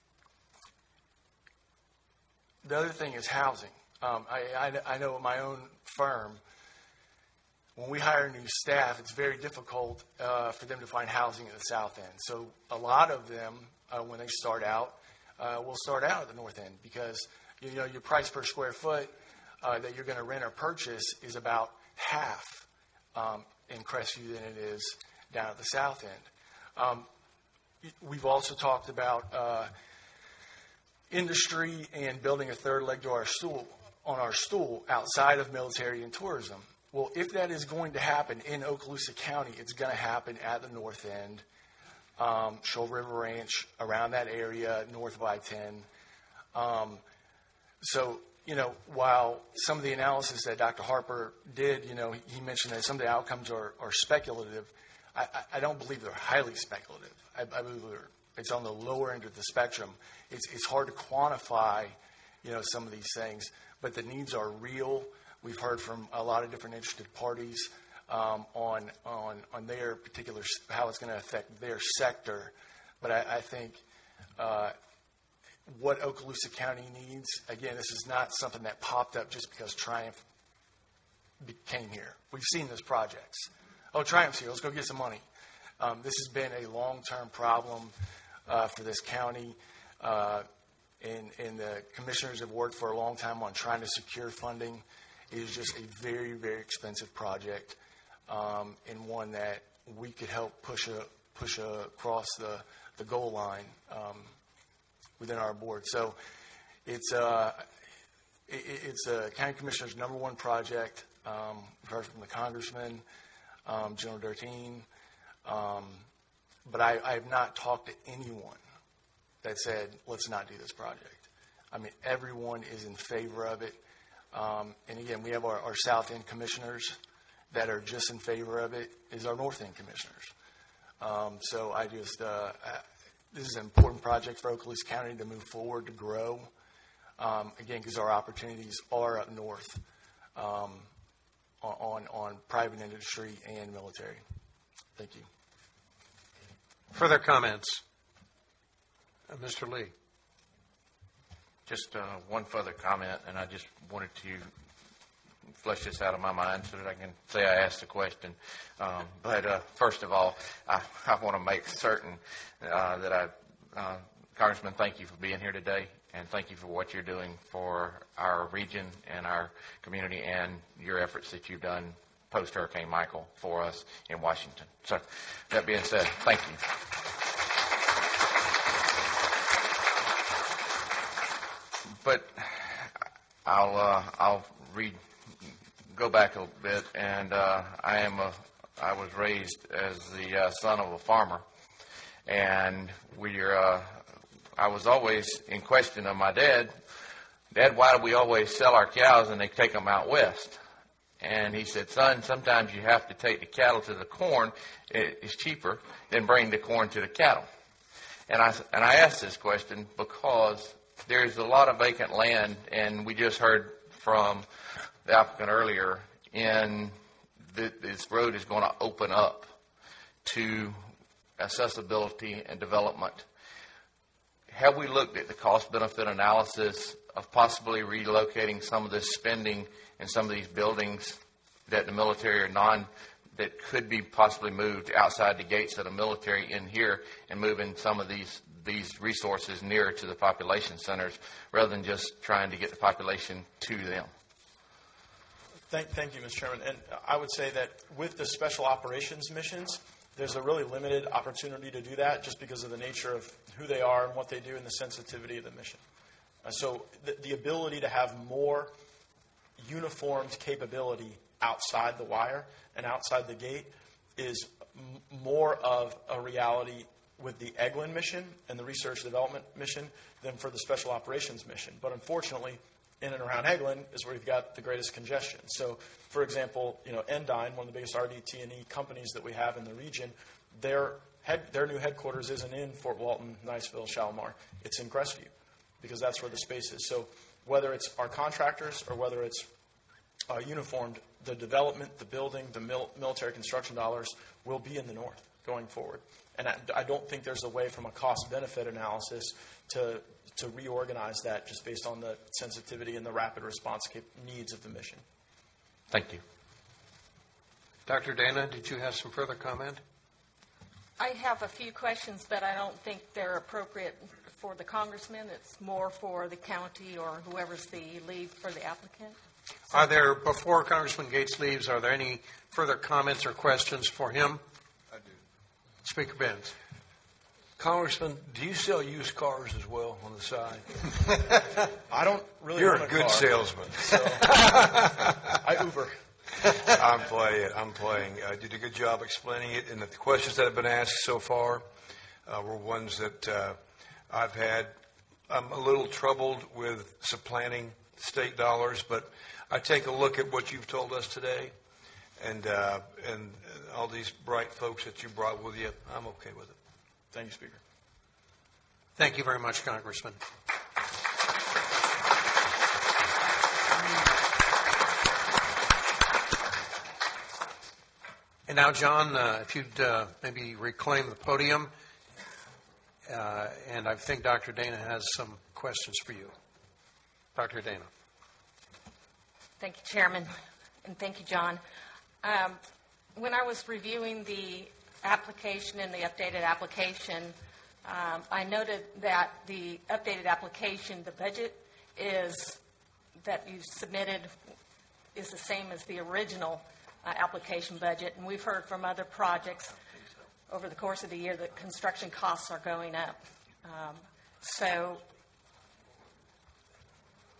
the other thing is housing. Um, I, I, I know at my own firm, when we hire new staff, it's very difficult uh, for them to find housing at the south end. So a lot of them, uh, when they start out, uh, will start out at the north end because you know your price per square foot uh, that you're going to rent or purchase is about half um, in Crestview than it is down at the south end. Um, we've also talked about uh, industry and building a third leg to our stool on our stool outside of military and tourism. Well, if that is going to happen in Okaloosa County, it's going to happen at the north end, um, Shoal River Ranch, around that area, north of I ten. Um, so, you know, while some of the analysis that Doctor Harper did, you know, he, he mentioned that some of the outcomes are, are speculative. I, I, I don't believe they're highly speculative. I, I believe they're, it's on the lower end of the spectrum. It's, it's hard to quantify, you know, some of these things, but the needs are real. We've heard from a lot of different interested parties um, on on on their particular how it's going to affect their sector, but I, I think uh, what Okaloosa County needs, again, this is not something that popped up just because Triumph came here. We've seen those projects. Oh, Triumph's here. Let's go get some money. Um, this has been a long-term problem uh, for this county. Uh, and, and the commissioners have worked for a long time on trying to secure funding. It is just a very, very expensive project, um, and one that we could help push a, push a, across the, the goal line um, within our board. So it's uh, it, it- it's a county commissioner's number one project. Um, we've heard from the congressman, um, General Durteen, um, but I, I have not talked to anyone that said, let's not do this project. I mean, everyone is in favor of it. Um, and again, we have our, our South End commissioners that are just in favor of it, is our North End commissioners. Um, so I just, uh, I, this is an important project for Okaloosa County to move forward, to grow. Um, again, because our opportunities are up north um, on, on private industry and military. Thank you. Further comments? Uh, Mister Lee. Just uh, one further comment, and I just wanted to flesh this out of my mind so that I can say I asked the question. Um, but uh, first of all, I, I want to make certain uh, that I, uh, Congressman, thank you for being here today, and thank you for what you're doing for our region and our community and your efforts that you've done post-Hurricane Michael for us in Washington. So that being said, thank you. But I'll uh, I'll read go back a little bit, and uh, I am a I was raised as the uh, son of a farmer, and we are. Uh, I was always in question of my dad. Dad, why do we always sell our cows and they take them out west? And he said, son, sometimes you have to take the cattle to the corn. It's cheaper than bring the corn to the cattle. And I and I asked this question because there's a lot of vacant land, and we just heard from the applicant earlier, in that this road is going to open up to accessibility and development. Have we looked at the cost-benefit analysis of possibly relocating some of this spending in some of these buildings that the military or non, that could be possibly moved outside the gates of the military in here and moving some of these these resources nearer to the population centers rather than just trying to get the population to them? Thank, thank you, Mister Chairman. And I would say that with the special operations missions, there's a really limited opportunity to do that just because of the nature of who they are and what they do and the sensitivity of the mission. Uh, so the, the ability to have more uniformed capability outside the wire and outside the gate is m- more of a reality with the Eglin mission and the research and development mission than for the special operations mission. But unfortunately, in and around Eglin is where you've got the greatest congestion. So, for example, you know, Endyne, one of the biggest R D T and E companies that we have in the region, their head, their new headquarters isn't in Fort Walton, Niceville, Shalimar. It's in Crestview because that's where the space is. So whether it's our contractors or whether it's uh, uniformed, the development, the building, the mil- military construction dollars will be in the north going forward. And I, I don't think there's a way from a cost-benefit analysis to to reorganize that just based on the sensitivity and the rapid response cap- needs of the mission. Thank you. Doctor Dana, did you have some further comment? I have a few questions, but I don't think they're appropriate for the congressman. It's more for the county or whoever's the lead for the applicant. Are there, before Congressman Gates leaves, are there any further comments or questions for him? I do. Speaker Benz. Congressman, do you sell used cars as well on the side? I don't really You're own a a good car, salesman. So I Uber. I'm playing. I'm playing. I did a good job explaining it, and the questions that have been asked so far uh, were ones that uh, I've had. I'm a little troubled with supplanting state dollars, but I take a look at what you've told us today, and uh, and all these bright folks that you brought with you. I'm okay with it. Thank you, Speaker. Thank you very much, Congressman. And now, John, uh, if you'd uh, maybe reclaim the podium, uh, and I think Doctor Dana has some questions for you. Doctor Dana. Thank you, Chairman, and thank you, John. Um, when I was reviewing the application and the updated application, um, I noted that the updated application, the budget is that you submitted is the same as the original uh, application budget, and we've heard from other projects over the course of the year that construction costs are going up. Um, so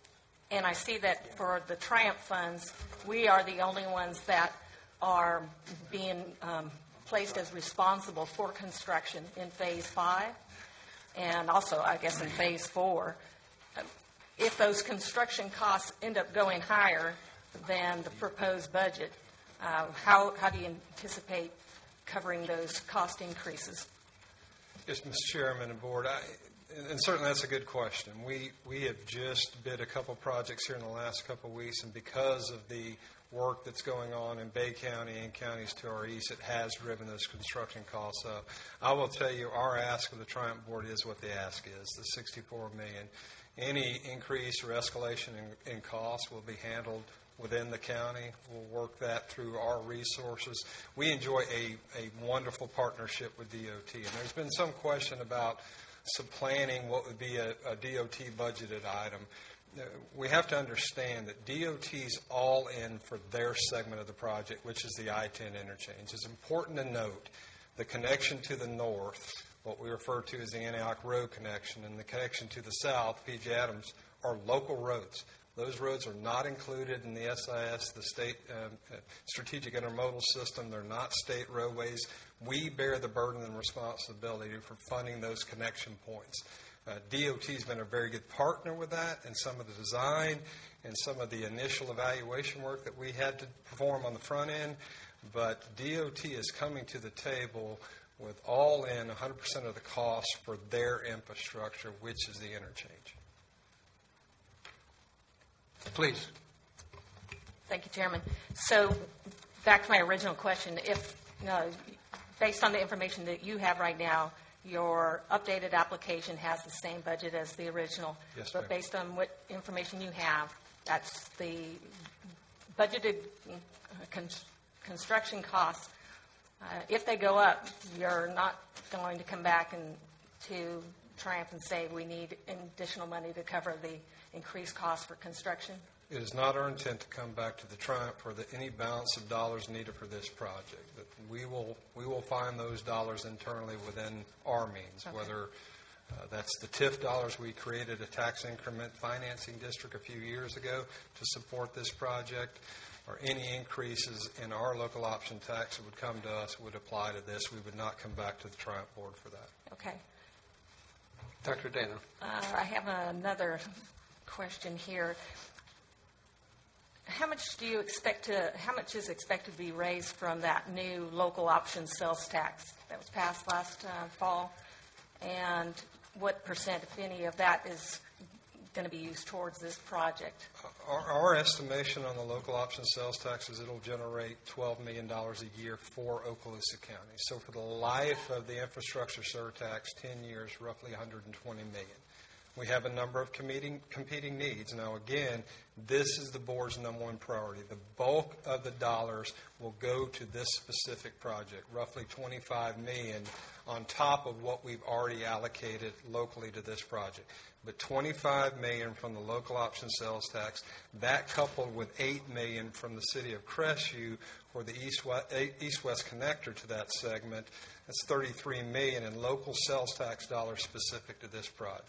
And I see that for the Triumph funds, we are the only ones that are being um, placed as responsible for construction in Phase five, and also, I guess, in Phase four. If those construction costs end up going higher than the proposed budget, uh, how, how do you anticipate covering those cost increases? Yes, Mister Chairman and Board, I, and certainly that's a good question. We we have just bid a couple projects here in the last couple of weeks, and because of the work that's going on in Bay County and counties to our east, it has driven those construction costs up. I will tell you, our ask of the Triumph Board is what the ask is, the sixty-four million dollars. Any increase or escalation in, in costs will be handled within the county. We'll work that through our resources. We enjoy a, a wonderful partnership with D O T, and there's been some question about supplanting what would be a, a D O T budgeted item. We have to understand that D O T's all in for their segment of the project, which is the I ten interchange. It's important to note the connection to the north, what we refer to as the Antioch Road connection, and the connection to the south, P J Adams, are local roads. Those roads are not included in the S I S, the State um, Strategic Intermodal System. They're not state roadways. We bear the burden and responsibility for funding those connection points. Uh, D O T has been a very good partner with that, and some of the design and some of the initial evaluation work that we had to perform on the front end. But D O T is coming to the table with all in one hundred percent of the cost for their infrastructure, which is the interchange. Please. Thank you, Chairman. So back to my original question. If, you know, based on the information that you have right now, your updated application has the same budget as the original. Yes, but ma'am. based on what information you have, that's the budgeted con- construction costs. Uh, if they go up, you're not going to come back and to Triumph and say we need additional money to cover the increased cost for construction? It is not our intent to come back to the Triumph for the, any balance of dollars needed for this project. But we will we will find those dollars internally within our means, Okay. whether uh, that's the T I F dollars. We created a tax increment financing district a few years ago to support this project, or any increases in our local option tax that would come to us would apply to this. We would not come back to the Triumph Board for that. Okay. Doctor Dana. Uh, I have another question here. How much do you expect to, how much is expected to be raised from that new local option sales tax that was passed last uh, fall? And what percent, if any, of that is going to be used towards this project? Our, our estimation on the local option sales tax is it'll generate twelve million dollars a year for Okaloosa County. So for the life of the infrastructure surtax, ten years, roughly one hundred twenty million dollars. We have a number of competing, competing needs. Now, again, this is the board's number one priority. The bulk of the dollars will go to this specific project, roughly twenty-five million dollars on top of what we've already allocated locally to this project. But twenty-five million dollars from the local option sales tax, that coupled with eight million dollars from the city of Crestview for the east-west, east-west connector to that segment, that's thirty-three million dollars in local sales tax dollars specific to this project.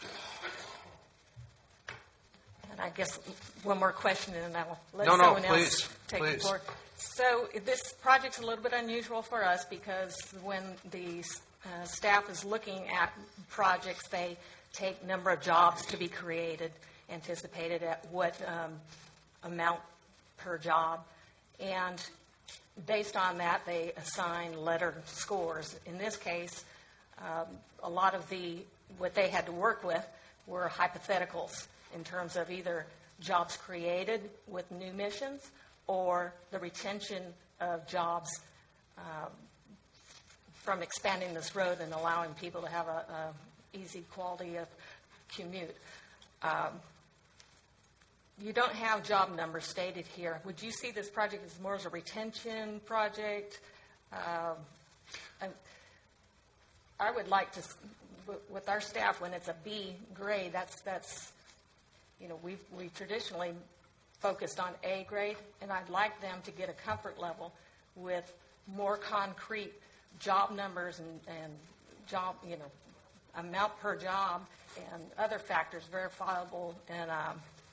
And I guess one more question, and then I'll let No, no, someone please, else take please. the floor. So this project's a little bit unusual for us because when the uh, staff is looking at projects, they take number of jobs to be created, anticipated at what um, amount per job, and based on that, they assign letter scores. In this case, um, a lot of the what they had to work with were hypotheticals in terms of either jobs created with new missions or the retention of jobs um, from expanding this road and allowing people to have a, a easy quality of commute. Um, you don't have job numbers stated here. Would you see this project as more as a retention project? Um, I, I would like to, with our staff, when it's a B grade, that's that's, you know, we've we traditionally focused on A grade, and I'd like them to get a comfort level with more concrete job numbers and, and job, you know, amount per job and other factors verifiable and um,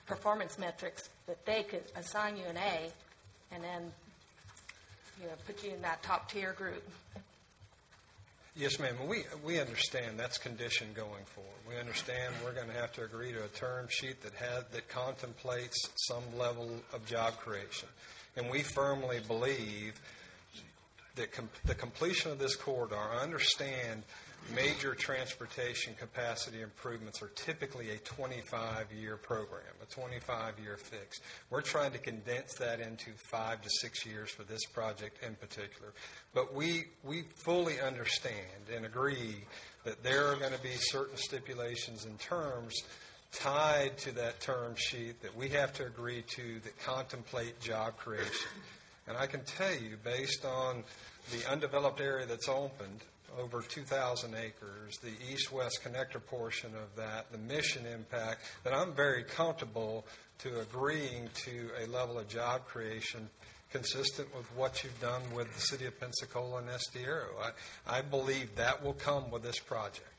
performance metrics, that they could assign you an A and then, you know, put you in that top tier group. Yes, ma'am. We we understand that's condition going forward. We understand we're going to have to agree to a term sheet that has that contemplates some level of job creation, and we firmly believe that com- the completion of this corridor. I understand major transportation capacity improvements are typically a twenty-five year program, a twenty-five year fix. We're trying to condense that into five to six years for this project in particular. But we, we fully understand and agree that there are going to be certain stipulations and terms tied to that term sheet that we have to agree to that contemplate job creation. And I can tell you, based on the undeveloped area that's opened, over two thousand acres, the east-west connector portion of that, the mission impact, that I'm very comfortable to agreeing to a level of job creation consistent with what you've done with the city of Pensacola and Estiero. I, I believe that will come with this project.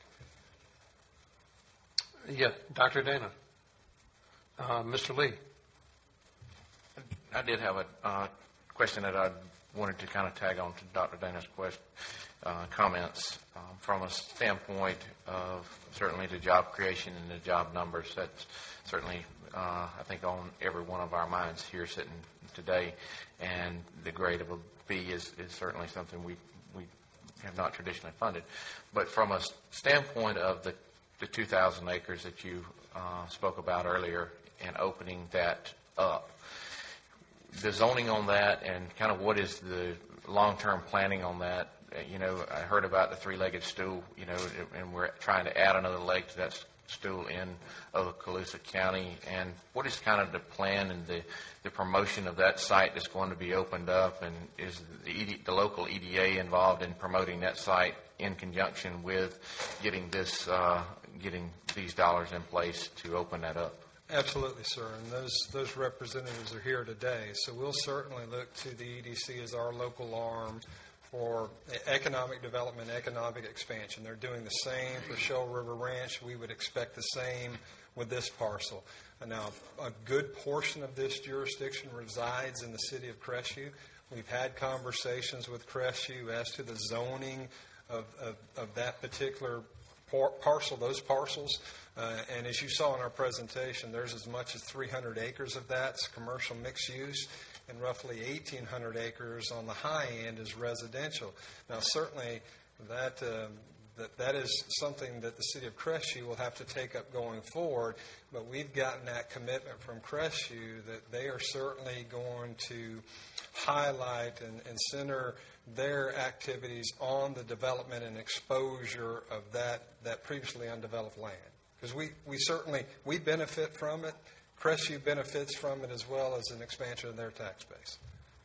Yeah, Doctor Dana. Uh, Mister Lee. I did have a uh, question that I wanted to kind of tag on to Doctor Dana's question, uh, comments. Um, from a standpoint of certainly the job creation and the job numbers, that's certainly, uh, I think, on every one of our minds here sitting today. And the grade of a B is, is certainly something we, we have not traditionally funded. But from a standpoint of the, the two thousand acres that you uh, spoke about earlier and opening that up, the zoning on that and kind of what is the long-term planning on that? You know, I heard about the three-legged stool, you know, and we're trying to add another leg to that stool in Okaloosa County. And what is kind of the plan and the, the promotion of that site that's going to be opened up? And is the, E D, the local E D A involved in promoting that site in conjunction with getting this, uh, getting these dollars in place to open that up? Absolutely, sir. And those those representatives are here today. So we'll certainly look to the E D C as our local arm for economic development, economic expansion. They're doing the same for Shell River Ranch. We would expect the same with this parcel. And now, a good portion of this jurisdiction resides in the city of Crestview. We've had conversations with Crestview as to the zoning of, of, of that particular par- parcel, those parcels. Uh, and as you saw in our presentation, there's as much as three hundred acres of that. It's commercial mixed use, and roughly eighteen hundred acres on the high end is residential. Now, certainly that, uh, that that is something that the city of Crestview will have to take up going forward, but we've gotten that commitment from Crestview that they are certainly going to highlight and, and center their activities on the development and exposure of that, that previously undeveloped land. Because we, we certainly, we benefit from it. Crestview benefits from it as well as an expansion of their tax base.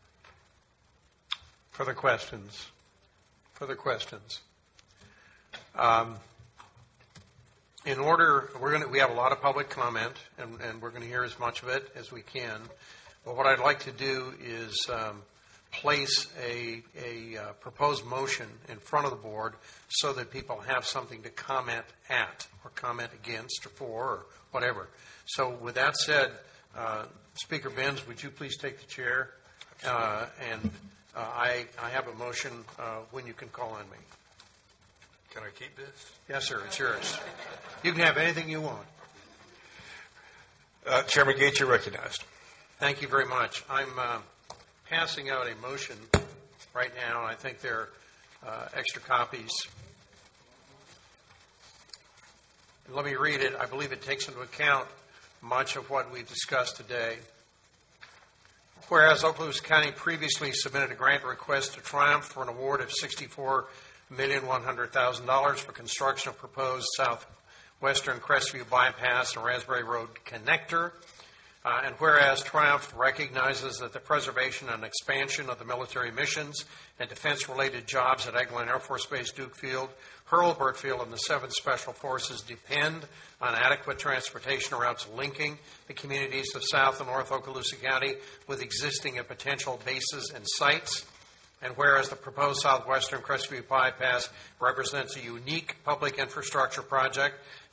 Further questions? Further questions? Um, in order, we're going to, we have a lot of public comment, and, and we're going to hear as much of it as we can. But what I'd like to do is um, place a, a uh, proposed motion in front of the board so that people have something to comment at or comment against or for or whatever. So with that said, uh, Speaker Benz, would you please take the chair? Uh, and uh, I, I have a motion uh, when you can call on me. Can I keep this? Yes, sir. It's yours. You can have anything you want. Uh, Chairman Gates, you're recognized. Thank you very much. I'm uh, passing out a motion right now. I think there are uh, extra copies. Let me read it. I believe it takes into account much of what we've discussed today. Whereas Okaloosa County previously submitted a grant request to Triumph for an award of sixty-four million one hundred thousand dollars for construction of proposed southwestern Crestview Bypass and Raspberry Road Connector. Uh, and whereas Triumph recognizes that the preservation and expansion of the military missions and defense-related jobs at Eglin Air Force Base, Duke Field, Hurlburt Field, and the seventh Special Forces depend on adequate transportation routes linking the communities of South and North Okaloosa County with existing and potential bases and sites. And whereas the proposed southwestern Crestview Bypass represents a unique public infrastructure project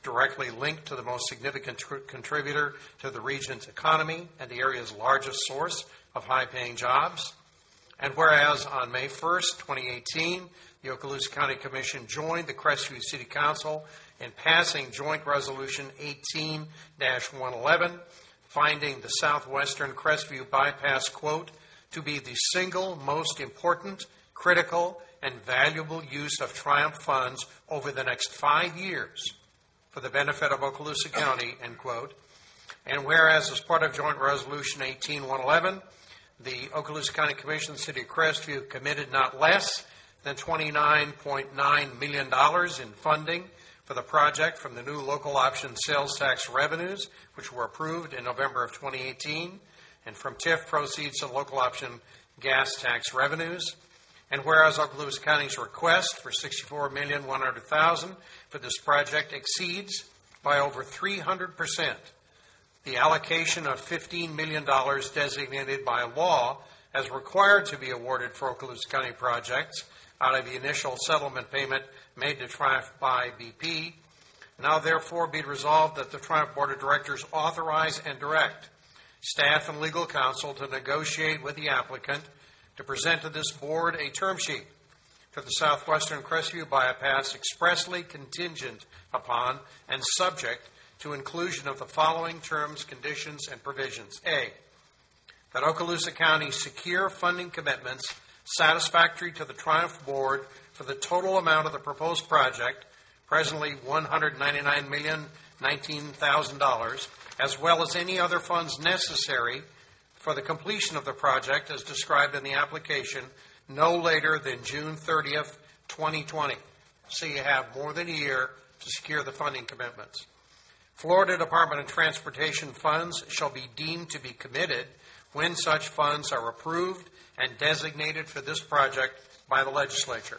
directly linked to the most significant tr- contributor to the region's economy and the area's largest source of high-paying jobs. And whereas on May first, twenty eighteen, the Okaloosa County Commission joined the Crestview City Council in passing Joint Resolution eighteen dash one eleven, finding the southwestern Crestview bypass, quote, to be the single most important, critical, and valuable use of Triumph funds over the next five years for the benefit of Okaloosa County, end quote. And whereas as part of Joint Resolution eighteen one eleven, the Okaloosa County Commission, the City of Crestview, committed not less than twenty-nine point nine million dollars in funding for the project from the new local option sales tax revenues, which were approved in November of twenty eighteen, and from T I F proceeds of local option gas tax revenues. And whereas Okaloosa County's request for sixty-four million one hundred thousand dollars for this project exceeds by over three hundred percent the allocation of fifteen million dollars designated by law as required to be awarded for Okaloosa County projects out of the initial settlement payment made to Triumph by B P. Now therefore be resolved that the Triumph Board of Directors authorize and direct staff and legal counsel to negotiate with the applicant to present to this board a term sheet for the southwestern Crestview bypass expressly contingent upon and subject to inclusion of the following terms, conditions, and provisions. A, that Okaloosa County secure funding commitments satisfactory to the Triumph Board for the total amount of the proposed project, presently one hundred ninety-nine million nineteen thousand dollars, as well as any other funds necessary for the completion of the project as described in the application no later than June thirtieth, twenty twenty. So you have more than a year to secure the funding commitments. Florida Department of Transportation funds shall be deemed to be committed when such funds are approved and designated for this project by the legislature.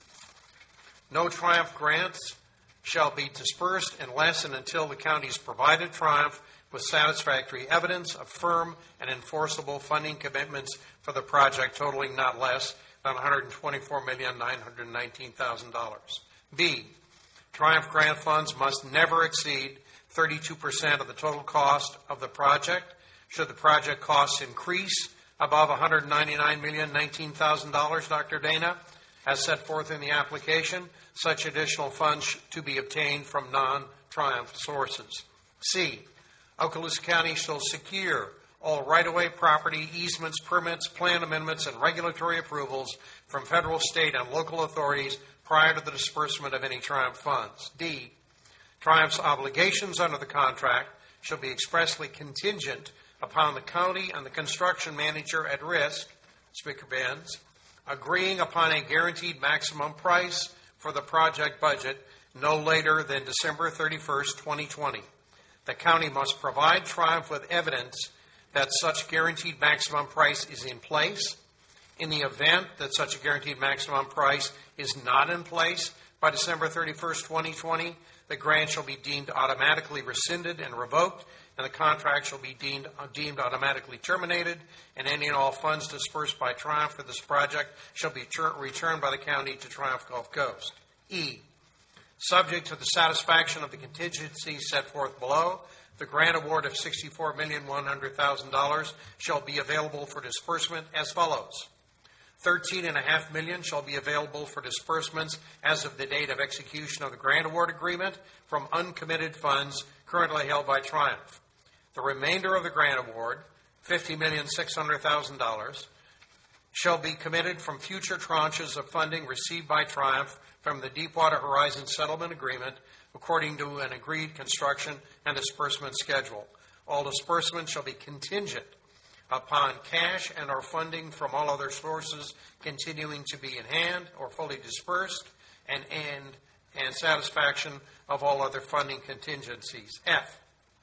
No Triumph grants shall be dispersed unless and until the county's provided Triumph with satisfactory evidence of firm and enforceable funding commitments for the project totaling not less than one hundred twenty-four million nine hundred nineteen thousand dollars. B, Triumph grant funds must never exceed thirty-two percent of the total cost of the project. Should the project costs increase above one hundred ninety-nine million nineteen thousand dollars, Doctor Dana, as set forth in the application, such additional funds to be obtained from non-Triumph sources. C, Okaloosa County shall secure all right-of-way property, easements, permits, plan amendments, and regulatory approvals from federal, state, and local authorities prior to the disbursement of any Triumph funds. D, Triumph's obligations under the contract shall be expressly contingent upon the county and the construction manager at risk, Speaker Benz, agreeing upon a guaranteed maximum price for the project budget no later than December thirty-first, twenty twenty. The county must provide Triumph with evidence that such guaranteed maximum price is in place. In the event that such a guaranteed maximum price is not in place by December thirty-first, twenty twenty, the grant shall be deemed automatically rescinded and revoked, and the contract shall be deemed, uh, deemed automatically terminated, and any and all funds dispersed by Triumph for this project shall be ter- returned by the county to Triumph Gulf Coast. E, subject to the satisfaction of the contingencies set forth below, the grant award of sixty-four million one hundred thousand dollars shall be available for disbursement as follows. thirteen point five million dollars shall be available for disbursements as of the date of execution of the grant award agreement from uncommitted funds currently held by Triumph. The remainder of the grant award, fifty million six hundred thousand dollars, shall be committed from future tranches of funding received by Triumph from the Deepwater Horizon Settlement Agreement according to an agreed construction and disbursement schedule. All disbursements shall be contingent upon cash and or funding from all other sources continuing to be in hand or fully dispersed, and, and, and satisfaction of all other funding contingencies. F,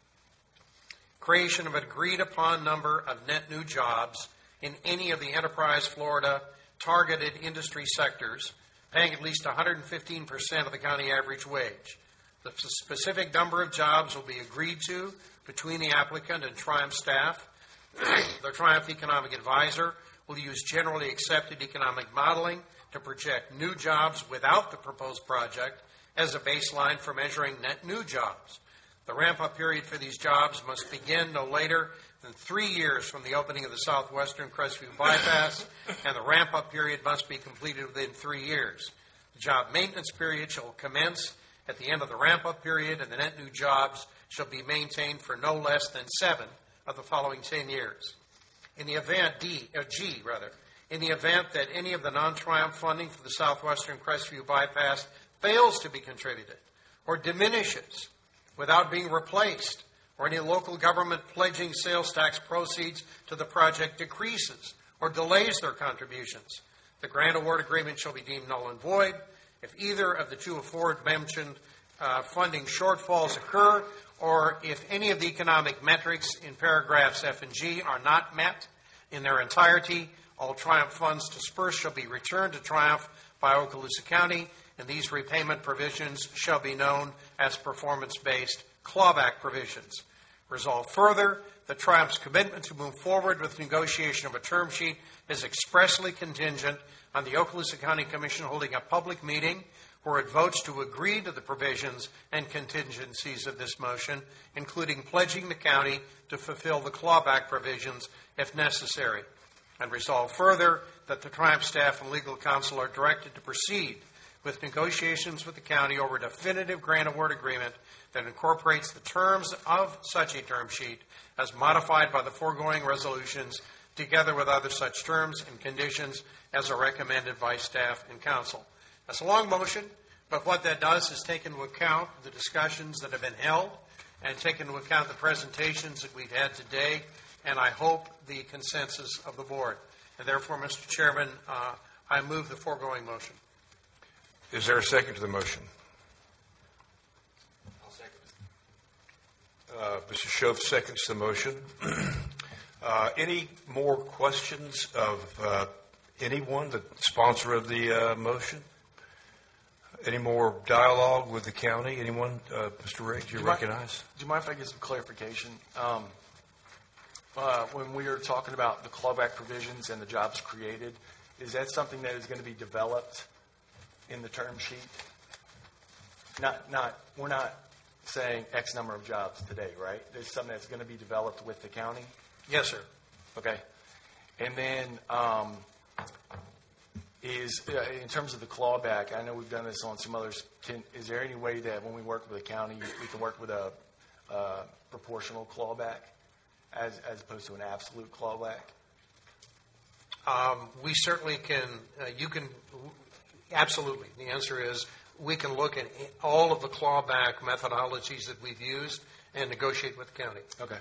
creation of an agreed-upon number of net new jobs in any of the Enterprise Florida targeted industry sectors, paying at least one hundred fifteen percent of the county average wage. The specific number of jobs will be agreed to between the applicant and Triumph staff. The Triumph Economic Advisor will use generally accepted economic modeling to project new jobs without the proposed project as a baseline for measuring net new jobs. The ramp-up period for these jobs must begin no later than three years from the opening of the southwestern Crestview bypass, and the ramp-up period must be completed within three years. The job maintenance period shall commence at the end of the ramp-up period, and the net new jobs shall be maintained for no less than seven of the following ten years. In the event, D, or G, rather, in the event that any of the non-Triumph funding for the southwestern Crestview bypass fails to be contributed or diminishes without being replaced, or any local government pledging sales tax proceeds to the project decreases or delays their contributions, the grant award agreement shall be deemed null and void. If either of the two aforementioned uh, funding shortfalls occur, or if any of the economic metrics in paragraphs F and G are not met in their entirety, all Triumph funds dispersed shall be returned to Triumph by Okaloosa County, and these repayment provisions shall be known as performance-based clawback provisions. Resolved further, that Triumph's commitment to move forward with negotiation of a term sheet is expressly contingent on the Okaloosa County Commission holding a public meeting where it votes to agree to the provisions and contingencies of this motion, including pledging the county to fulfill the clawback provisions if necessary. And resolve further that the Triumph staff and legal counsel are directed to proceed with negotiations with the county over a definitive grant award agreement that incorporates the terms of such a term sheet as modified by the foregoing resolutions, together with other such terms and conditions as are recommended by staff and council. That's a long motion, but what that does is take into account the discussions that have been held and take into account the presentations that we've had today, and I hope the consensus of the board. And therefore, Mister Chairman, uh, I move the foregoing motion. Is there a second to the motion? I'll second it. Uh, Mister Schoaf seconds the motion. uh, any more questions of uh, anyone, the sponsor of the uh, motion? Any more dialogue with the county? Anyone? Uh, Mister Riggs, you recognize? Do you mind if I get some clarification? Um, uh, when we are talking about the clawback provisions and the jobs created, is that something that is going to be developed in the term sheet? Not, not, we're not saying X number of jobs today, right? There's something that's going to be developed with the county? Yes, sir. Okay. And then, um, is, uh, in terms of the clawback, I know we've done this on some others, can, is there any way that when we work with the county, we can work with a uh, proportional clawback as, as opposed to an absolute clawback? Um, we certainly can, uh, you can, absolutely. The answer is we can look at all of the clawback methodologies that we've used and negotiate with the county. Okay.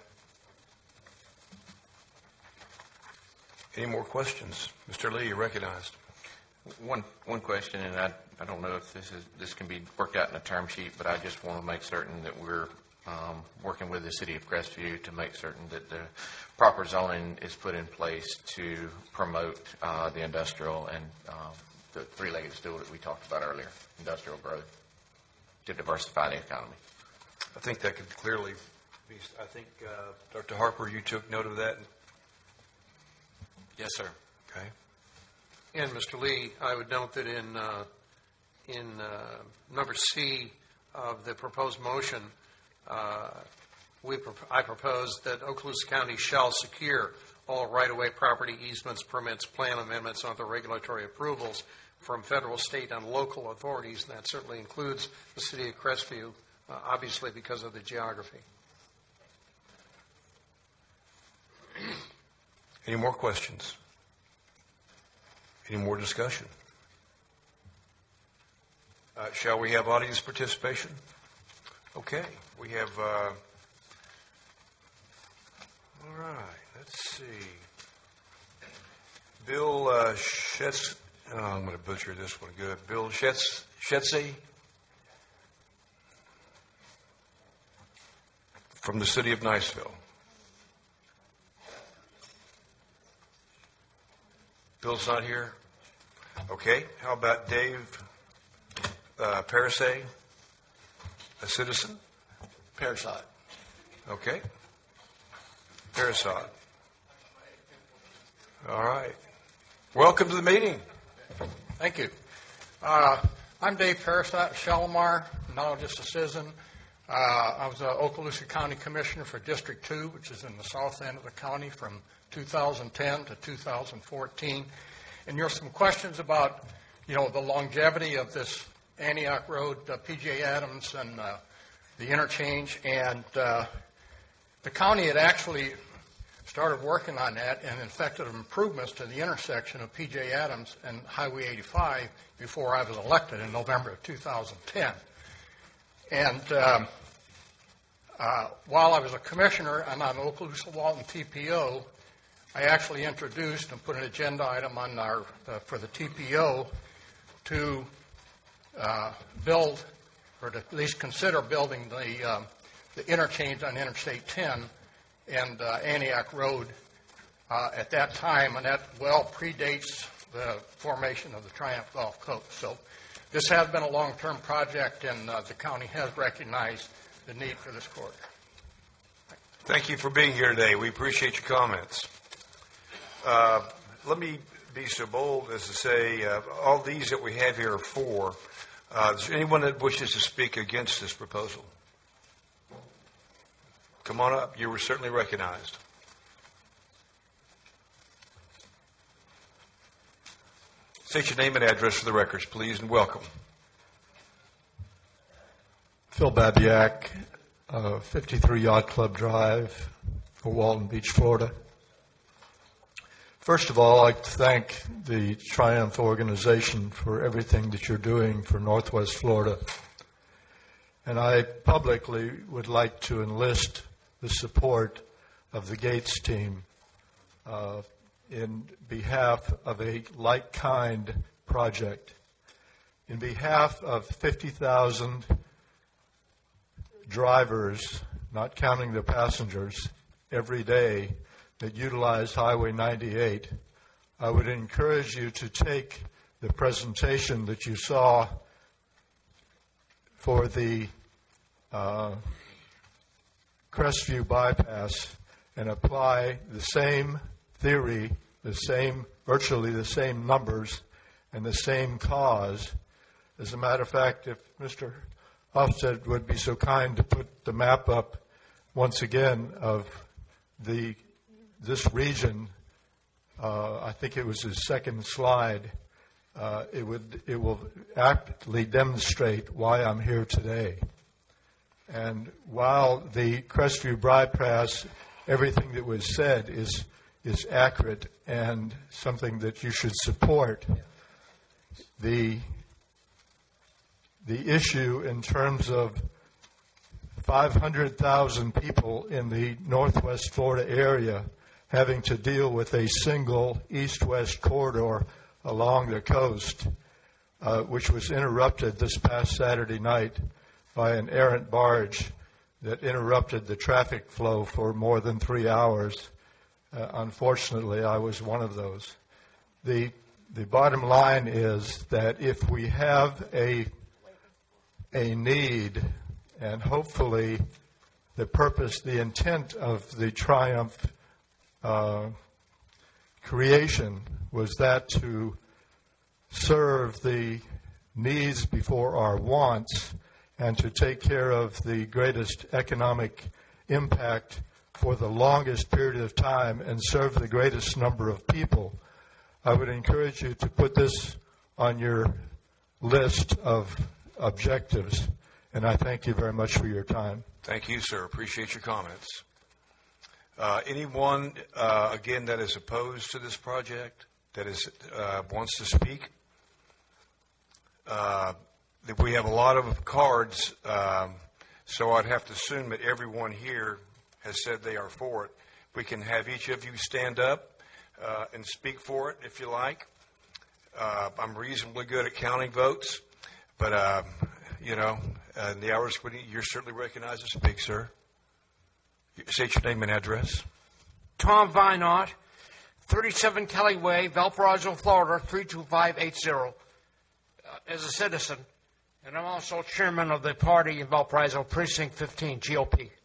Any more questions? Mister Lee, you're recognized. One one question, and I I don't know if this is this can be worked out in a term sheet, but I just want to make certain that we're um, working with the city of Crestview to make certain that the proper zoning is put in place to promote uh, the industrial and uh, the three-legged stool that we talked about earlier, industrial growth, to diversify the economy. I think that could clearly be. I think uh, Doctor Harper, you took note of that. Yes, sir. Okay. And Mister Lee, I would note that in uh, in uh, number C of the proposed motion, uh, we pro- I propose that Okaloosa County shall secure all right-of-way property easements, permits, plan amendments, and other regulatory approvals from federal, state, and local authorities, and that certainly includes the city of Crestview, uh, obviously because of the geography. Any more questions? Any more discussion? Uh, shall we have audience participation? Okay. We have, uh, all right, let's see. Bill uh, Schetz, oh, I'm going to butcher this one good. Bill Schetz, Schetze from the city of Niceville. Bill's not here? Okay. How about Dave uh, Parasay, a citizen? Parasad. Okay. Parasad. All right. Welcome to the meeting. Thank you. Uh, I'm Dave Parasite, Shalimar, now just a citizen. Uh, I was a Okaloosa County Commissioner for District two, which is in the south end of the county from two thousand ten to two thousand fourteen. And there's some questions about, you know, the longevity of this Antioch Road, uh, P J Adams, and uh, the interchange. And uh, the county had actually started working on that and effected improvements to the intersection of P J Adams and Highway eighty-five before I was elected in November of two thousand ten. And um, uh, while I was a commissioner and on Okaloosa Walton T P O, I actually introduced and put an agenda item on our uh, for the T P O to uh, build, or to at least consider building the um, the interchange on Interstate ten and uh, Antioch Road uh, at that time, and that well predates the formation of the Triumph Gulf Coast. So this has been a long-term project, and uh, the county has recognized the need for this corridor. Thank you for being here today. We appreciate your comments. Uh, let me be so bold as to say uh, all these that we have here are for. Uh, is there anyone that wishes to speak against this proposal? Come on up. You were certainly recognized. State your name and address for the records, please, and welcome. Phil Babiak, uh, fifty-three Yacht Club Drive, for Walton Beach, Florida. First of all, I'd like to thank the Triumph organization for everything that you're doing for Northwest Florida. And I publicly would like to enlist the support of the Gates team uh, in behalf of a like-kind project. In behalf of fifty thousand drivers, not counting the passengers, every day that utilize Highway ninety-eight, I would encourage you to take the presentation that you saw for the uh, Crestview bypass and apply the same theory, the same, virtually the same numbers, and the same cause. As a matter of fact, if Mister Hofstad would be so kind to put the map up once again of the this region, uh, I think it was his second slide, uh, it would it will aptly demonstrate why I'm here today. And while the Crestview bypass, everything that was said is is accurate and something that you should support, the the issue in terms of five hundred thousand people in the Northwest Florida area having to deal with a single east-west corridor along the coast, uh, which was interrupted this past Saturday night by an errant barge that interrupted the traffic flow for more than three hours. Uh, unfortunately, I was one of those. The, the bottom line is that if we have a, a need, and hopefully the purpose, the intent of the Triumph uh, creation was that to serve the needs before our wants and to take care of the greatest economic impact for the longest period of time and serve the greatest number of people. I would encourage you to put this on your list of objectives, and I thank you very much for your time. Thank you, sir. Appreciate your comments. Uh, anyone, uh, again, that is opposed to this project, that is uh, wants to speak? Uh, we have a lot of cards, um, so I'd have to assume that everyone here has said they are for it. We can have each of you stand up uh, and speak for it if you like. Uh, I'm reasonably good at counting votes, but, uh, you know, uh, in the hours when you're certainly recognized to speak, sir. State your name and address. Tom Vinot, thirty-seven Kelly Way, Valparaiso, Florida, three two five eight zero. Uh, as a citizen, and I'm also chairman of the party in Valparaiso, Precinct fifteen, G O P.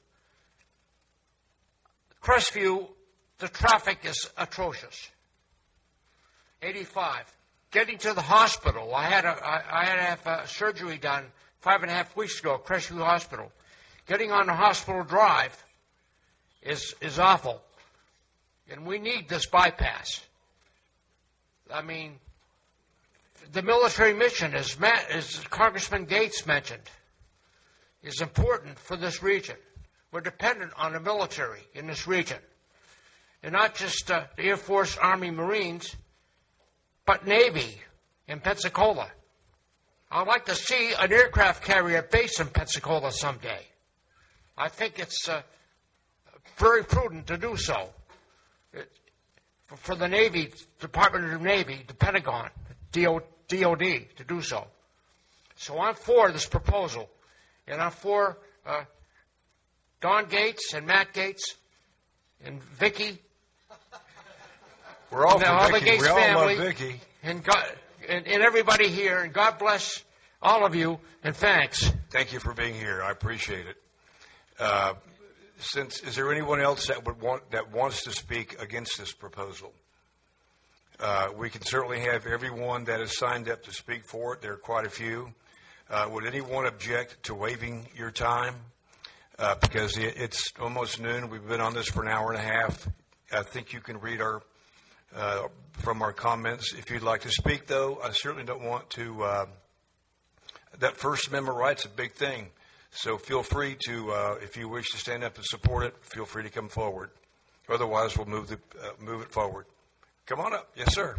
Crestview, the traffic is atrocious. eighty-five, getting to the hospital. I had a, I, I had to have uh, surgery done five and a half weeks ago at Crestview Hospital. Getting on the hospital drive is is awful, and we need this bypass. I mean, the military mission, as, Matt, as Congressman Gates mentioned, is important for this region. We're dependent on the military in this region, and not just uh, the Air Force, Army, Marines, but Navy in Pensacola. I'd like to see an aircraft carrier base in Pensacola someday. I think it's uh, very prudent to do so. It, for, for the Navy, Department of the Navy, the Pentagon, D O D to do so. So I'm for this proposal, and I'm for uh, Don Gates and Matt Gates and Vicki. We're all and for all Vicki. the Gates We all family, love Vicki. and God and, and everybody here, and God bless all of you, and thanks. Thank you for being here. I appreciate it. Uh, since is there anyone else that would want that wants to speak against this proposal? Uh, we can certainly have everyone that has signed up to speak for it. There are quite a few. Uh, would anyone object to waiving your time? Uh, because it, it's almost noon. We've been on this for an hour and a half. I think you can read our uh, from our comments. If you'd like to speak, though, I certainly don't want to. Uh, that First Amendment right's a big thing. So feel free to, uh, if you wish to stand up and support it, feel free to come forward. Otherwise, we'll move the uh, move it forward. Come on up. Yes, sir.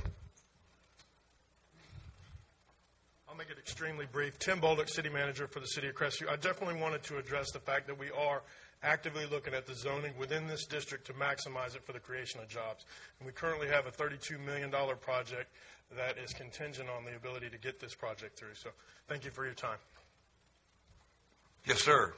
I'll make it extremely brief. Tim Bolduc, City Manager for the City of Crestview. I definitely wanted to address the fact that we are actively looking at the zoning within this district to maximize it for the creation of jobs. And we currently have a thirty-two million dollars project that is contingent on the ability to get this project through. So thank you for your time. Yes, sir.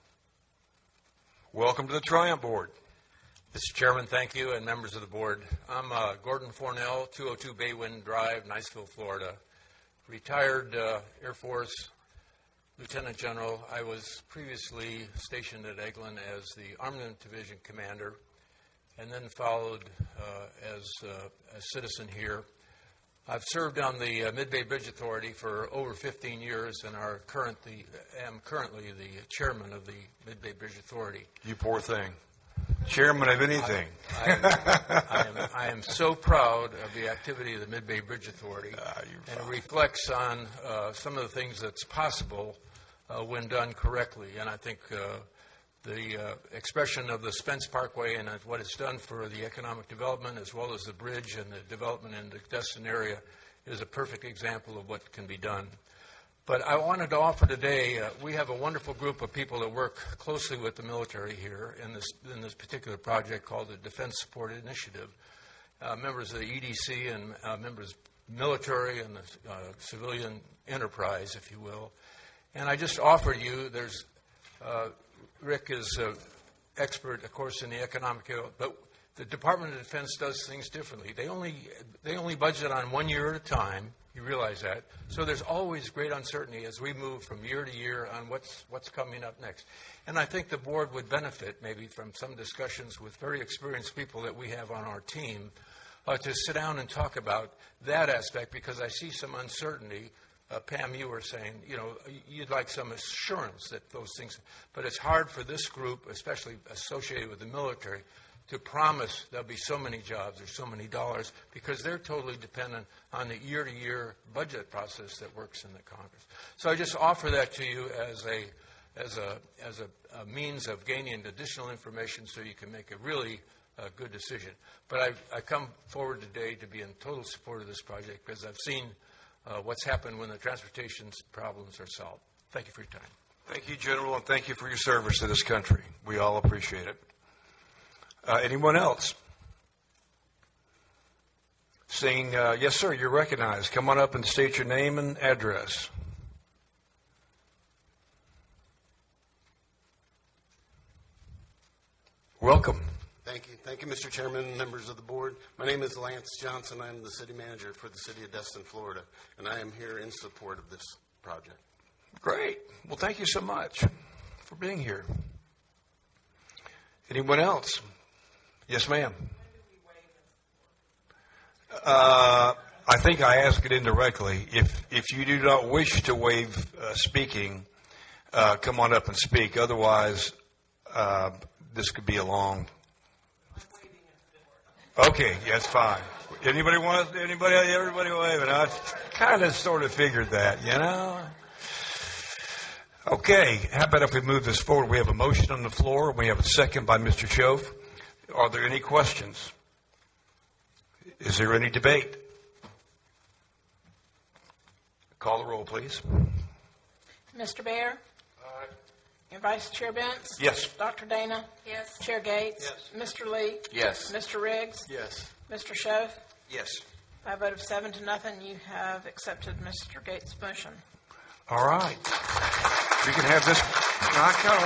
Welcome to the Triumph Board. Mister Chairman, thank you, and members of the board. I'm uh, Gordon Fornell, two oh two Baywind Drive, Niceville, Florida. Retired uh, Air Force Lieutenant General. I was previously stationed at Eglin as the Armament Division Commander, and then followed uh, as uh, a citizen here. I've served on the uh, Mid-Bay Bridge Authority for over fifteen years, and are currently, am currently the chairman of the Mid-Bay Bridge Authority. You poor thing. Chairman of anything. I, I, am, I, am, I am so proud of the activity of the Mid-Bay Bridge Authority, uh, and it reflects on uh, some of the things that's possible uh, when done correctly. And I think uh, the uh, expression of the Spence Parkway and what it's done for the economic development, as well as the bridge and the development in the Destin area, is a perfect example of what can be done. But I wanted to offer today, uh, we have a wonderful group of people that work closely with the military here in this in this particular project called the Defense Support Initiative. Uh, members of the E D C and uh, members military and the uh, civilian enterprise, if you will. And I just offer you, there's, uh, Rick is an expert, of course, in the economic, but the Department of Defense does things differently. They only they only budget on one year at a time. You realize that. So there's always great uncertainty as we move from year to year on what's what's coming up next. And I think the board would benefit maybe from some discussions with very experienced people that we have on our team uh, to sit down and talk about that aspect, because I see some uncertainty. Uh, Pam, you were saying, you know, you'd like some assurance that those things, but it's hard for this group, especially associated with the military, to promise there'll be so many jobs or so many dollars, because they're totally dependent on the year-to-year budget process that works in the Congress. So I just offer that to you as a as a as a, a means of gaining additional information so you can make a really uh, good decision. But I, I come forward today to be in total support of this project because I've seen uh, what's happened when the transportation problems are solved. Thank you for your time. Thank you, General, and thank you for your service to this country. We all appreciate it. Uh, anyone else? Seeing, uh, yes, sir, you're recognized. Come on up and state your name and address. Welcome. Thank you. Thank you, Mister Chairman, members of the board. My name is Lance Johnson. I'm the city manager for the city of Destin, Florida, and I am here in support of this project. Great. Well, thank you so much for being here. Anyone else? Yes, ma'am. Uh, I think I asked it indirectly. If if you do not wish to waive uh, speaking, uh, come on up and speak. Otherwise, uh, this could be a long. Okay, that's fine. Anybody want? Anybody? Everybody waving? I kind of sort of figured that, you know. Okay, how about if we move this forward? We have a motion on the floor. We have a second by Mister Schoaf. Are there any questions? Is there any debate? Call the roll, please. Mister Bear? Aye. Your Vice Chair Bentz? Yes. Doctor Dana? Yes. Chair Gates? Yes. Mister Lee? Yes. Mister Riggs? Yes. Mister Schoaf? Yes. By a vote of seven to nothing, you have accepted Mister Gates' motion. All right. We can have this. I kind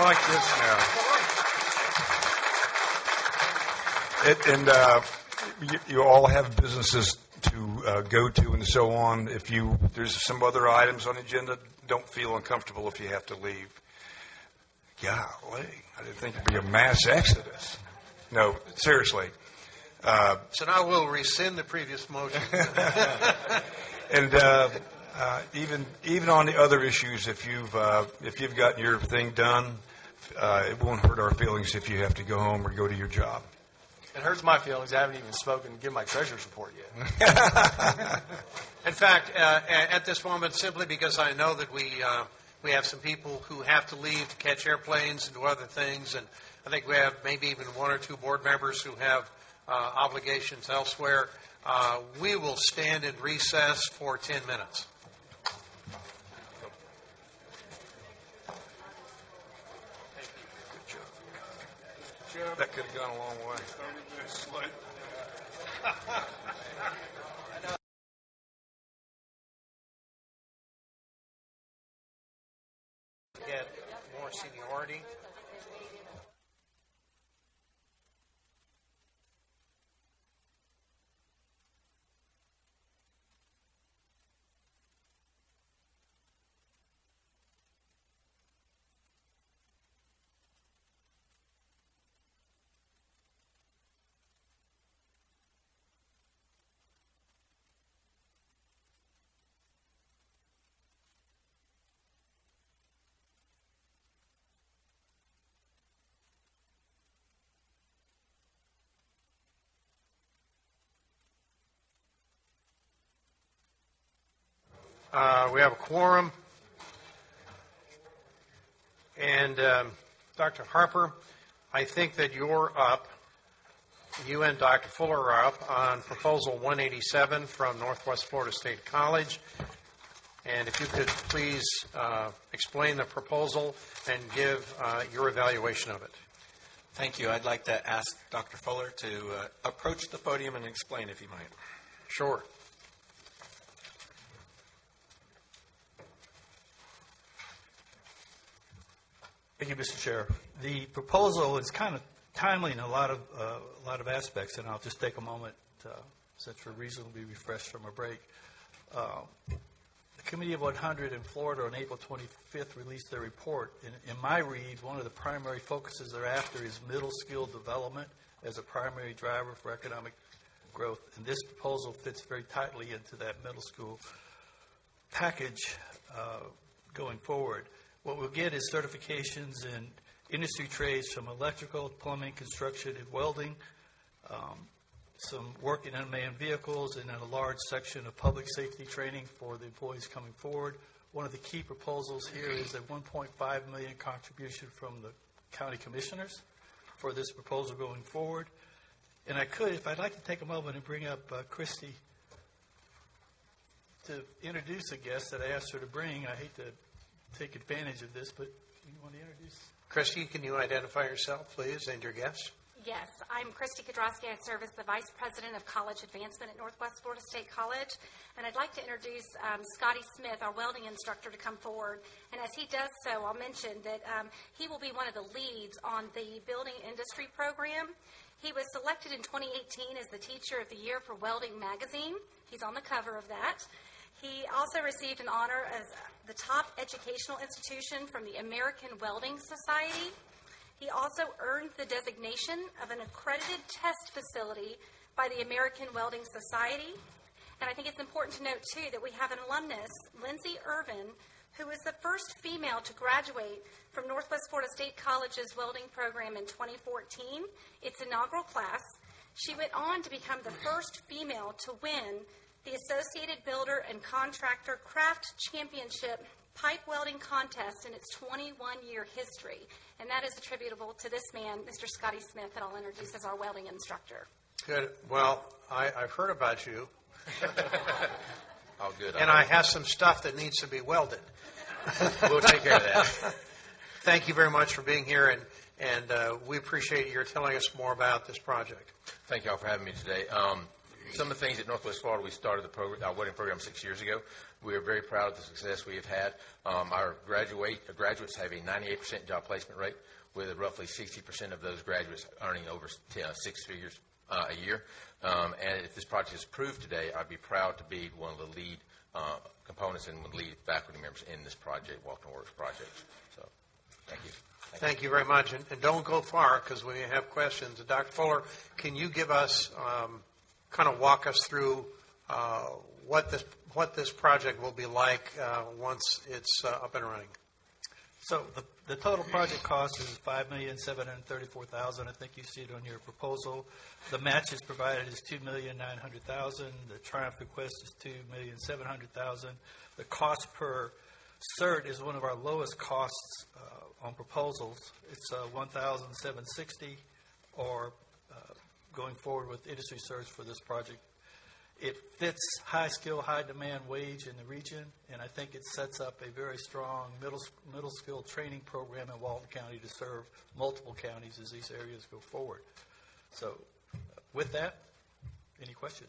of like this now. It, and uh, you, you all have businesses to uh, go to and so on. If you there's some other items on the agenda, don't feel uncomfortable if you have to leave. Golly, I didn't think it'd be a mass exodus. No, seriously. Uh, So now we'll rescind the previous motion. and uh, uh, even even on the other issues, if you've uh, if you've gotten your thing done, uh, it won't hurt our feelings if you have to go home or go to your job. It hurts my feelings. I haven't even spoken and given my treasurer's report yet. In fact, uh, a- at this moment, simply because I know that we uh, we have some people who have to leave to catch airplanes and do other things, and I think we have maybe even one or two board members who have uh, obligations elsewhere, uh, we will stand in recess for ten minutes. That could have gone a long way. Get more seniority. Uh, we have a quorum. And um, Doctor Harper, I think that you're up. You and Doctor Fuller are up on Proposal one eighty-seven from Northwest Florida State College. And if you could please uh, explain the proposal and give uh, your evaluation of it. Thank you. I'd like to ask Doctor Fuller to uh, approach the podium and explain, if he might. Sure. Thank you, Mister Chair. The proposal is kind of timely in a lot of uh, a lot of aspects, and I'll just take a moment uh, since we're reasonably refreshed from our break. Uh, the Committee of one hundred in Florida on April twenty-fifth released their report. In, in my read, one of the primary focuses they're after is middle skill development as a primary driver for economic growth, and this proposal fits very tightly into that middle school package uh, going forward. What we'll get is certifications in industry trades from electrical, plumbing, construction, and welding, um, some work in unmanned vehicles, and then a large section of public safety training for the employees coming forward. One of the key proposals here is a one point five million dollars contribution from the county commissioners for this proposal going forward. And I could, if I'd like to take a moment and bring up uh, Christy to introduce a guest that I asked her to bring. I hate to take advantage of this, but you want to introduce? Christy, can you identify yourself, please, and your guests? Yes, I'm Christy Kodrowski. I serve as the Vice President of College Advancement at Northwest Florida State College. And I'd like to introduce um, Scotty Smith, our welding instructor, to come forward. And as he does so, I'll mention that um, he will be one of the leads on the building industry program. He was selected in twenty eighteen as the Teacher of the Year for Welding Magazine. He's on the cover of that. He also received an honor as the top educational institution from the American Welding Society. He also earned the designation of an accredited test facility by the American Welding Society. And I think it's important to note, too, that we have an alumnus, Lindsay Irvin, who was the first female to graduate from Northwest Florida State College's welding program in twenty fourteen, its inaugural class. She went on to become the first female to win the Associated Builder and Contractor Craft Championship pipe welding contest in its twenty-one-year history. And that is attributable to this man, Mister Scotty Smith, that I'll introduce as our welding instructor. Good. Well, I, I've heard about you. Oh, good. And I have some stuff that needs to be welded. We'll take care of that. Thank you very much for being here, and, and uh, we appreciate your telling us more about this project. Thank you all for having me today. Um, some of the things at Northwest Florida, we started the program, our wedding program six years ago. We are very proud of the success we have had. Um, our graduate, uh, graduates have a ninety-eight percent job placement rate, with roughly sixty percent of those graduates earning over ten, uh, six figures uh, a year. Um, and if this project is approved today, I'd be proud to be one of the lead uh, components and one of the lead faculty members in this project, Walking Works project. So, thank you. Thank, thank you. you very much. And, and don't go far, because we have questions. Doctor Fuller, can you give us, um, kind of walk us through uh, what this what this project will be like uh, once it's uh, up and running? So the, the total project cost is five million seven hundred thirty-four thousand dollars. I think you see it on your proposal. The match is provided is two million nine hundred thousand dollars. The Triumph request is two million seven hundred thousand dollars. The cost per cert is one of our lowest costs uh, on proposals. It's uh, one thousand seven hundred sixty dollars, or uh, going forward with industry certs for this project. It fits high skill, high demand wage in the region, and I think it sets up a very strong middle middle skill training program in Walton County to serve multiple counties as these areas go forward. So with that, any questions?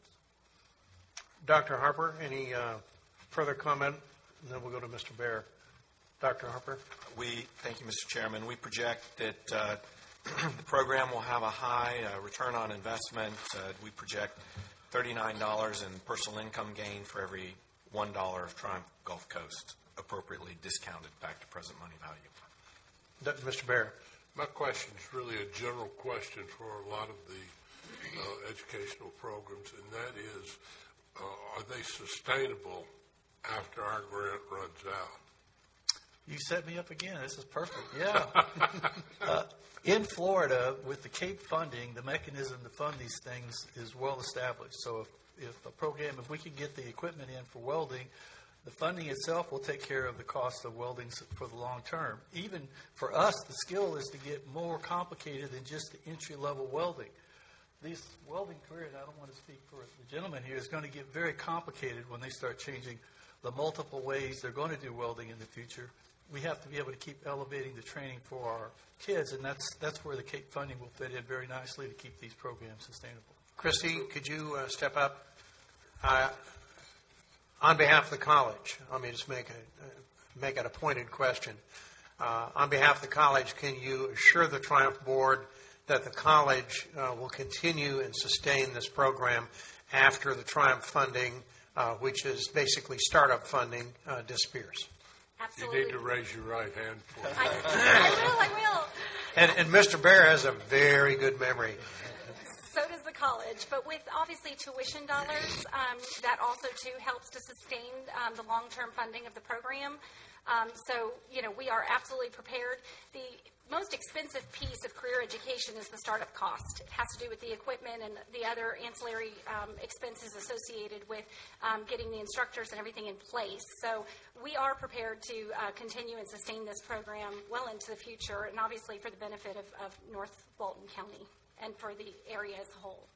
Doctor Harper, any uh, further comment? And then we'll go to Mister Baer. Doctor Harper? We, thank you, Mister Chairman. We project that uh, the program will have a high uh, return on investment. Uh, we project thirty-nine dollars in personal income gain for every one dollar of Triumph Gulf Coast, appropriately discounted back to present money value. Mister Baer. My question is really a general question for a lot of the uh, educational programs, and that is, uh, are they sustainable after our grant runs out? You set me up again. This is perfect. Yeah. uh, in Florida, with the CAPE funding, the mechanism to fund these things is well established. So if, if a program, if we can get the equipment in for welding, the funding itself will take care of the cost of welding for the long term. Even for us, the skill is to get more complicated than just the entry-level welding. This welding career, and I don't want to speak for the gentleman here, is going to get very complicated when they start changing the multiple ways they're going to do welding in the future. We have to be able to keep elevating the training for our kids, and that's that's where the CAPE funding will fit in very nicely to keep these programs sustainable. Christy, could you uh, step up? Uh, on behalf of the college, let me just make, a, uh, make it a pointed question. Uh, on behalf of the college, can you assure the Triumph Board that the college uh, will continue and sustain this program after the Triumph funding, uh, which is basically startup funding, uh, disappears? Absolutely. You need to raise your right hand for I, I will, I will. And, and Mister Baer has a very good memory. So does the college. But with, obviously, tuition dollars, um, that also, too, helps to sustain um, the long-term funding of the program. Um, so, you know, we are absolutely prepared. The most expensive piece of career education is the startup cost. It has to do with the equipment and the other ancillary um, expenses associated with um, getting the instructors and everything in place. So we are prepared to uh, continue and sustain this program well into the future, and obviously for the benefit of, of North Walton County and for the area as a whole.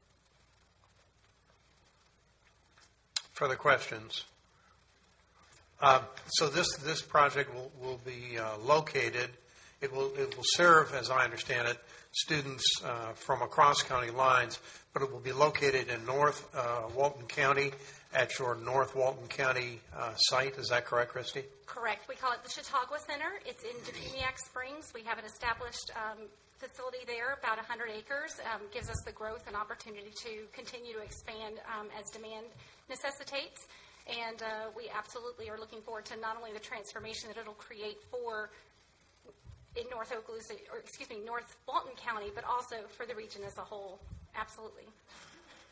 Further questions? Uh, so this this project will, will be uh, located. It will it will serve, as I understand it, students uh, from across county lines, but it will be located in North uh, Walton County at your North Walton County uh, site. Is that correct, Christy? Correct. We call it the Chautauqua Center. It's in Defuniak Springs. We have an established um, facility there, about one hundred acres. Um, gives us the growth and opportunity to continue to expand um, as demand necessitates. And uh, we absolutely are looking forward to not only the transformation that it'll create for in North Okaloosa, or excuse me, North Walton County, but also for the region as a whole. Absolutely.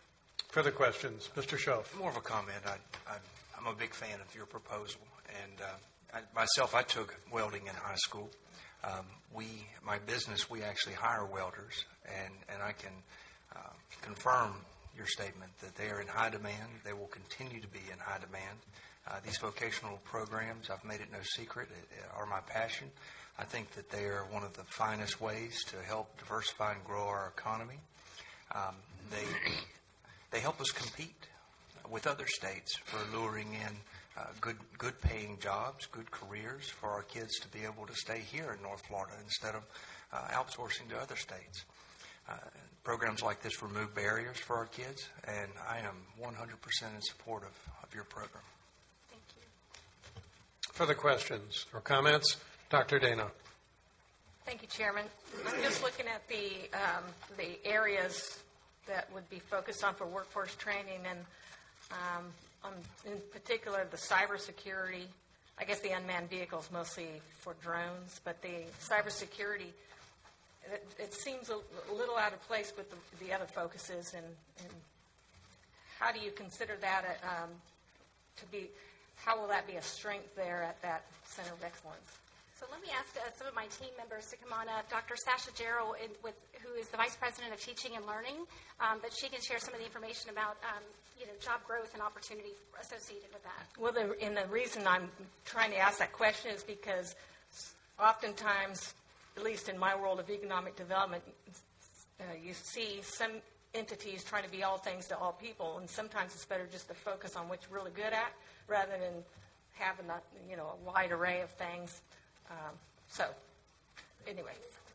Further questions? Mister Schoaf. More of a comment. I, I, I'm a big fan of your proposal. And uh, I, myself, I took welding in high school. Um, we, my business, we actually hire welders, and, and I can uh, confirm your statement that they are in high demand. They will continue to be in high demand. Uh, these vocational programs, I've made it no secret, are my passion. I think that they are one of the finest ways to help diversify and grow our economy. Um, they they help us compete with other states for luring in uh, good good paying jobs, good careers for our kids to be able to stay here in North Florida instead of uh, outsourcing to other states. Uh, programs like this remove barriers for our kids, and I am one hundred percent in support of, of your program. Thank you. Further questions or comments? Doctor Dana. Thank you, Chairman. I'm just looking at the um, the areas that would be focused on for workforce training, and um, um, in particular the cybersecurity. I guess the unmanned vehicles mostly for drones, but the cybersecurity. It, it seems a, a little out of place with the, the other focuses, and, and how do you consider that a, um, to be? How will that be a strength there at that Center of Excellence? So let me ask uh, some of my team members to come on up. Doctor Sasha Jarrell, in, with, who is the Vice President of Teaching and Learning, um, but she can share some of the information about um, you know, job growth and opportunity associated with that. Well, the, and the reason I'm trying to ask that question is because oftentimes, at least in my world of economic development, uh, you see some entities trying to be all things to all people, and sometimes it's better just to focus on what you're really good at rather than having a, you know, a wide array of things. Um, so, anyway.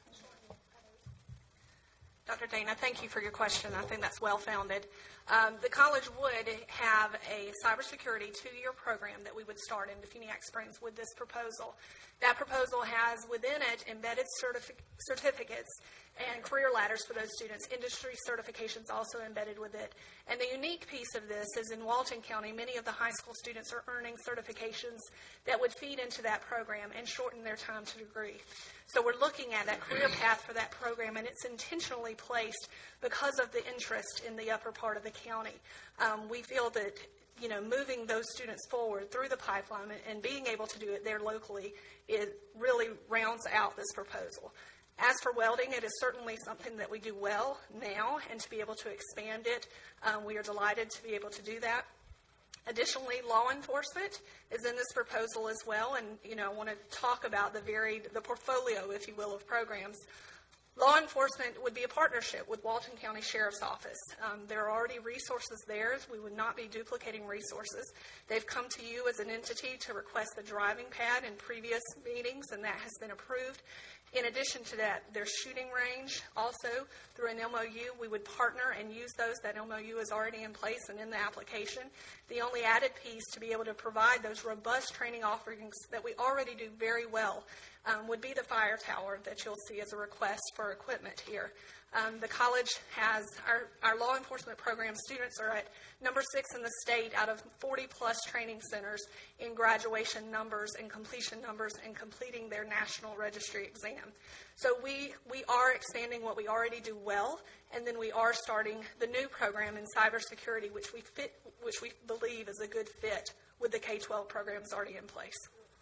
Doctor Dana, thank you for your question. I think that's well-founded. Um, the college would have a cybersecurity two-year program that we would start in Defuniak Springs with this proposal. That proposal has within it embedded certific- certificates and career ladders for those students. Industry certifications also embedded with it. And the unique piece of this is in Walton County, many of the high school students are earning certifications that would feed into that program and shorten their time to degree. So we're looking at that career path for that program, and it's intentionally placed because of the interest in the upper part of the county. Um, we feel that, you know, moving those students forward through the pipeline and, and being able to do it there locally, it really rounds out this proposal. As for welding, it is certainly something that we do well now, and to be able to expand it, um, we are delighted to be able to do that. Additionally, law enforcement is in this proposal as well, and you know I want to talk about the varied, the portfolio, if you will, of programs. Law enforcement would be a partnership with Walton County Sheriff's Office. Um, there are already resources there. We would not be duplicating resources. They've come to you as an entity to request the driving pad in previous meetings, and that has been approved. In addition to that, their shooting range also through an M O U. We would partner and use those. That M O U is already in place and in the application. The only added piece to be able to provide those robust training offerings that we already do very well um, would be the fire tower that you'll see as a request for equipment here. Um, the college has, our, our law enforcement program students are at number six in the state out of forty plus training centers in graduation numbers and completion numbers and completing their national registry exam. So we, we are expanding what we already do well, and then we are starting the new program in cybersecurity, which we fit, which we believe is a good fit with the K twelve programs already in place.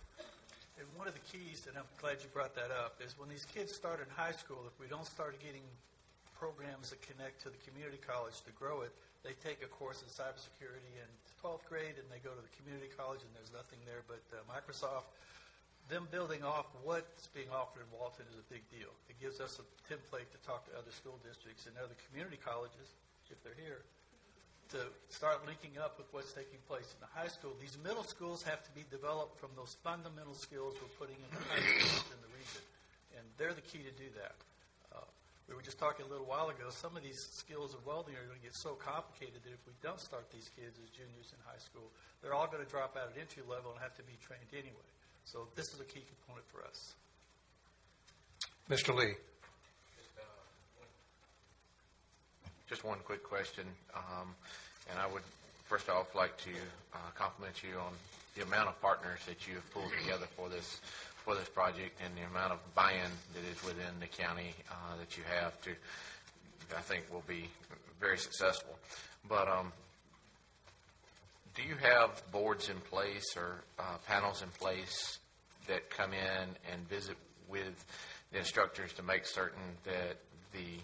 And one of the keys, and I'm glad you brought that up, is when these kids start in high school, if we don't start getting programs that connect to the community college to grow it, they take a course in cybersecurity in twelfth grade and they go to the community college and there's nothing there but uh, Microsoft. Them building off what's being offered in Walton is a big deal. It gives us a template to talk to other school districts and other community colleges, if they're here, to start linking up with what's taking place in the high school. These middle schools have to be developed from those fundamental skills we're putting in the high schools in the region, and they're the key to do that. Uh, we were just talking a little while ago, some of these skills of welding are going to get so complicated that if we don't start these kids as juniors in high school, they're all going to drop out at entry level and have to be trained anyway. So this is a key component for us. Mister Lee. Just one quick question, um, and I would first off like to uh, compliment you on the amount of partners that you have pulled together for this for this project and the amount of buy-in that is within the county uh, that you have to, I think, will be very successful. But um, do you have boards in place or uh, panels in place that come in and visit with the instructors to make certain that the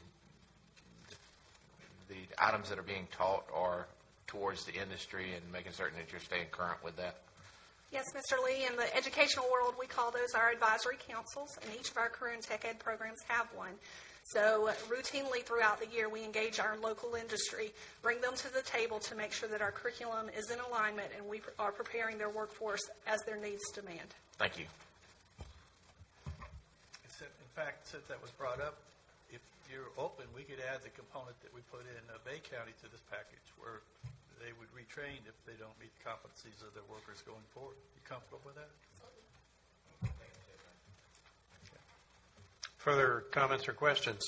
the items that are being taught are towards the industry and making certain that you're staying current with that? Yes, Mister Lee. In the educational world, we call those our advisory councils, and each of our career and tech ed programs have one. So uh, routinely throughout the year, we engage our local industry, bring them to the table to make sure that our curriculum is in alignment and we are preparing their workforce as their needs demand. Thank you. In fact, since that was brought up, if you're open, we could add the component that we put in uh, Bay County to this package, where they would retrain if they don't meet the competencies of their workers going forward. You comfortable with that? Further comments or questions?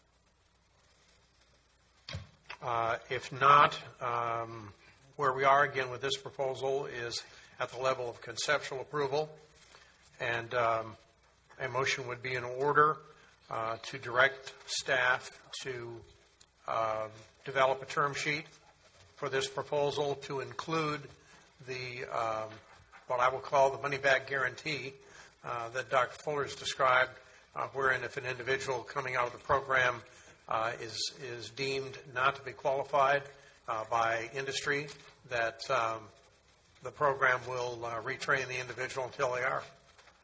Uh, if not, um, where we are again with this proposal is at the level of conceptual approval, and um, a motion would be in order uh, to direct staff to uh, develop a term sheet for this proposal to include the um, what I will call the money-back guarantee uh, that Doctor Fuller has described, uh, wherein if an individual coming out of the program uh, is is deemed not to be qualified uh, by industry, that um, the program will uh, retrain the individual until they are.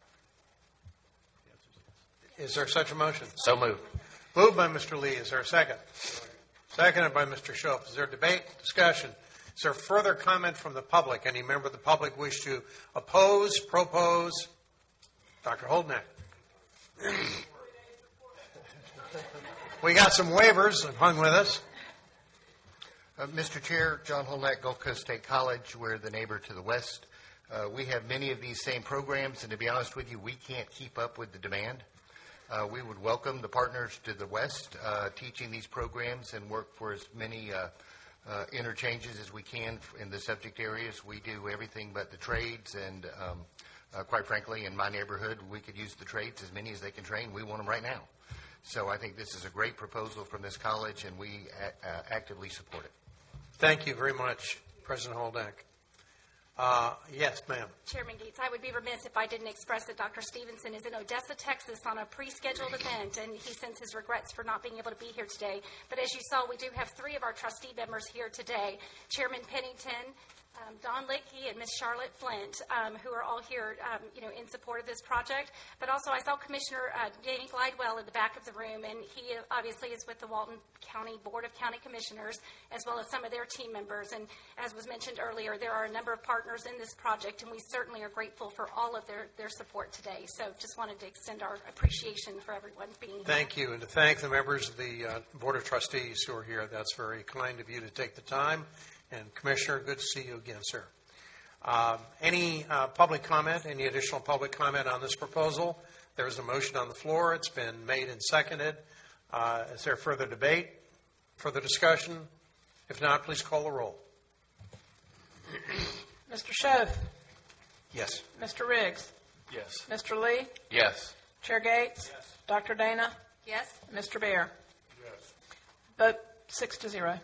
Is there such a motion? So moved. Moved by Mister Lee. Is there a second? Seconded by Mister Schoaf. Is there debate, discussion? Is there further comment from the public? Any member of the public wish to oppose, propose? Doctor Holdneck. We got some waivers hung with us. Uh, Mister Chair, John Holnack, Gulf Coast State College. We're the neighbor to the west. Uh, we have many of these same programs, and to be honest with you, we can't keep up with the demand. Uh, we would welcome the partners to the west uh, teaching these programs and work for as many uh, uh, interchanges as we can in the subject areas. We do everything but the trades, and um, uh, quite frankly, in my neighborhood, we could use the trades as many as they can train. We want them right now. So I think this is a great proposal from this college, and we a- uh, actively support it. Thank you very much, President Holdeck. Uh, yes, ma'am. Chairman Gates, I would be remiss if I didn't express that Doctor Stevenson is in Odessa, Texas on a pre-scheduled event, and he sends his regrets for not being able to be here today. But as you saw, we do have three of our trustee members here today. Chairman Pennington, um, Don Litkey, and Miz Charlotte Flint, um, who are all here um, you know, in support of this project. But also I saw Commissioner uh, Danny Glidewell in the back of the room, and he obviously is with the Walton County Board of County Commissioners, as well as some of their team members. And as was mentioned earlier, there are a number of partners in this project, and we certainly are grateful for all of their, their support today. So just wanted to extend our appreciation for everyone being here. Thank you, and to thank the members of the uh, Board of Trustees who are here. That's very kind of you to take the time. And Commissioner, good to see you again, sir. Uh, any uh, public comment, any additional public comment on this proposal? There is a motion on the floor. It's been made and seconded. Uh, is there further debate, further discussion? If not, please call the roll. Mister Schoaf. Yes. Mister Riggs. Yes. Mister Lee. Yes. Chair Gates. Yes. Doctor Dana. Yes. Mister Bear. Yes. Vote six to zero.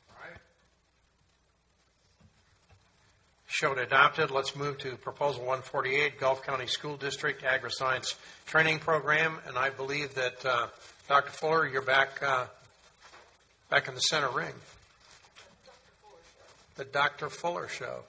Showed adopted. Let's move to Proposal one forty-eight, Gulf County School District Agri-Science Training Program. And I believe that, uh, Doctor Fuller, you're back uh, back in the center ring. The Doctor Fuller Show.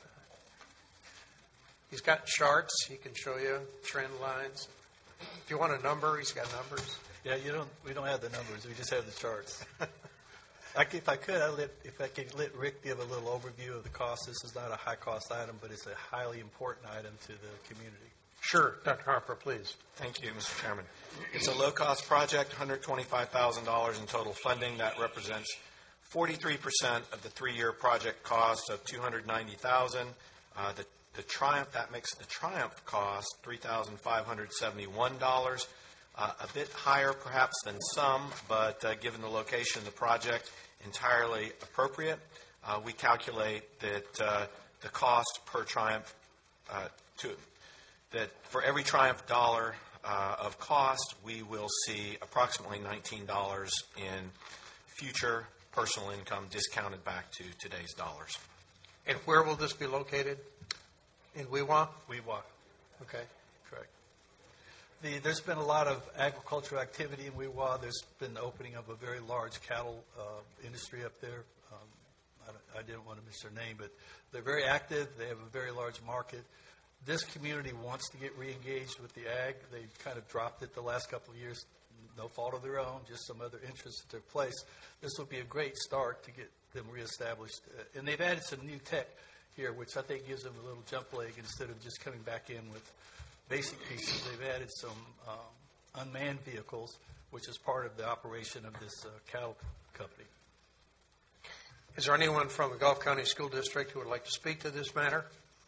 He's got charts. He can show you trend lines. If you want a number, he's got numbers. Yeah, you don't. We don't have the numbers. We just have the charts. I, if I could, I let, if I could let Rick give a little overview of the cost. This is not a high-cost item, but it's a highly important item to the community. Sure. Doctor Harper, please. Thank you, Mister Chairman. It's a low-cost project, one hundred twenty-five thousand dollars in total funding. That represents forty-three percent of the three-year project cost of two hundred ninety thousand dollars. Uh, the, the Triumph, that makes the Triumph cost three thousand five hundred seventy-one dollars. Uh, a bit higher perhaps than some, but uh, given the location of the project, entirely appropriate. Uh, we calculate that uh, the cost per Triumph, uh, to, that for every Triumph dollar uh, of cost, we will see approximately nineteen dollars in future personal income discounted back to today's dollars. And where will this be located? In Weewa? Weewa. Okay. Correct. The, there's been a lot of agricultural activity in Weewa. There's been the opening of a very large cattle uh, industry up there. Um, I, don't- I didn't want to miss their name, but they're very active. They have a very large market. This community wants to get re-engaged with the ag. They kind of dropped it the last couple of years, no fault of their own, just some other interests that took place. This will be a great start to get them reestablished. Uh, and they've added some new tech here, which I think gives them a little jump leg instead of just coming back in with basic pieces. They've added some um, unmanned vehicles, which is part of the operation of this uh, cattle company. Is there anyone from the Gulf County School District who would like to speak to this matter?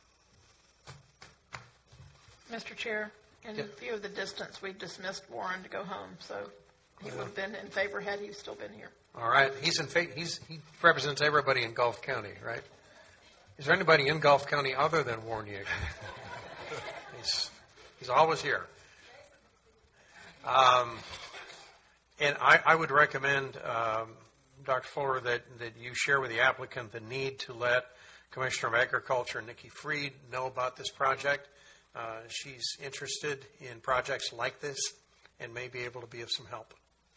Mister Chair, in view of the distance, we've dismissed Warren to go home, so he would have been in favor had he still been here. All right. He's in fa- he's, he represents everybody in Gulf County, right? Is there anybody in Gulf County other than Warren Yeager? he's, he's always here. Um, and I, I would recommend, um, Doctor Fuller, that, that you share with the applicant the need to let Commissioner of Agriculture, Nikki Freed, know about this project. Uh, she's interested in projects like this and may be able to be of some help.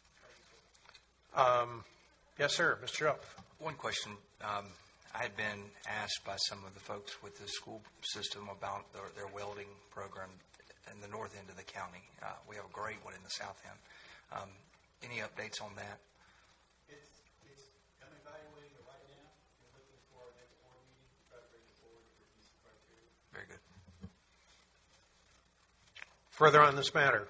Um, yes, sir. Mister Shelf. One question. Um, I had been asked by some of the folks with the school system about their, their welding program in the north end of the county. Uh, we have a great one in the south end. Um, any updates on that? It's, it's, I'm evaluating it right now. We're looking for our next board meeting to try to bring it forward for decent criteria. Very good. Further on this matter,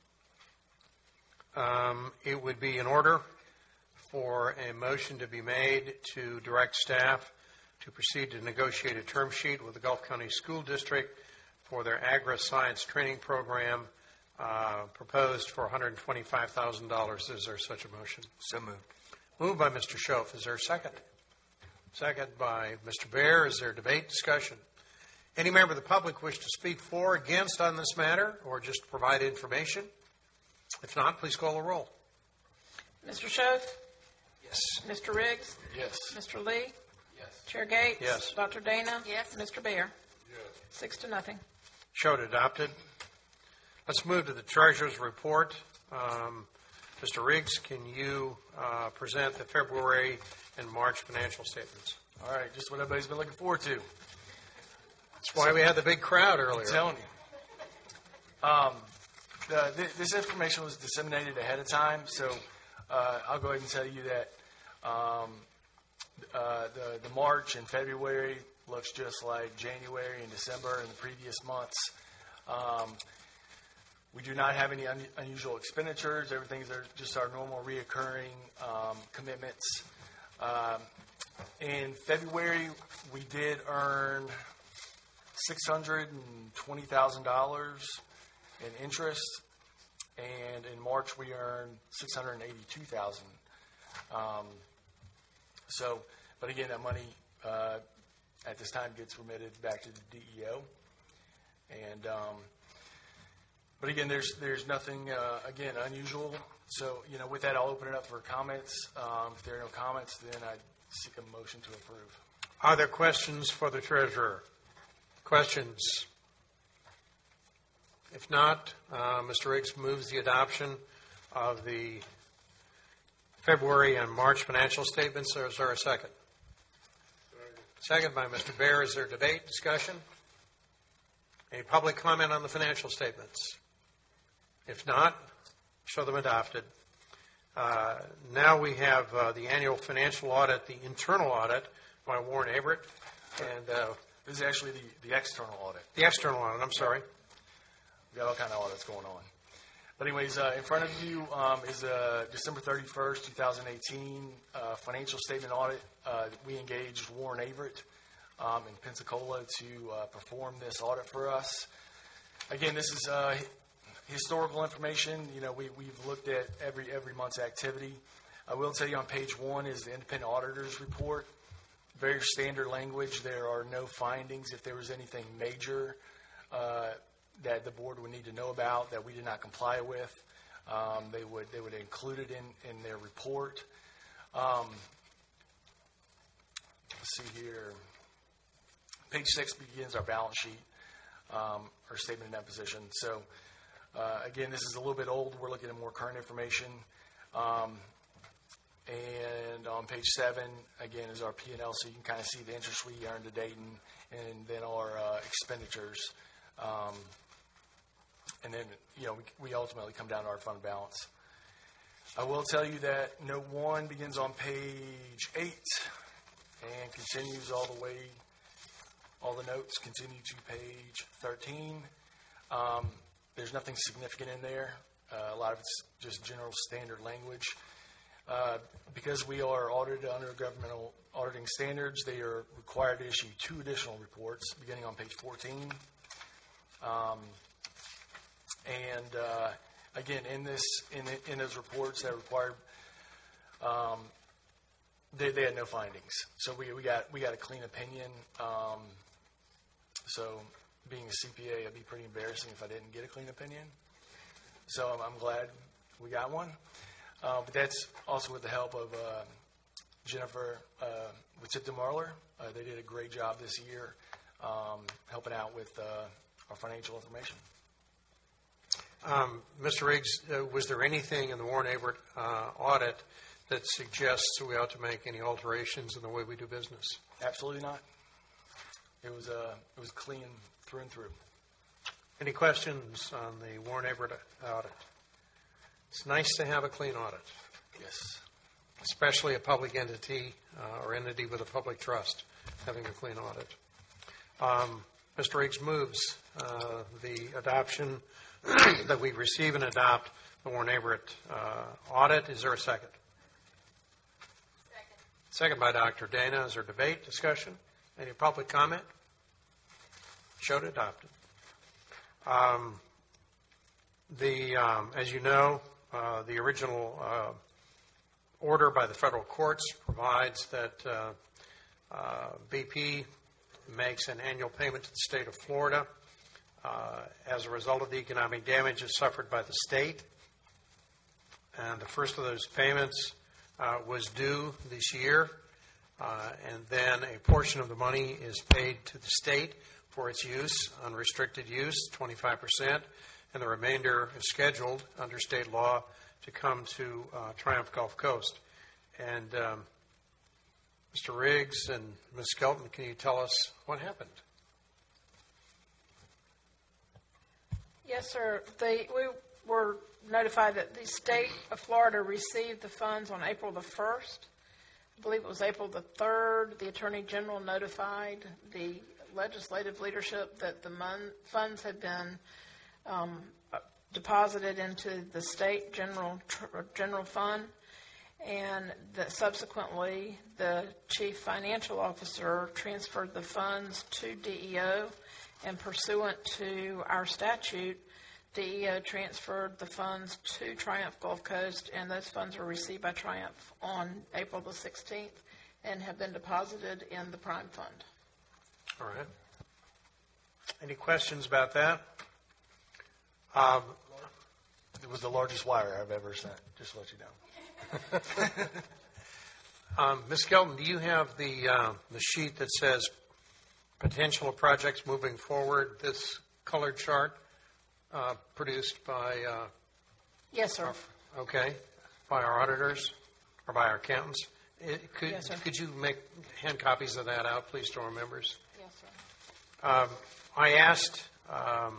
um, it would be in order for a motion to be made to direct staff to proceed to negotiate a term sheet with the Gulf County School District for their agri-science training program uh, proposed for one hundred twenty-five thousand dollars. Is there such a motion? So moved. Moved by Mister Schoaf. Is there a second? Second by Mister Bear. Is there debate, discussion? Any member of the public wish to speak for or against on this matter or just provide information? If not, please call the roll. Mister Schoaf? Yes. Mister Riggs? Yes. Mister Lee? Yes. Chair Gates? Yes. Doctor Dana? Yes. Mister Bear? Yes. Six to nothing. Showed adopted. Let's move to the treasurer's report. Um, Mister Riggs, can you uh, present the February and March financial statements? All right, just what everybody's been looking forward to. That's why we had the big crowd earlier. I'm telling you. Um, the, th- this information was disseminated ahead of time, so uh, I'll go ahead and tell you that um, uh, the, the March and February looks just like January and December and the previous months. Um, we do not have any un- unusual expenditures. Everything's are just our normal reoccurring um, commitments. Um, in February, we did earn six hundred twenty thousand dollars in interest, and in March we earned six hundred eighty-two thousand dollars. Um, so, but again, that money uh, at this time gets remitted back to the D E O. And, um, but again, there's there's nothing, uh, again, unusual. So, you know, with that, I'll open it up for comments. Um, if there are no comments, then I seek a motion to approve. Are there questions for the treasurer? Questions? If not, uh, Mister Riggs moves the adoption of the February and March financial statements. Is there a second? Second by Mister Bear. Is there debate, discussion? Any public comment on the financial statements? If not, show them adopted. Uh, now we have uh, the annual financial audit, the internal audit by Warren Averett. And uh, this is actually the, the external audit. The external audit, I'm sorry. We've got all kind of audits going on. But anyways, uh, in front of you um, is a December thirty-first, twenty eighteen uh, financial statement audit. Uh, we engaged Warren Averett um, in Pensacola to uh, perform this audit for us. Again, this is uh, historical information. You know, we, we've looked at every every month's activity. I will tell you on page one is the independent auditor's report. Very standard language. There are no findings. If there was anything major uh, that the board would need to know about that we did not comply with, um, they would they would include it in, in their report. Um, let's see here. Page six begins our balance sheet, um, our statement of net position. So, uh, again, this is a little bit old. We're looking at more current information. Um, and on page seven, again, is our P and L, so you can kind of see the interest we earned to date and, and then our uh, expenditures. Um, and then, you know, we, we ultimately come down to our fund balance. I will tell you that note one begins on page eight and continues all the way. All the notes continue to page thirteen. Um, there's nothing significant in there. Uh, a lot of it's just general standard language. Uh, because we are audited under governmental auditing standards, they are required to issue two additional reports beginning on page fourteen. Um, and uh, again, in this, in in those reports that required, um, they they had no findings. So we we got we got a clean opinion. Um, so being a C P A, it'd be pretty embarrassing if I didn't get a clean opinion. So I'm, I'm glad we got one. Uh, but that's also with the help of uh, Jennifer uh, with Tipton Marler. Uh, they did a great job this year um, helping out with uh, our financial information. Um, Mister Riggs, uh, was there anything in the Warren Averett uh, audit that suggests we ought to make any alterations in the way we do business? Absolutely not. It was uh, it was clean through and through. Any questions on the Warren Averett audit? It's nice to have a clean audit. Yes. Especially a public entity uh, or entity with a public trust having a clean audit. Um, Mister Riggs moves uh, the adoption that we receive and adopt the Warren Averett uh, audit. Is there a second? Second. Second by Doctor Dana. Is there debate, discussion? Any public comment? Showed adopted. Um, the, um, as you know, uh, the original uh, order by the federal courts provides that uh, uh, B P makes an annual payment to the state of Florida uh, as a result of the economic damages suffered by the state. And the first of those payments uh, was due this year. Uh, and then a portion of the money is paid to the state for its use, unrestricted use, twenty-five percent, and the remainder is scheduled under state law to come to uh, Triumph Gulf Coast. And um, Mister Riggs and Miz Skelton, can you tell us what happened? Yes, sir. They, we were notified that the state of Florida received the funds on April the first. I believe it was April the third. The Attorney General notified the legislative leadership that the mon- funds had been um, deposited into the state general tr- general fund, and that subsequently the chief financial officer transferred the funds to D E O, and pursuant to our statute, D E O transferred the funds to Triumph Gulf Coast, and those funds were received by Triumph on April the sixteenth and have been deposited in the Prime Fund. All right. Any questions about that? Um, it was the largest wire I've ever sent, just to let you know. um, Miz Skelton, do you have the, uh, the sheet that says potential projects moving forward, this colored chart uh, produced by... Uh, yes, sir. Our, okay. By our auditors or by our accountants? It, could, yes, sir. Could you make hand copies of that out, please, to our members? Yes, sir. Um, I asked um,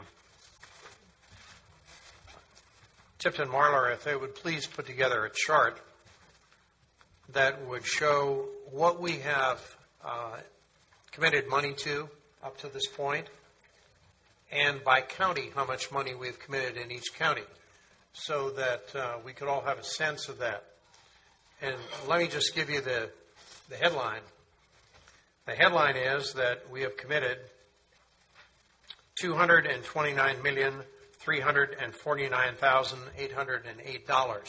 Tipton Marler if they would please put together a chart that would show what we have uh, committed money to up to this point, and by county how much money we've committed in each county, so that uh, we could all have a sense of that. And let me just give you the, the headline. The headline is that we have committed two hundred twenty-nine million, three hundred forty-nine thousand, eight hundred eight dollars.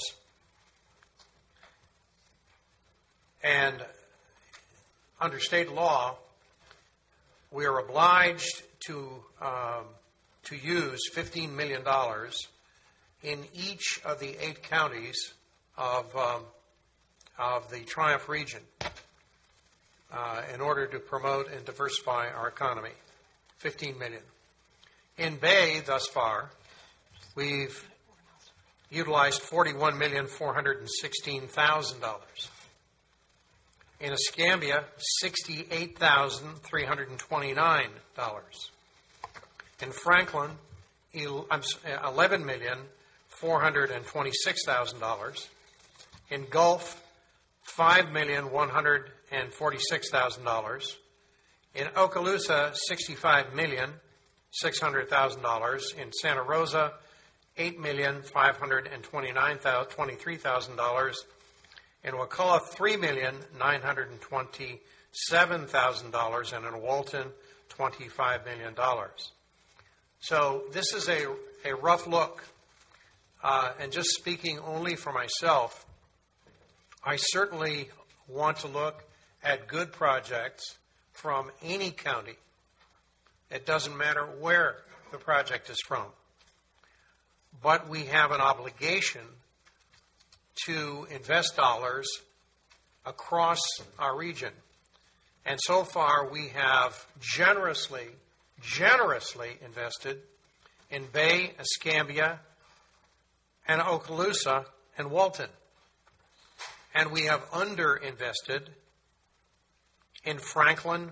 And under state law, we are obliged to um, to use fifteen million dollars in each of the eight counties of um, of the Triumph region. uh, in order to promote and diversify our economy. fifteen million dollars. In Bay, thus far, we've utilized forty-one million four hundred sixteen thousand dollars. In Escambia, sixty-eight thousand three hundred twenty-nine dollars. In Franklin, eleven million four hundred twenty-six thousand dollars. In Gulf, five million one hundred forty-six thousand dollars. In Okaloosa, sixty-five million six hundred thousand dollars. In Santa Rosa, eight million five hundred twenty-three thousand dollars. In Wakulla, three million nine hundred twenty-seven thousand dollars. And in Walton, twenty-five million dollars. So this is a, a rough look. Uh, and just speaking only for myself, I certainly want to look at good projects from any county. It doesn't matter where the project is from. But we have an obligation to invest dollars across our region. And so far we have generously, generously invested in Bay, Escambia, and Okaloosa, and Walton. And we have underinvested in Franklin,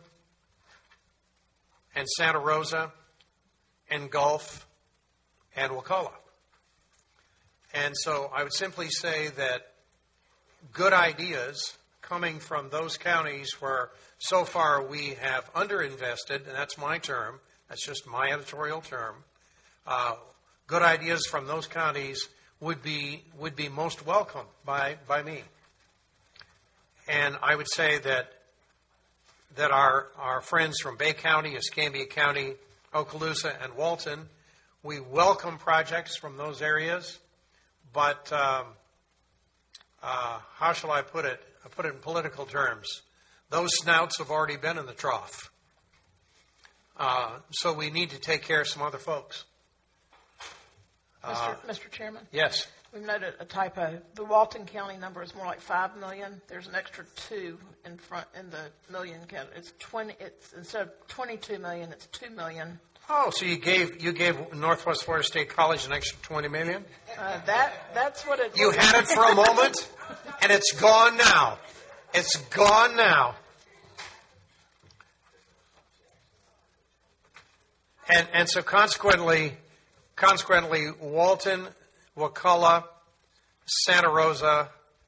and Santa Rosa, and Gulf, and Wakulla. And so I would simply say that good ideas coming from those counties where so far we have underinvested, and that's my term, that's just my editorial term, uh, good ideas from those counties would be would be most welcome by, by me. And I would say that that our, our friends from Bay County, Escambia County, Okaloosa, and Walton, we welcome projects from those areas, but um, uh, how shall I put it? I put it in political terms. Those snouts have already been in the trough. Uh, so we need to take care of some other folks. Mister Uh, Mister Chairman? Yes. We've noted a typo. The Walton County number is more like five million. There's an extra two in front in the million category. It's twenty. It's instead of twenty-two million, it's two million. Oh, so you gave you gave Northwest Florida State College an extra twenty million? Uh, that that's what it. You had it for a moment, and it's gone now. It's gone now. And and so consequently, consequently, Walton, Wakulla, Santa Rosa,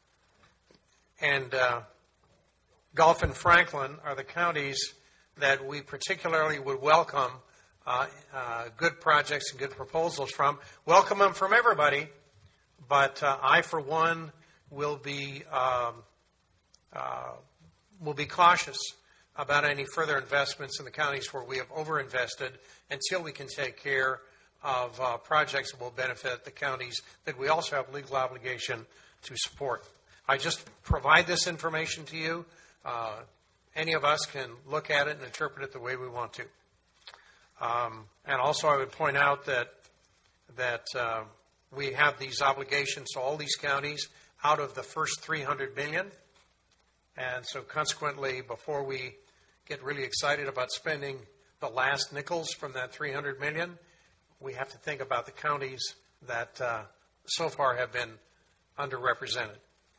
and uh, Gulf and Franklin are the counties that we particularly would welcome uh, uh, good projects and good proposals from. Welcome them from everybody, but uh, I, for one, will be um, uh, will be cautious about any further investments in the counties where we have overinvested until we can take care of uh, projects that will benefit the counties that we also have legal obligation to support. I just provide this information to you. Uh, any of us can look at it and interpret it the way we want to. Um, and also I would point out that that uh, we have these obligations to all these counties out of the first three hundred million dollars. And so consequently, before we get really excited about spending the last nickels from that three hundred million dollars, we have to think about the counties that uh, so far have been underrepresented.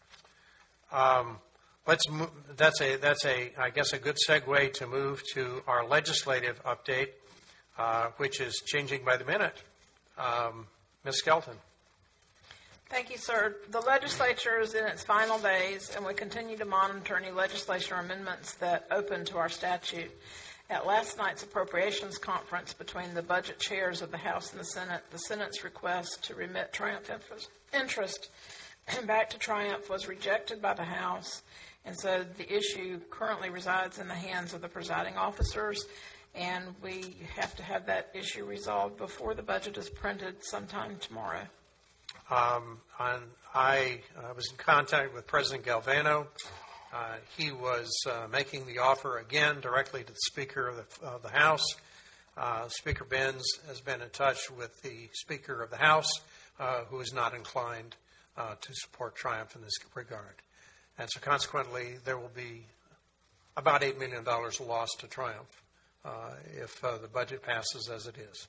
Um, let's mo- that's a that's a I guess a good segue to move to our legislative update, uh, which is changing by the minute. Um, Miz Skelton. Thank you, sir. The legislature is in its final days, and we continue to monitor any legislature amendments that open to our statute. At last night's appropriations conference between the budget chairs of the House and the Senate, the Senate's request to remit Triumph interest back to Triumph was rejected by the House, and so the issue currently resides in the hands of the presiding officers, and we have to have that issue resolved before the budget is printed sometime tomorrow. Um, and I uh, was in contact with President Galvano. Uh, he was uh, making the offer again directly to the Speaker of the, of the House. Uh, Speaker Benz has been in touch with the Speaker of the House, uh, who is not inclined uh, to support Triumph in this regard. And so consequently, there will be about eight million dollars lost to Triumph uh, if uh, the budget passes as it is.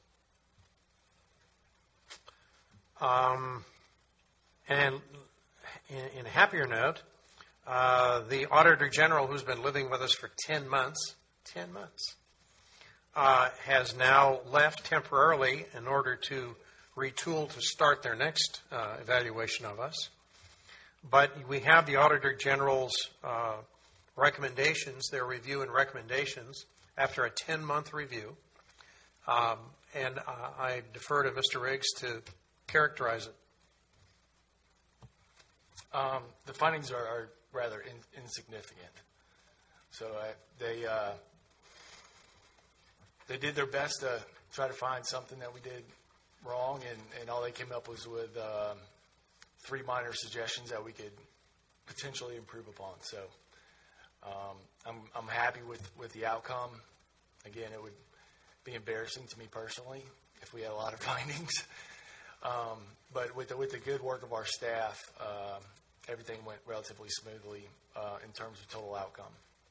Um, and in, in a happier note, uh, the Auditor General, who's been living with us for ten months, ten months, uh, has now left temporarily in order to retool to start their next uh, evaluation of us. But we have the Auditor General's uh, recommendations, their review and recommendations, after a ten-month review. Um, and uh, I defer to Mister Riggs to characterize it. Um, the findings are, are rather in, insignificant. So uh, they uh, they did their best to try to find something that we did wrong, and, and all they came up was with um, three minor suggestions that we could potentially improve upon. So um, I'm I'm happy with, with the outcome. Again, it would be embarrassing to me personally if we had a lot of findings. Um, but with the, with the good work of our staff, uh, everything went relatively smoothly uh, in terms of total outcome.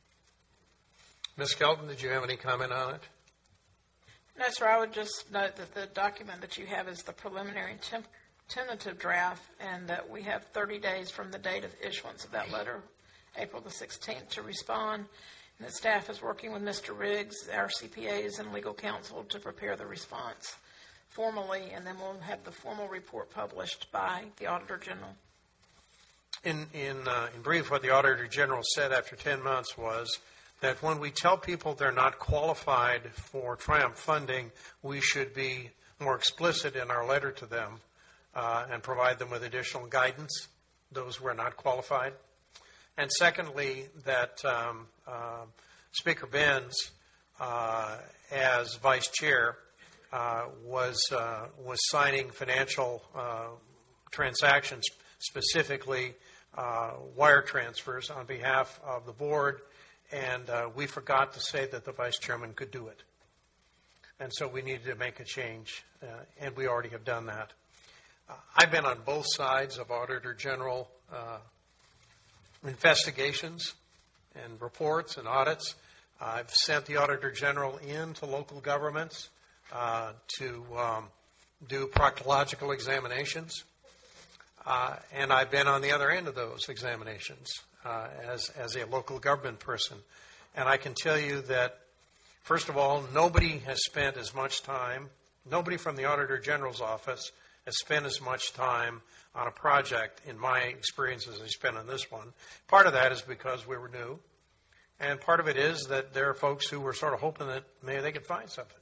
Miz Skelton, did you have any comment on it? No, sir. I would just note that the document that you have is the preliminary temp- tentative draft, and that we have thirty days from the date of issuance of that letter, April the sixteenth, to respond. And the staff is working with Mister Riggs, our C P As, and legal counsel to prepare the response formally, and then we'll have the formal report published by the Auditor General. In, in, uh, in brief, what the Auditor General said after ten months was that when we tell people they're not qualified for Triumph funding, we should be more explicit in our letter to them uh, and provide them with additional guidance, those who are not qualified. And secondly, that um, uh, Speaker Benz, uh, as Vice Chair, uh, was uh, was signing financial uh, transactions, specifically uh, wire transfers, on behalf of the board, and uh, we forgot to say that the Vice Chairman could do it. And so we needed to make a change, uh, and we already have done that. Uh, I've been on both sides of Auditor General uh, investigations and reports and audits. I've sent the Auditor General into local governments uh, to um, do proctological examinations. Uh, and I've been on the other end of those examinations uh, as, as a local government person. And I can tell you that, first of all, nobody has spent as much time, nobody from the Auditor General's office has spent as much time on a project, in my experience, as I spent on this one. Part of that is because we were new, and part of it is that there are folks who were sort of hoping that maybe they could find something.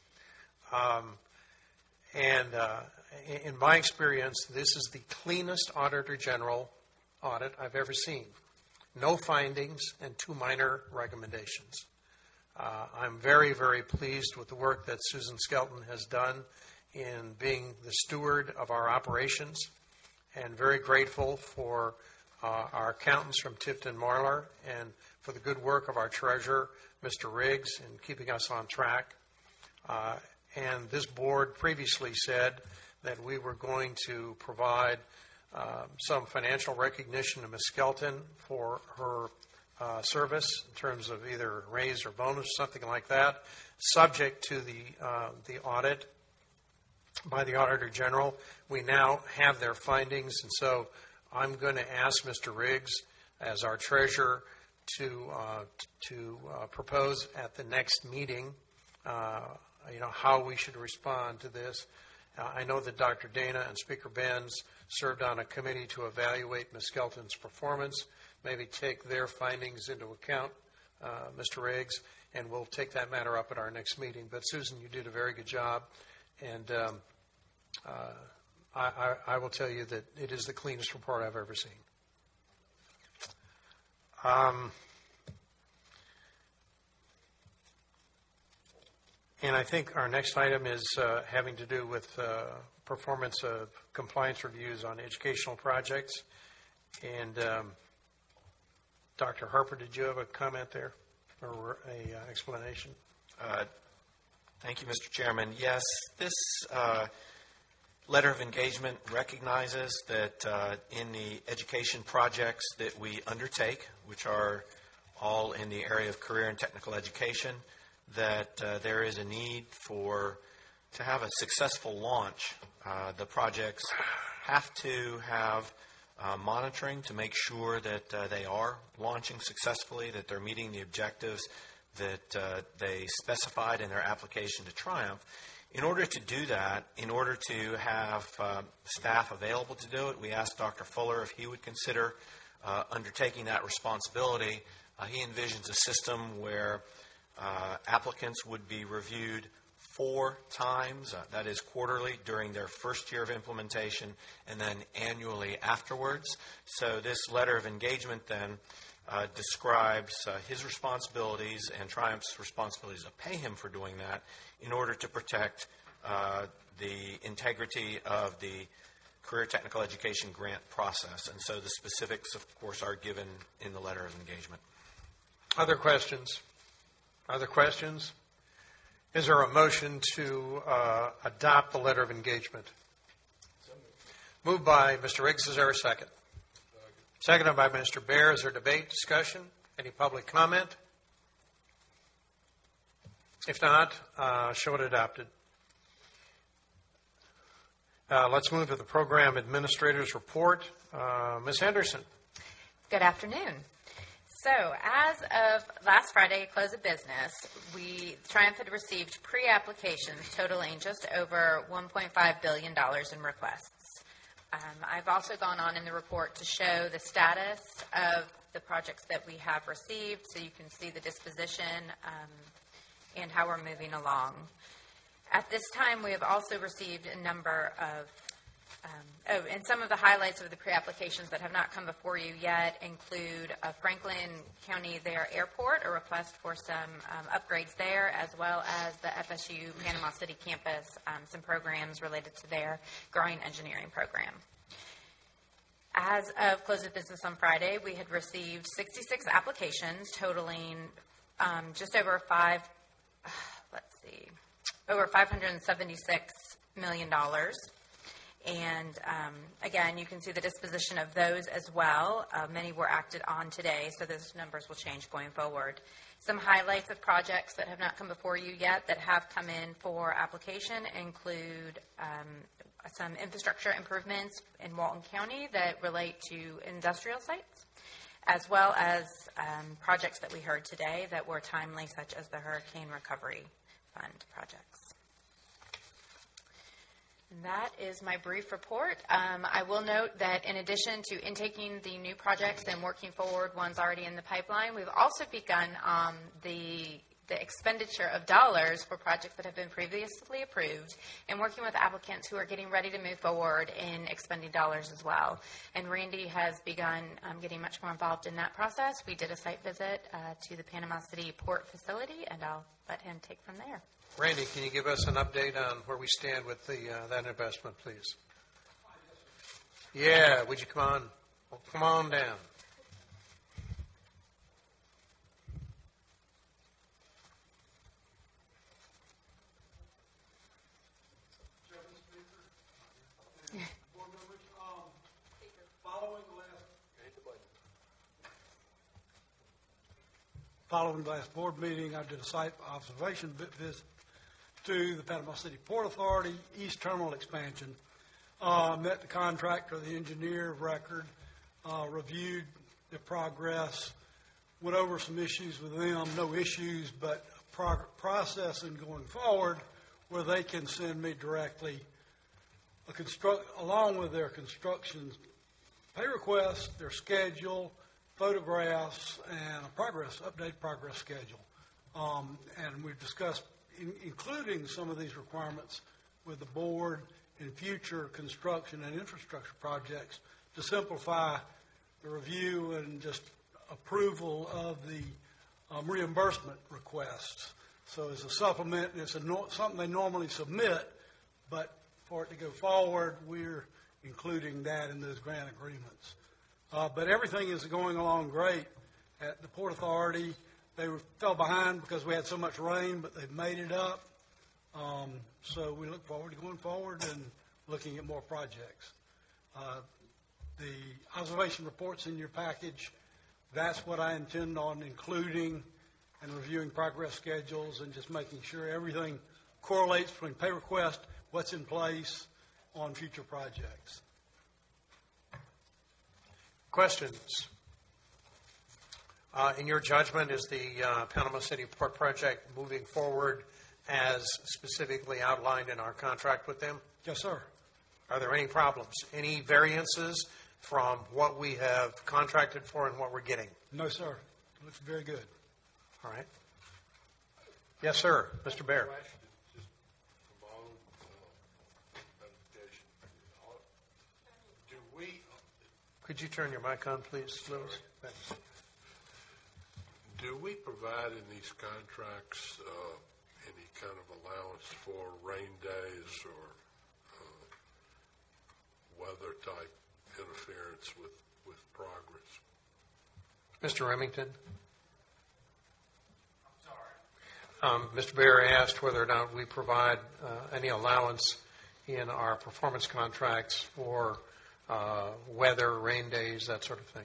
Um, and uh, in my experience, this is the cleanest Auditor General audit I've ever seen. No findings and two minor recommendations. Uh, I'm very, very pleased with the work that Susan Skelton has done in being the steward of our operations, and very grateful for uh, our accountants from Tifton Marlar and for the good work of our treasurer, Mister Riggs, in keeping us on track. Uh, and this board previously said that we were going to provide uh, some financial recognition to Miz Skelton for her uh, service in terms of either raise or bonus, something like that, subject to the uh, the audit by the Auditor General. We now have their findings, and so I'm going to ask Mister Riggs, as our treasurer, to uh, to uh, propose at the next meeting, uh, you know, how we should respond to this. Uh, I know that Doctor Dana and Speaker Benz served on a committee to evaluate Miz Skelton's performance. Maybe take their findings into account, uh, Mister Riggs, and we'll take that matter up at our next meeting. But Susan, you did a very good job. And um, uh, I, I, I will tell you that it is the cleanest report I've ever seen. Um, and I think our next item is uh, having to do with uh, performance of compliance reviews on educational projects. And um, Doctor Harper, did you have a comment there or a uh, explanation? Uh, Thank you, Mister Chairman. Yes, this uh, letter of engagement recognizes that uh, in the education projects that we undertake, which are all in the area of career and technical education, that uh, there is a need for to have a successful launch. Uh, the projects have to have uh, monitoring to make sure that uh, they are launching successfully, that they're meeting the objectives that uh, they specified in their application to Triumph. In order to do that, in order to have uh, staff available to do it, we asked Doctor Fuller if he would consider uh, undertaking that responsibility. Uh, he envisions a system where uh, applicants would be reviewed four times, uh, that is quarterly during their first year of implementation, and then annually afterwards. So this letter of engagement then uh, describes uh, his responsibilities and Triumph's responsibilities to pay him for doing that in order to protect uh, the integrity of the Career Technical Education grant process. And so the specifics, of course, are given in the letter of engagement. Other questions? Other questions? Is there a motion to uh, adopt the letter of engagement? Moved by Mister Riggs. Is there a second? Seconded by Mister Bear. Is there debate, discussion? Any public comment? If not, uh, show it adopted. Uh, let's move to the program administrator's report. Uh, Miz Henderson. Good afternoon. So, as of last Friday, close of business, we Triumph had received pre-applications totaling just over one point five billion dollars in requests. Um, I've also gone on in the report to show the status of the projects that we have received, so you can see the disposition um, and how we're moving along. At this time, we have also received a number of Um, oh, and some of the highlights of the pre-applications that have not come before you yet include uh, Franklin County, their airport, a request for some um, upgrades there, as well as the F S U Panama City campus, um, some programs related to their growing engineering program. As of close of business on Friday, we had received sixty-six applications totaling um, just over five, uh, let's see, over five hundred seventy-six million dollars. And um, again, you can see the disposition of those as well. Uh, many were acted on today, so those numbers will change going forward. Some highlights of projects that have not come before you yet that have come in for application include um, some infrastructure improvements in Walton County that relate to industrial sites, as well as um, projects that we heard today that were timely, such as the Hurricane Recovery Fund projects. That is my brief report. Um, I will note that in addition to intaking the new projects and working forward ones already in the pipeline, we've also begun um, the the expenditure of dollars for projects that have been previously approved and working with applicants who are getting ready to move forward in expending dollars as well. And Randy has begun um, getting much more involved in that process. We did a site visit uh, to the Panama City Port facility, and I'll let him take from there. Randy, can you give us an update on where we stand with the uh, that investment, please? Yeah, would you come on? Well, come on down. Following the last board meeting, I did a site observation visit to the Panama City Port Authority East Terminal expansion. Uh, met the contractor, the engineer of record, uh, reviewed the progress, went over some issues with them, no issues, but prog- processing going forward where they can send me directly a construct, along with their construction pay request, their schedule, photographs, and a progress, updated progress schedule. Um, and we've discussed in, including some of these requirements with the board in future construction and infrastructure projects to simplify the review and just approval of the um, reimbursement requests. So as a supplement, it's a no, something they normally submit, but for it to go forward, we're including that in those grant agreements. Uh, but everything is going along great at the Port Authority. They were, fell behind because we had so much rain, but they've made it up. Um, so we look forward to going forward and looking at more projects. Uh, the observation reports in your package That's what I intend on including and reviewing progress schedules and just making sure everything correlates between pay request, what's in place on future projects. Questions? Uh, in your judgment, is the uh, Panama City Port Project moving forward as specifically outlined in our contract with them? Yes, sir. Are there any problems? Any variances from what we have contracted for and what we're getting? No, sir. Looks very good. All right. Yes, sir. Mister Bear. Do we, Could you turn your mic on, please, Lewis? Thanks. do we provide in these contracts uh, any kind of allowance for rain days or uh, weather-type interference with, with progress? Mister Remington? Um, Mister Bear asked whether or not we provide uh, any allowance in our performance contracts for uh, weather, rain days, that sort of thing.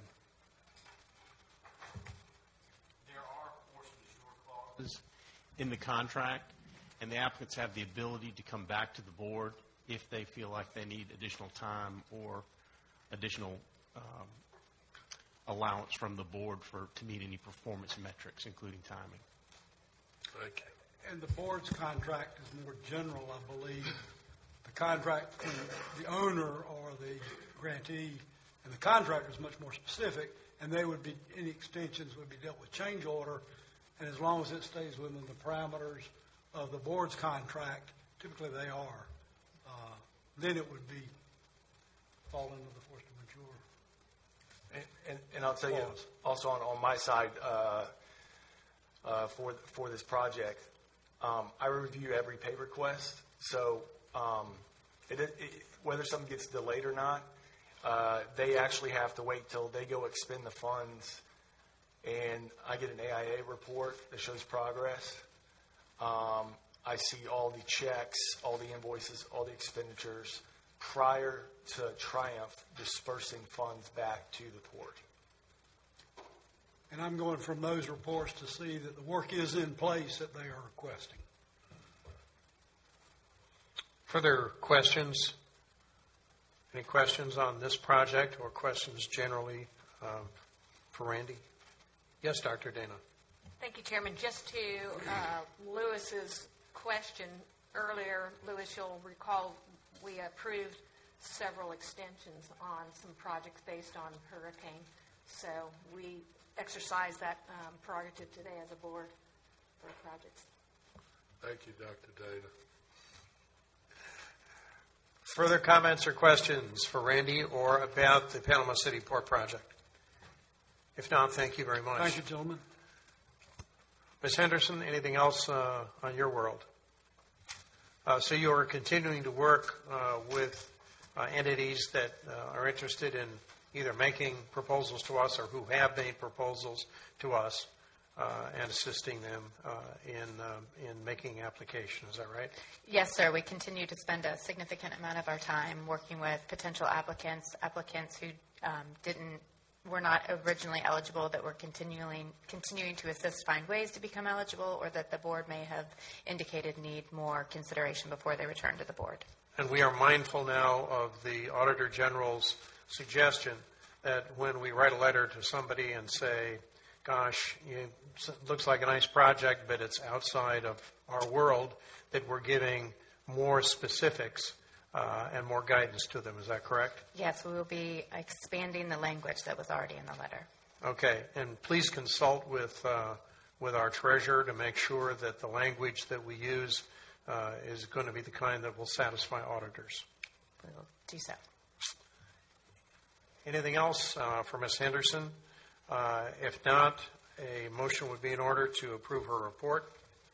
There are force majeure clauses in the contract, and the applicants have the ability to come back to the board if they feel like they need additional time or additional um, allowance from the board for to meet any performance metrics, including timing. Thank you. And the board's contract is more general, I believe. The contract between the owner or the grantee and the contractor is much more specific, and they would be, any extensions would be dealt with change order, and as long as it stays within the parameters of the board's contract, typically they are, uh, then it would be fall into the force majeure. And, and, and I'll tell you, also on, on my side, uh, uh, for for this project, um, I review every pay request. So um, it, it, whether something gets delayed or not, uh, they actually have to wait till they go expend the funds, and I get an A I A report that shows progress. Um, I see all the checks, all the invoices, all the expenditures prior to Triumph dispersing funds back to the port. And I'm going from those reports to see that the work is in place that they are requesting. Further questions? Any questions on this project or questions generally um, for Randy? Yes, Doctor Dana. Thank you, Chairman. Just to uh, Lewis's question earlier, Lewis, you'll recall we approved several extensions on some projects based on hurricane. So we exercise that um, prerogative today as a board for projects. Thank you, Doctor Dana. Further comments or questions for Randy or about the Panama City Port Project? If not, thank you very much. Thank you, gentlemen. Miz Henderson, anything else uh, on your world? Uh, so you are continuing to work uh, with uh, entities that uh, are interested in either making proposals to us or who have made proposals to us uh, and assisting them uh, in uh, in making application. Is that right? Yes, sir. We continue to spend a significant amount of our time working with potential applicants, applicants who um, didn't were not originally eligible, that we're continuing continuing to assist find ways to become eligible, or that the board may have indicated need more consideration before they return to the board. And we are mindful now of the Auditor General's suggestion that when we write a letter to somebody and say, gosh, it looks like a nice project, but it's outside of our world, that we're giving more specifics uh, and more guidance to them. Is that correct? Yes, we will be expanding the language that was already in the letter. Okay. And please consult with, uh, with our treasurer to make sure that the language that we use uh, is going to be the kind that will satisfy auditors. We will do so. Anything else uh, for Miz Henderson? Uh, if not, a motion would be in order to approve her report.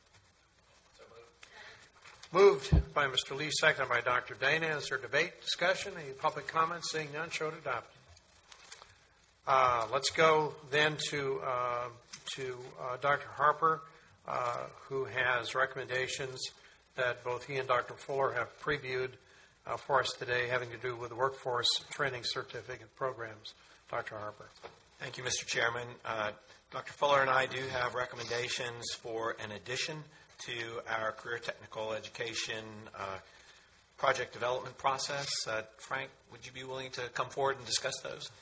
Moved by Mister Lee, seconded by Doctor Dana. Is there debate, discussion, any public comments? Seeing none, show it adopted. Uh, let's go then to uh, to uh, Doctor Harper, uh, who has recommendations that both he and Doctor Fuller have previewed uh, for us today, having to do with the workforce training certificate programs. Doctor Harper. Thank you, Mister Chairman. Uh, Doctor Fuller and I do have recommendations for an addition to our career technical education uh, project development process. Uh, Frank, would you be willing to come forward and discuss those?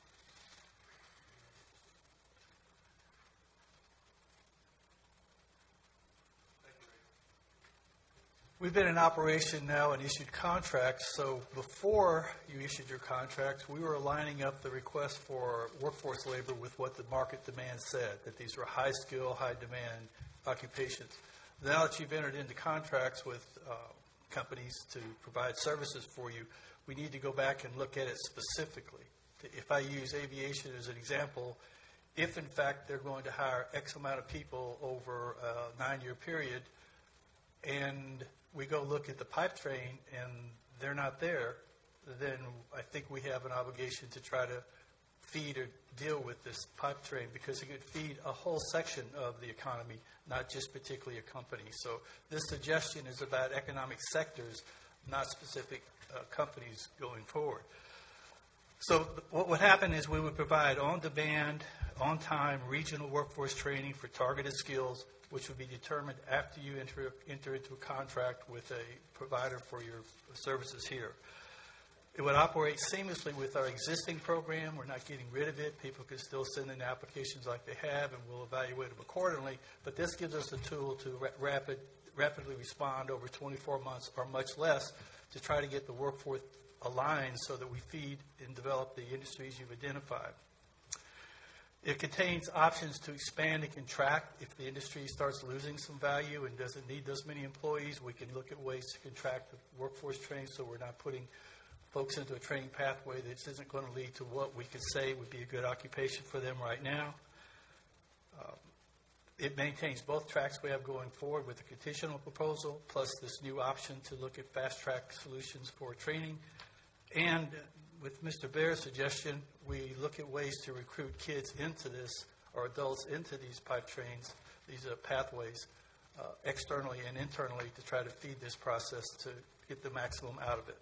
We've been in operation now and issued contracts. So before you issued your contracts, we were lining up the request for workforce labor with what the market demand said, that these were high skill, high demand occupations. Now that you've entered into contracts with uh, companies to provide services for you, we need to go back and look at it specifically. If I use aviation as an example, if in fact they're going to hire X amount of people over a nine-year period, and we go look at the pipe train and they're not there, then I think we have an obligation to try to feed or deal with this pipe train, because it could feed a whole section of the economy, not just particularly a company. So this suggestion is about economic sectors, not specific uh, companies going forward. So th- what would happen is we would provide on-demand, on-time regional workforce training for targeted skills, which would be determined after you enter, enter into a contract with a provider for your services here. It would operate seamlessly with our existing program. We're not getting rid of it. People can still send in applications like they have, and we'll evaluate them accordingly. But this gives us a tool to ra- rapid, rapidly respond over twenty-four months or much less to try to get the workforce aligned so that we feed and develop the industries you've identified. It contains options to expand and contract. If the industry starts losing some value and doesn't need those many employees, we can look at ways to contract the workforce training so we're not putting folks into a training pathway that isn't going to lead to what we could say would be a good occupation for them right now. Um, it maintains both tracks we have going forward with the conditional proposal, plus this new option to look at fast-track solutions for training. And with Mister Baer's suggestion, we look at ways to recruit kids into this, or adults into these pipe trains, these uh, pathways, uh, externally and internally, to try to feed this process to get the maximum out of it.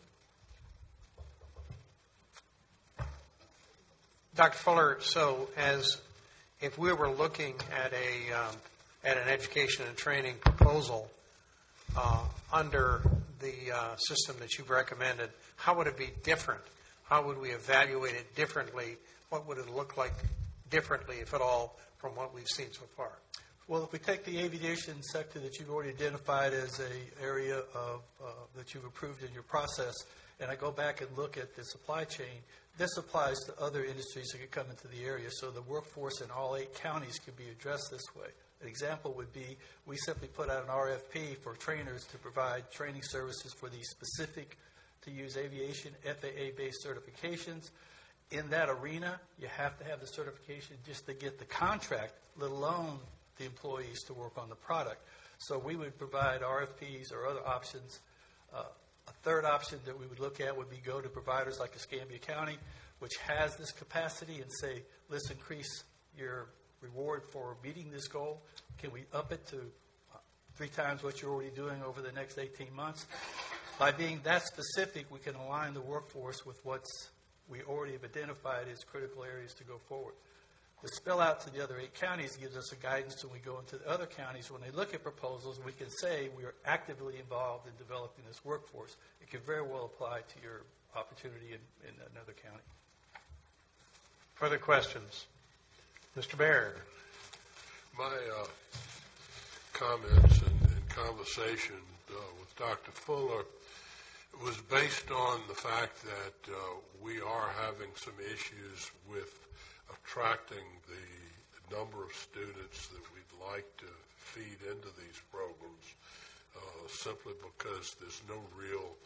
Doctor Fuller, so as if we were looking at a um, at an education and training proposal uh, under the uh, system that you've recommended, how would it be different? How would we evaluate it differently? What would it look like differently, if at all, from what we've seen so far? Well, if we take the aviation sector that you've already identified as an area of, uh, that you've approved in your process, and I go back and look at the supply chain, this applies to other industries that could come into the area. So the workforce in all eight counties could be addressed this way. An example would be we simply put out an R F P for trainers to provide training services for these specific, to use aviation F A A-based certifications. In that arena, you have to have the certification just to get the contract, let alone the employees to work on the product. So we would provide R F Ps or other options. Uh, a third option that we would look at would be go to providers like Escambia County, which has this capacity, and say, let's increase your reward for meeting this goal. Can we up it to uh, three times what you're already doing over the next eighteen months? By being that specific, we can align the workforce with what's we already have identified as critical areas to go forward. The spill out to the other eight counties gives us a guidance when we go into the other counties. When they look at proposals, we can say we are actively involved in developing this workforce. It could very well apply to your opportunity in, in another county. Further questions? Mister Baer. My uh, comments and, and conversation uh, with Doctor Fuller was based on the fact that uh, we are having some issues with attracting the number of students that we'd like to feed into these programs, uh, simply because there's no real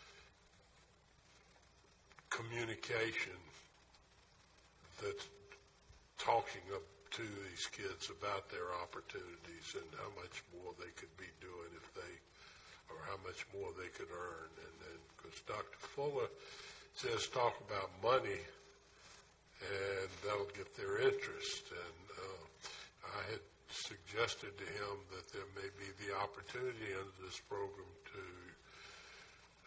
communication that's talking up to these kids about their opportunities and how much more they could be doing if they, or how much more they could earn. And then, because Doctor Fuller says talk about money, and that'll get their interest. And uh, I had suggested to him that there may be the opportunity under this program to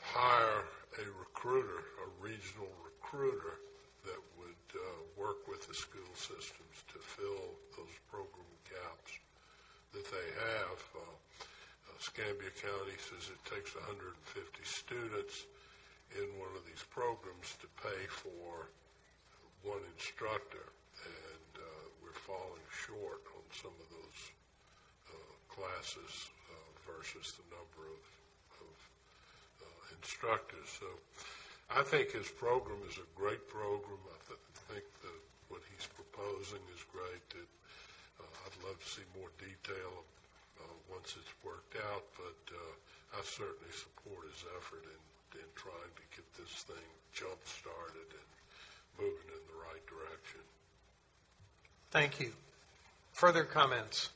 hire a recruiter, a regional recruiter, that would uh, work with the school systems to fill those program gaps that they have. Uh, uh, Escambia County says it takes one hundred fifty students in one of these programs to pay for one instructor, and uh, we're falling short on some of those uh, classes uh, versus the number of, of uh, instructors. So I think his program is a great program. I th- think that what he's proposing is great. That, uh, I'd love to see more detail uh, once it's worked out, but uh, I certainly support his effort in, in trying to get this thing jump-started and moving in the right direction. Thank you. Further comments?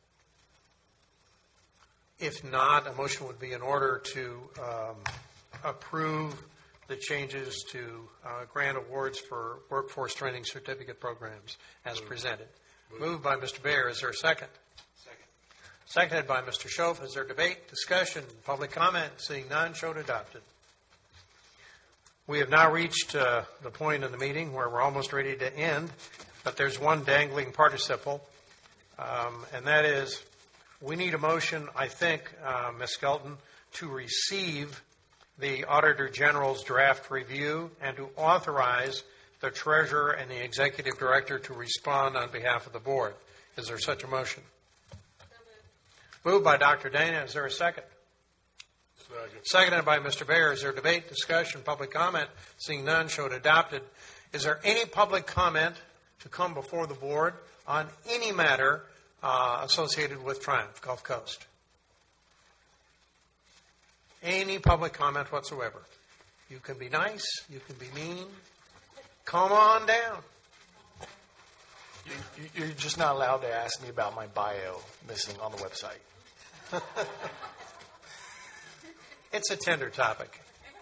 If not, a motion would be in order to um, approve the changes to uh, grant awards for workforce training certificate programs as presented. Moved by Mister Baer. Is there a second? Second. Seconded by Mister Schoaf. Is there debate, discussion, public comment? Seeing none, show it adopted. We have now reached uh, the point in the meeting where we're almost ready to end, but there's one dangling participle, um, and that is we need a motion, I think, uh, Miz Skelton, to receive the Auditor General's draft review and to authorize the Treasurer and the Executive Director to respond on behalf of the Board. Is there such a motion? Moved by Doctor Dana. Is there a second? Second. Seconded by Mister Baer. Is there debate, discussion, public comment? Seeing none, show it adopted. Is there any public comment to come before the Board on any matter uh, associated with Triumph Gulf Coast? Any public comment whatsoever. You can be nice. You can be mean. Come on down. You, you- you're just not allowed to ask me about my bio missing on the website. It's a tender topic.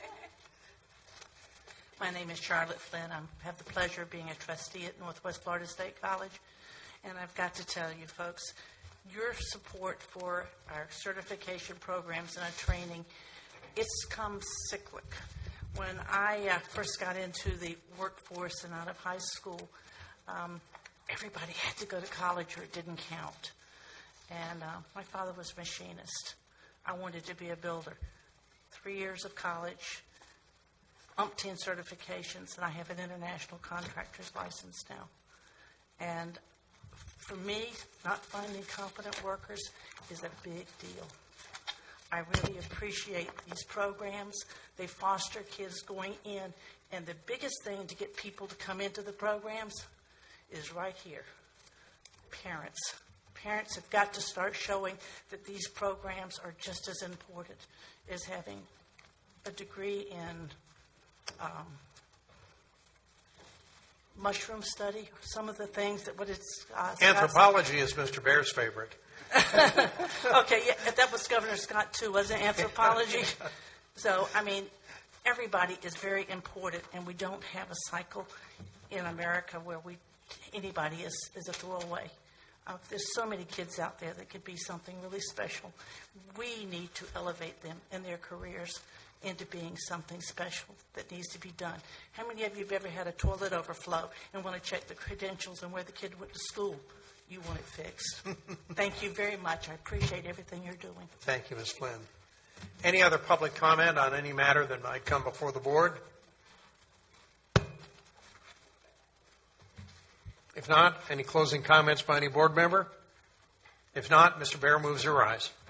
My name is Charlotte Flynn. I have the pleasure of being a trustee at Northwest Florida State College. And I've got to tell you, folks, your support for our certification programs and our training, it's come cyclic. When I uh, first got into the workforce and out of high school, um, everybody had to go to college or it didn't count. And uh, my father was a machinist. I wanted to be a builder. Three years of college, umpteen certifications, and I have an international contractor's license now. And for me, not finding competent workers is a big deal. I really appreciate these programs. They foster kids going in. And the biggest thing to get people to come into the programs is right here. Parents. Parents have got to start showing that these programs are just as important as having a degree in um, mushroom study, some of the things that what it's uh, Anthropology is Mister Baer's favorite. Okay, yeah, that was Governor Scott too, wasn't it? Anthropology. So, I mean, everybody is very important, and we don't have a cycle in America where we anybody is, is a throwaway. Uh, there's so many kids out there that could be something really special. We need to elevate them in their careers into being something special that needs to be done. How many of you have ever had a toilet overflow and want to check the credentials and where the kid went to school? You want it fixed. Thank you very much. I appreciate everything you're doing. Thank you, Miz Flynn. Any other public comment on any matter that might come before the Board? If not, any closing comments by any board member? If not, Mister Baer moves to rise.